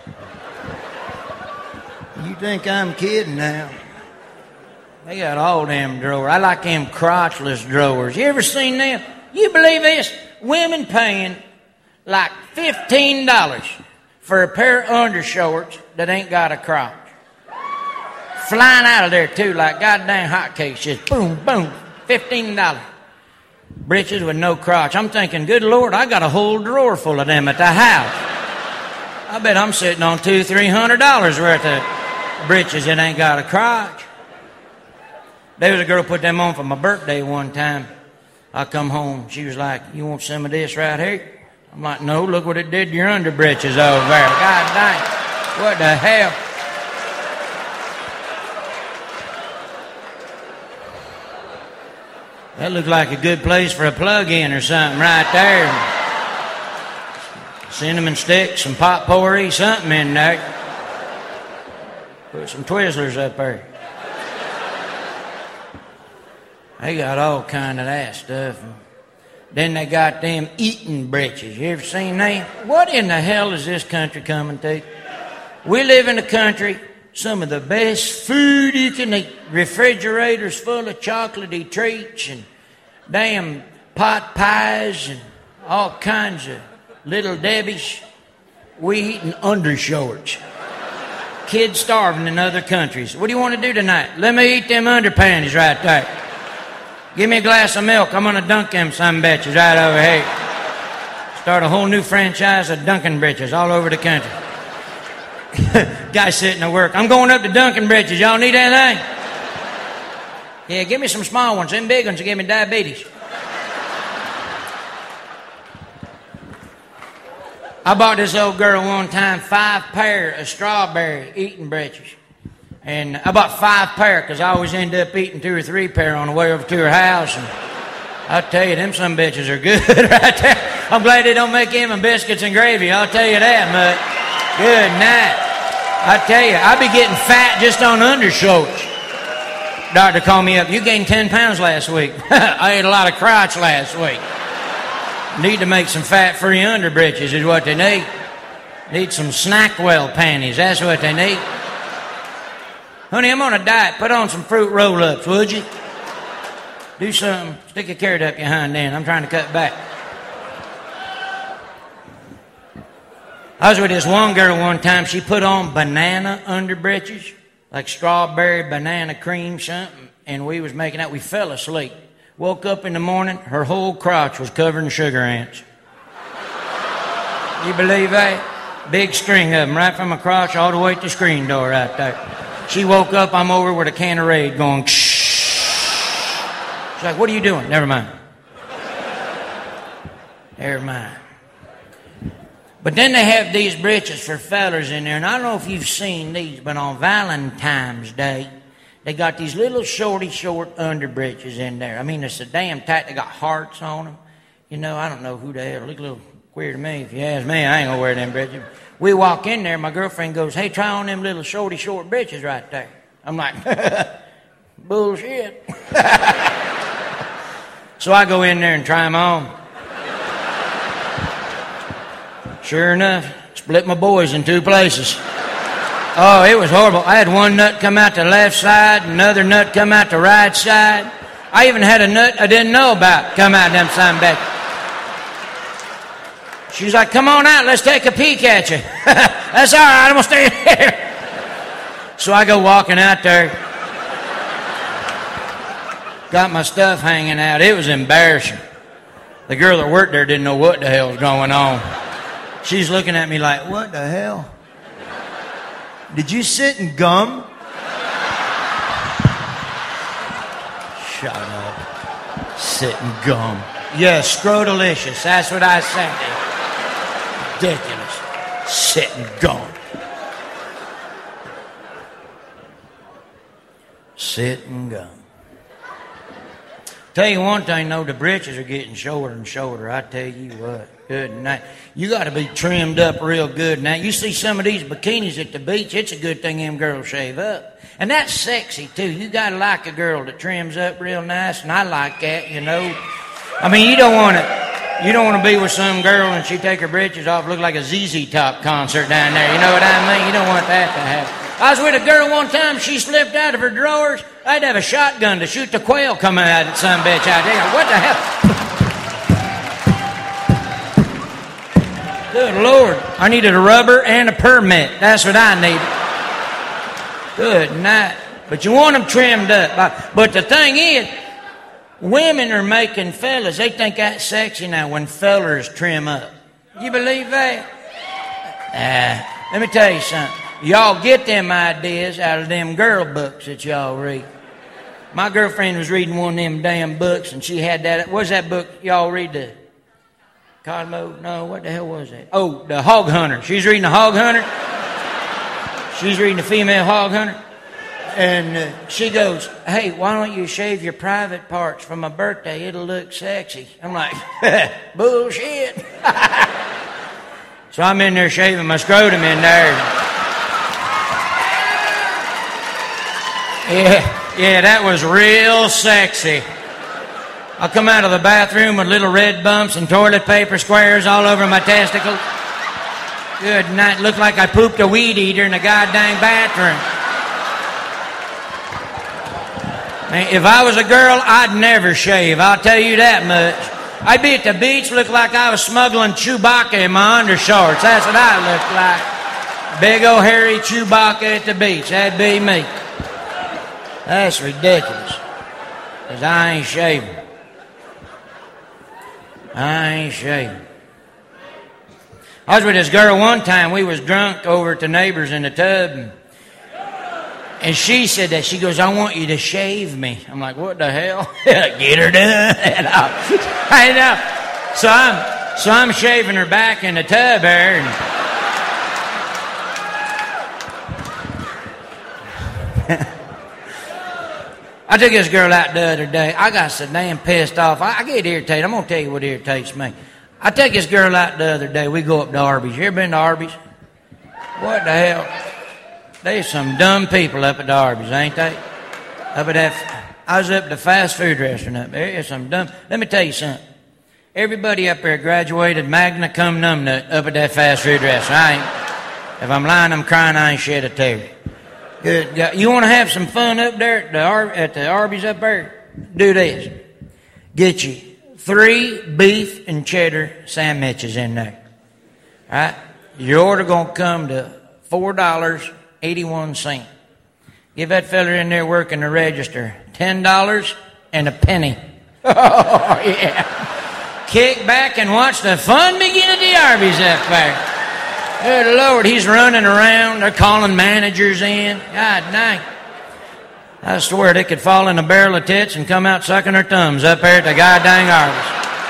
You think I'm kidding now? They got all them drawers. I like them crotchless drawers. You ever seen them? You believe this? Women paying like $15 for a pair of undershorts that ain't got a crotch. Flying out of there, too, like goddamn hotcakes. Just boom, boom, $15. Breeches with no crotch. I'm thinking, good Lord, I got a whole drawer full of them at the house. I bet I'm sitting on $200-300 worth of breeches that ain't got a crotch. There was a girl put them on for my birthday one time. I come home. She was like, you want some of this right here? I'm like, no, look what it did to your underbreeches over there. God dang. What the hell? That looked like a good place for a plug-in or something right there. Cinnamon sticks, some potpourri, something in there. Put some Twizzlers up there. They got all kind of that stuff. Then they got them eating britches. You ever seen them? What in the hell is this country coming to? We live in a country, some of the best food you can eat. Refrigerators full of chocolatey treats and damn pot pies and all kinds of little Debbies. We eating undershorts. Kids starving in other countries. What do you want to do tonight? Let me eat them underpanties right there. Give me a glass of milk. I'm going to dunk them some bitches right over here. Start a whole new franchise of Dunkin' Britches all over the country. Guy sitting at work. I'm going up to Dunkin' Britches. Y'all need anything? Yeah, give me some small ones. Them big ones will give me diabetes. I bought this old girl one time 5 pair of strawberry eating britches. And I bought 5 pair because I always end up eating 2 or 3 pair on the way over to her house. And I tell you, them some bitches are good right there. I'm glad they don't make them in biscuits and gravy. I'll tell you that much. Good night. I tell you, I be getting fat just on undershorts. Doctor called me up. You gained 10 pounds last week. I ate a lot of crotch last week. Need to make some fat-free underbritches is what they need. Need some Snackwell panties. That's what they need. Honey, I'm on a diet. Put on some fruit roll-ups, would you? Do something. Stick a carrot up your hind end. I'm trying to cut back. I was with this one girl one time. She put on banana underbritches, like strawberry banana cream something, and we was making out. We fell asleep. Woke up in the morning, her whole crotch was covered in sugar ants. You believe that? Big string of them, right from my crotch all the way to the screen door right there. She woke up, I'm over with a can of Raid going, shh. She's like, what are you doing? Never mind. Never mind. But then they have these britches for fellers in there, and I don't know if you've seen these, but on Valentine's Day, they got these little short underbritches in there. I mean, it's so damn tight. They got hearts on them. You know, I don't know who they are. Look a little queer to me. If you ask me, I ain't going to wear them britches. We walk in there, my girlfriend goes, hey, try on them little short britches right there. I'm like, bullshit. So I go in there and try them on. Sure enough, split my boys in 2 places. Oh, it was horrible. I had one nut come out the left side, another nut come out the right side. I even had a nut I didn't know about come out them son bitches. She's like, come on out, let's take a peek at you. That's all right, I'm going to stay here. So I go walking out there. Got my stuff hanging out. It was embarrassing. The girl that worked there didn't know what the hell was going on. She's looking at me like, what the hell? Did you sit in gum? Shut up. Sit in gum. Yeah, scrotalicious. That's what I said. Ridiculous. Sitting gum. Sitting gum. Tell you one thing, though, the britches are getting shorter and shorter. I tell you what. Good night. You got to be trimmed up real good now. You see some of these bikinis at the beach, it's a good thing them girls shave up. And that's sexy, too. You got to like a girl that trims up real nice, and I like that, you know. I mean, you don't want to be with some girl and she take her britches off, look like a ZZ Top concert down there. You know what I mean? You don't want that to happen. I was with a girl one time, she slipped out of her drawers. I'd have a shotgun to shoot the quail coming out at some bitch out there. What the hell? Good Lord. I needed a rubber and a permit. That's what I needed. Good night. But you want them trimmed up. But the thing is, women are making fellas, they think that's sexy now when fellers trim up. You believe that? Let me tell you something. Y'all get them ideas out of them girl books that y'all read. My girlfriend was reading one of them damn books, and she had that. What's that book y'all read? The Cosmo? No, what the hell was that? Oh, the Hog Hunter. She's reading the Hog Hunter. She's reading the Female Hog Hunter. And she goes, hey, why don't you shave your private parts for my birthday? It'll look sexy. I'm like, bullshit. So I'm in there shaving my scrotum in there. Yeah, that was real sexy. I'll come out of the bathroom with little red bumps and toilet paper squares all over my testicles. Good night. Looked like I pooped a weed eater in the goddamn bathroom. If I was a girl, I'd never shave. I'll tell you that much. I'd be at the beach, look like I was smuggling Chewbacca in my undershorts. That's what I looked like. Big old hairy Chewbacca at the beach. That'd be me. That's ridiculous. Because I ain't shaving. I ain't shaving. I was with this girl one time. We was drunk over at the neighbors in the tub. And she said that. She goes, I want you to shave me. I'm like, what the hell? Get her done. I know. So I'm shaving her back in the tub there. I took this girl out the other day. I got so damn pissed off. I get irritated. I'm going to tell you what irritates me. I took this girl out the other day. We go up to Arby's. You ever been to Arby's? What the hell? There's some dumb people up at the Arby's, ain't they? Up at that. I was up at the fast food restaurant up there. There's some dumb. Let me tell you something. Everybody up there graduated magna cum numnut up at that fast food restaurant. If I'm lying, I'm crying. I ain't shed a tear. Good God. You want to have some fun up there at the Arby's up there? Do this. Get you 3 beef and cheddar sandwiches in there. All right? Your order going to come to $4.81. Give that fella in there working the register $10 and a penny. Oh, yeah. Kick back and watch the fun begin at the Arby's up there. Good Lord, he's running around. They're calling managers in. God dang. I swear they could fall in a barrel of tits and come out sucking their thumbs up there at the goddamn Arby's.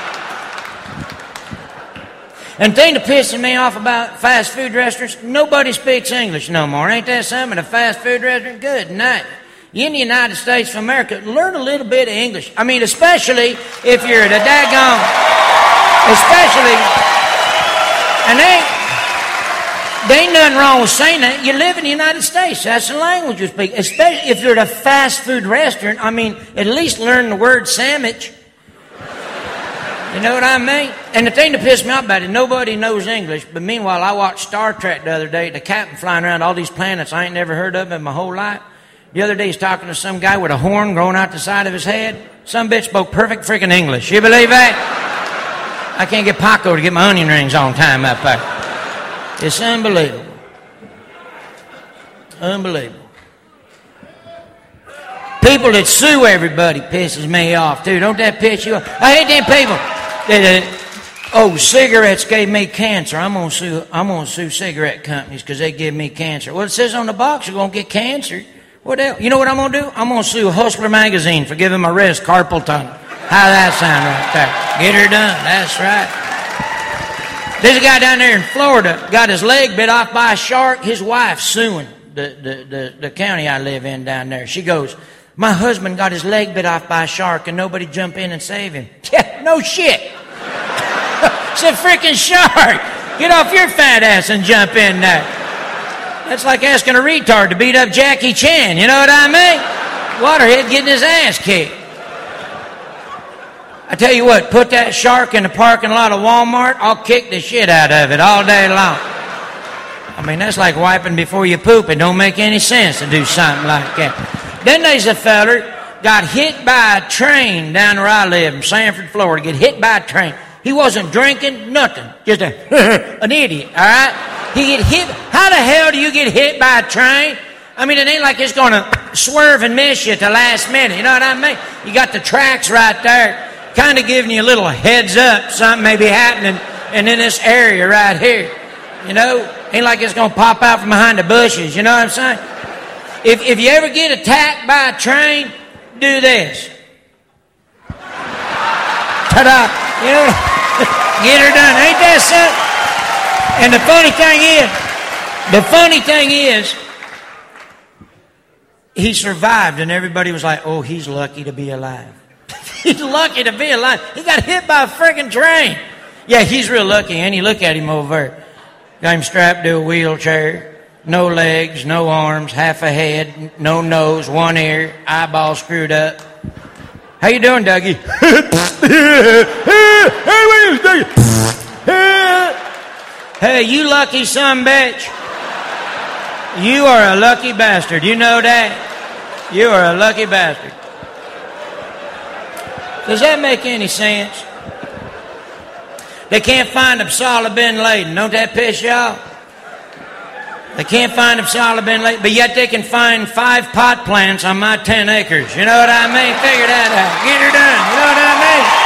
And the thing that pisses me off about fast food restaurants, nobody speaks English no more. Ain't that something? A fast food restaurant? Good night. You in the United States of America, learn a little bit of English. I mean, especially if you're the daggone, especially, and there ain't nothing wrong with saying that. You live in the United States. That's the language you speak. Especially if you're at a fast food restaurant, I mean, at least learn the word sandwich. You know what I mean? And the thing that pissed me off about it, nobody knows English. But meanwhile, I watched Star Trek the other day. The captain flying around all these planets I ain't never heard of in my whole life. The other day he's talking to some guy with a horn growing out the side of his head. Some bitch spoke perfect freaking English. You believe that? I can't get Paco to get my onion rings on time up there. It's unbelievable. Unbelievable. People that sue everybody pisses me off too. Don't that piss you off? I hate them people. Cigarettes gave me cancer. I'm gonna sue cigarette companies because they give me cancer. Well, it says on the box you're gonna get cancer. What else? You know what I'm gonna do? I'm gonna sue Hustler magazine for giving my wrist carpal tunnel. How that sound right there? Get her done. That's right. There's a guy down there in Florida got his leg bit off by a shark. His wife suing the county I live in down there. She goes, my husband got his leg bit off by a shark and nobody jump in and save him. Yeah, no shit. It's a freaking shark. Get off your fat ass and jump in there. That's like asking a retard to beat up Jackie Chan. You know what I mean? Waterhead getting his ass kicked. I tell you what, put that shark in the parking lot of Walmart, I'll kick the shit out of it all day long. I mean, that's like wiping before you poop. It don't make any sense to do something like that. Then there's a feller got hit by a train down where I live in Sanford, Florida. Get hit by a train. He wasn't drinking, nothing. Just an idiot, all right? He get hit. How the hell do you get hit by a train? I mean, it ain't like it's going to swerve and miss you at the last minute. You know what I mean? You got the tracks right there, kind of giving you a little heads up. Something may be happening and in this area right here. You know? Ain't like it's going to pop out from behind the bushes. You know what I'm saying? If you ever get attacked by a train, do this. Ta-da! You know, get her done. Ain't that something? And the funny thing is, he survived, and everybody was like, oh, he's lucky to be alive. He's lucky to be alive. He got hit by a friggin' train. Yeah, he's real lucky, and you look at him over there. Got him strapped to a wheelchair. No legs, no arms, half a head, no nose, one ear, eyeball screwed up. How you doing, Dougie? Hey, you lucky son bitch. You are a lucky bastard. You know that? You are a lucky bastard. Does that make any sense? They can't find Osama bin Laden. Don't that piss y'all? They can't find Osama bin Laden, but yet they can find 5 pot plants on my 10 acres. You know what I mean? Figure that out. Get her done. You know what I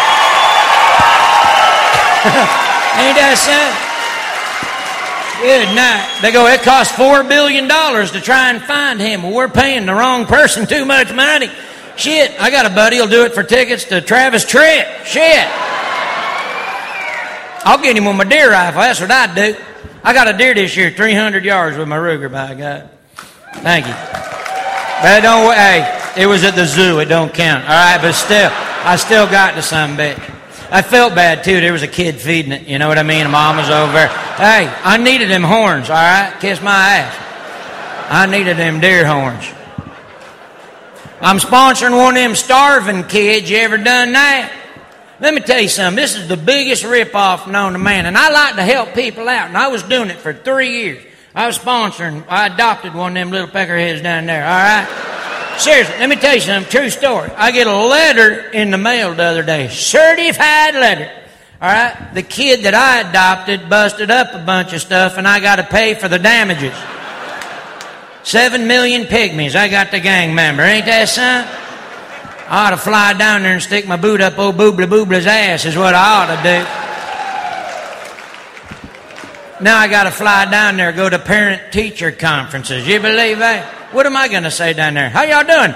mean? Ain't that something? Good night. They go, it costs $4 billion to try and find him. Well, we're paying the wrong person too much money. Shit, I got a buddy who'll do it for tickets to Travis Tritt. Shit. I'll get him with my deer rifle. That's what I'd do. I got a deer this year, 300 yards with my Ruger, by God. Thank you. But don't, hey, it was at the zoo. It don't count. All right, but still, I still got the son bitch. I felt bad, too. There was a kid feeding it. You know what I mean? Mom was over there. Hey, I needed them horns, all right? Kiss my ass. I needed them deer horns. I'm sponsoring one of them starving kids. You ever done that? Let me tell you something. This is the biggest ripoff known to man. And I like to help people out. And I was doing it for 3 years. I adopted one of them little peckerheads down there, all right? Seriously, let me tell you something. True story. I get a letter in the mail the other day. Certified letter. All right? The kid that I adopted busted up a bunch of stuff, and I got to pay for the damages. 7 million pygmies. I got the gang member. Ain't that something? I ought to fly down there and stick my boot up old Boobla Boobla's ass is what I ought to do. Now I got to fly down there, go to parent-teacher conferences. You believe that? What am I going to say down there? How y'all doing?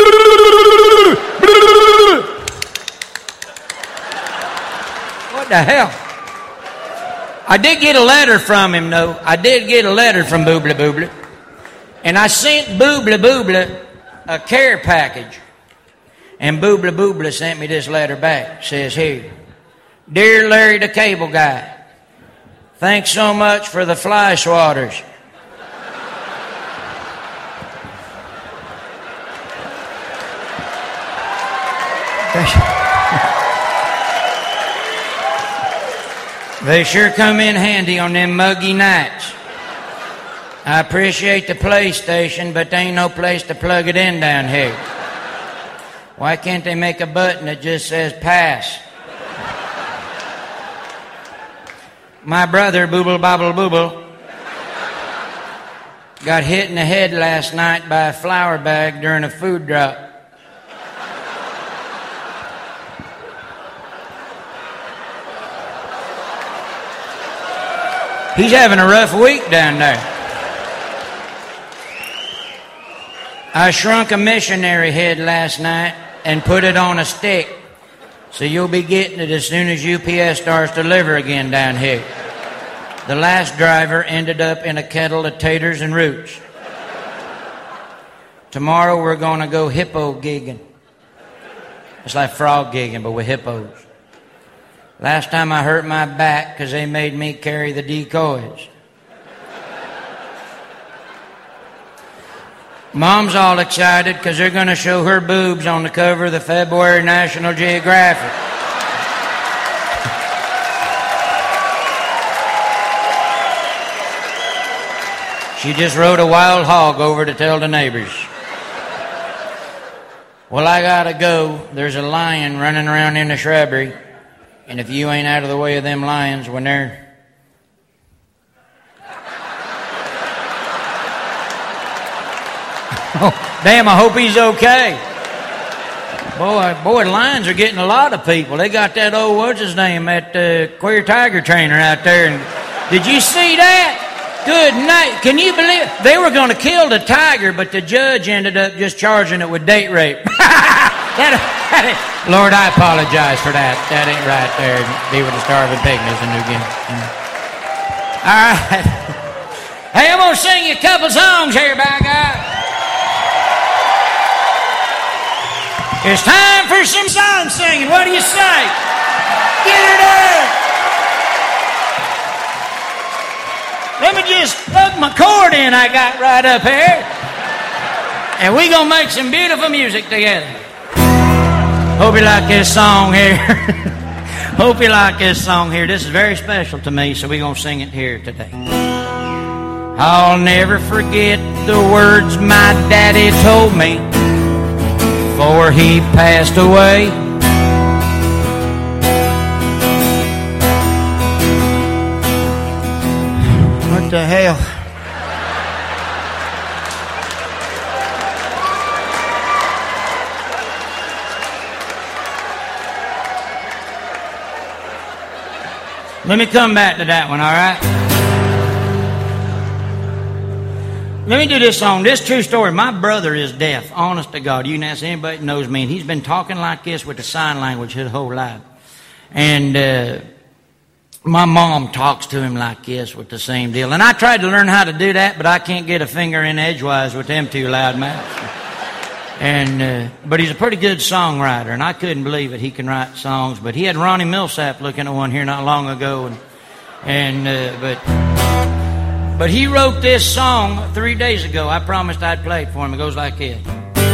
What the hell? I did get a letter from him, though. I did get a letter from Boobla Boobla. And I sent Boobla Boobla a care package. And Boobla Boobla sent me this letter back. It says here, Dear Larry the Cable Guy, thanks so much for the fly swatters. They sure come in handy on them muggy nights. I appreciate the PlayStation, but there ain't no place to plug it in down here. Why can't they make a button that just says pass? My brother, Booble Bobble Booble, got hit in the head last night by a flour bag during a food drop. He's having a rough week down there. I shrunk a missionary head last night and put it on a stick. So you'll be getting it as soon as UPS starts to deliver again down here. The last driver ended up in a kettle of taters and roots. Tomorrow we're going to go hippo gigging. It's like frog gigging, but with hippos. Last time I hurt my back because they made me carry the decoys. Mom's all excited because they're going to show her boobs on the cover of the February National Geographic. She just rode a wild hog over to tell the neighbors. Well, I got to go. There's a lion running around in the shrubbery. And if you ain't out of the way of them lions when they're... Oh, damn, I hope he's okay. Boy, lions are getting a lot of people. They got that old, what's his name, that queer tiger trainer out there. And did you see that? Good night. Can you believe it? They were going to kill the tiger, but the judge ended up just charging it with date rape. Lord, I apologize for that. That ain't right there. Be with the starving pygmies in New Guinea. All right. Hey, I'm going to sing you a couple songs here, by God. It's time for some song singing. What do you say? Get it up. Let me just plug my cord in I got right up here. And we're going to make some beautiful music together. Hope you like this song here. Hope you like this song here. This is very special to me, so we're going to sing it here today. I'll never forget the words my daddy told me before he passed away. What the hell? Let me come back to that one, all right? Let me do this song. This true story. My brother is deaf, honest to God. You can ask anybody who knows me, and he's been talking like this with the sign language his whole life. And my mom talks to him like this with the same deal. And I tried to learn how to do that, but I can't get a finger in edgewise with them two loud mouths. And but he's a pretty good songwriter, and I couldn't believe it. He can write songs. But he had Ronnie Millsap looking at one here not long ago, but he wrote this song 3 days ago. I promised I'd play it for him. It goes like this.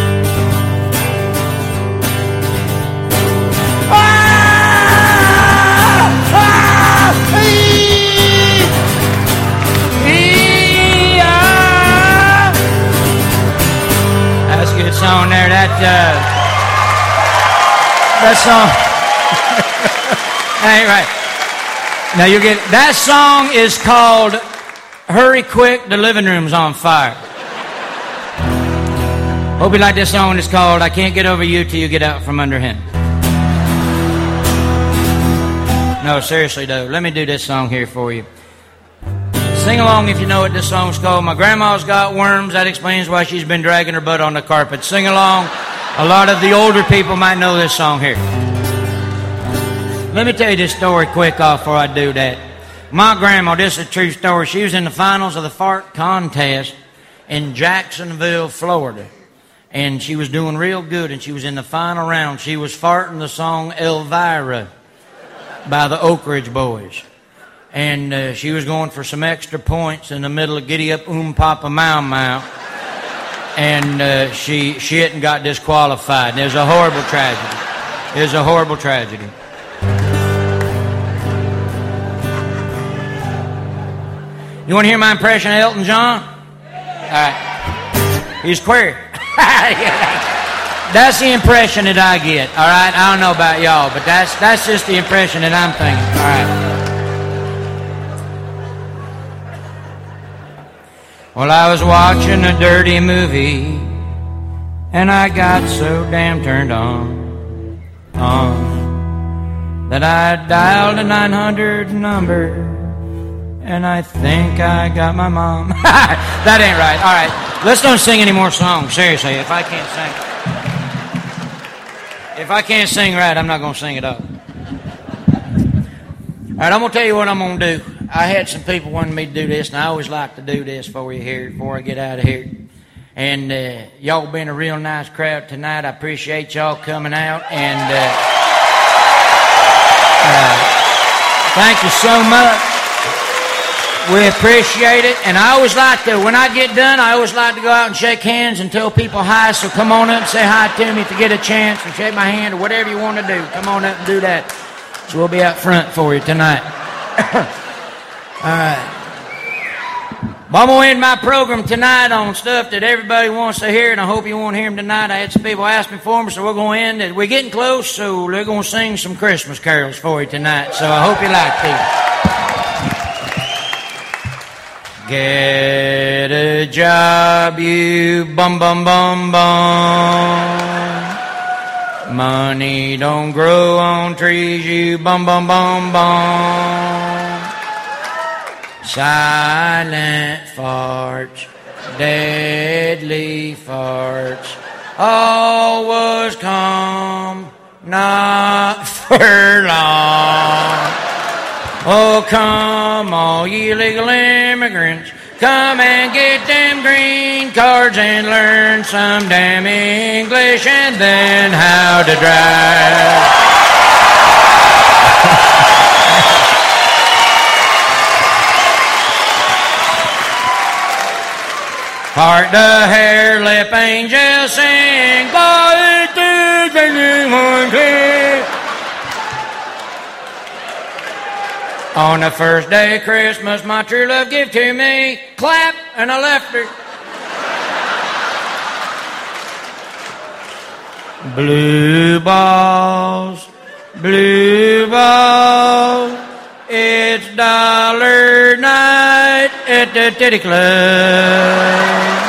That's a good song there. That song. Ain't right. Now you get that song is called "Hurry Quick, the Living Room's on Fire." Hope you like this song. It's called "I Can't Get Over You Till You Get Out From Under Him." No, seriously though, let me do this song here for you. Sing along if you know what this song's called. My grandma's got worms. That explains why she's been dragging her butt on the carpet. Sing along. A lot of the older people might know this song here. Let me tell you this story quick off before I do that. My grandma, this is a true story. She was in the finals of the fart contest in Jacksonville, Florida. And she was doing real good, and she was in the final round. She was farting the song Elvira by the Oak Ridge Boys. And she was going for some extra points in the middle of Giddy Up Papa Mau Mau. And she hadn't got disqualified. And it was a horrible tragedy. It was a horrible tragedy. You want to hear my impression of Elton John? All right. He's queer. That's the impression that I get. All right. I don't know about y'all, but that's just the impression that I'm thinking. All right. Well, I was watching a dirty movie, and I got so damn turned on that I dialed a 900 number, and I think I got my mom. That ain't right. All right, let's don't sing any more songs. Seriously, if I can't sing right, I'm not going to sing it up. All right, I'm going to tell you what I'm going to do. I had some people wanting me to do this, and I always like to do this for you here before I get out of here. And y'all been a real nice crowd tonight. I appreciate y'all coming out, and thank you so much. We appreciate it. And I always like to, when I get done, I always like to go out and shake hands and tell people hi. So come on up and say hi to me if you get a chance, or shake my hand, or whatever you want to do. Come on up and do that. So we'll be out front for you tonight. All right. Well, I'm going to end my program tonight on stuff that everybody wants to hear, and I hope you want to hear them tonight. I had some people ask me for them, so we're going to end it. We're getting close, so they're going to sing some Christmas carols for you tonight, so I hope you like these. Get a job, you bum, bum, bum, bum. Money don't grow on trees, you bum, bum, bum, bum. Silent farts, deadly farts, always come, not for long. Oh, come, all ye legal immigrants, come and get them green cards and learn some damn English and then how to drive. Heart the hair lip angel sing, glory to the On the first day of Christmas, my true love gave to me. Clap, and I left her. Blue balls, it's dollar night at the titty club.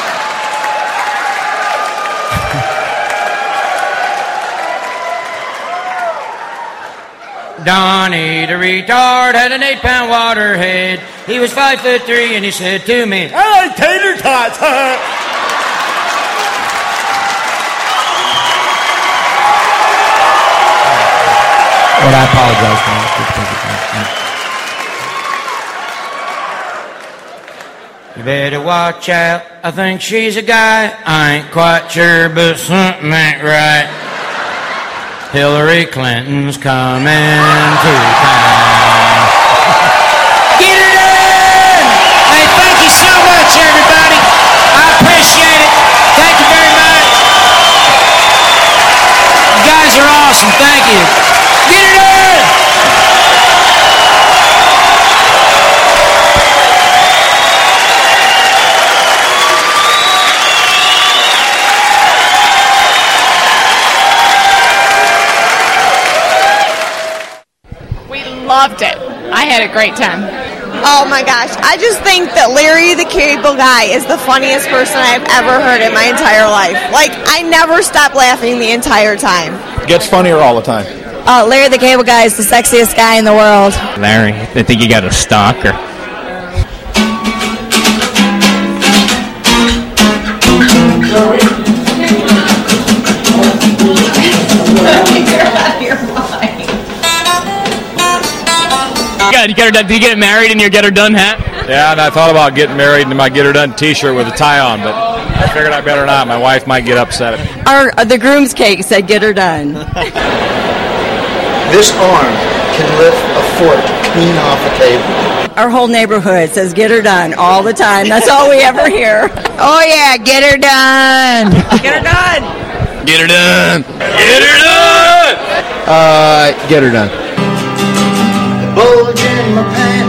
Donnie the retard had an 8-pound water head. He was 5'3" and he said to me, I like tater tots. Well, I apologize for that. You better watch out. I think she's a guy. I ain't quite sure, but something ain't right. Hillary Clinton's coming to town. Get her done! Hey, thank you so much, everybody. I appreciate it. Thank you very much. You guys are awesome. Thank you. Get her done! Loved it. I had a great time. Oh my gosh. I just think that Larry the Cable Guy is the funniest person I've ever heard in my entire life. Like, I never stop laughing the entire time. Gets funnier all the time. Larry the Cable Guy is the sexiest guy in the world. Larry, I think you got a stalker. You get her done. Did you get married in your Get Her Done hat? Yeah, and I thought about getting married in my Get Her Done t-shirt with a tie on, but I figured I better not. My wife might get upset. The groom's cake said Get Her Done. This arm can lift a fork clean off a table. Our whole neighborhood says Get Her Done all the time. That's all we ever hear. Oh yeah, Get Her Done. Get Her Done. Get her done. Get her done. Get her done. Bulge in my pants.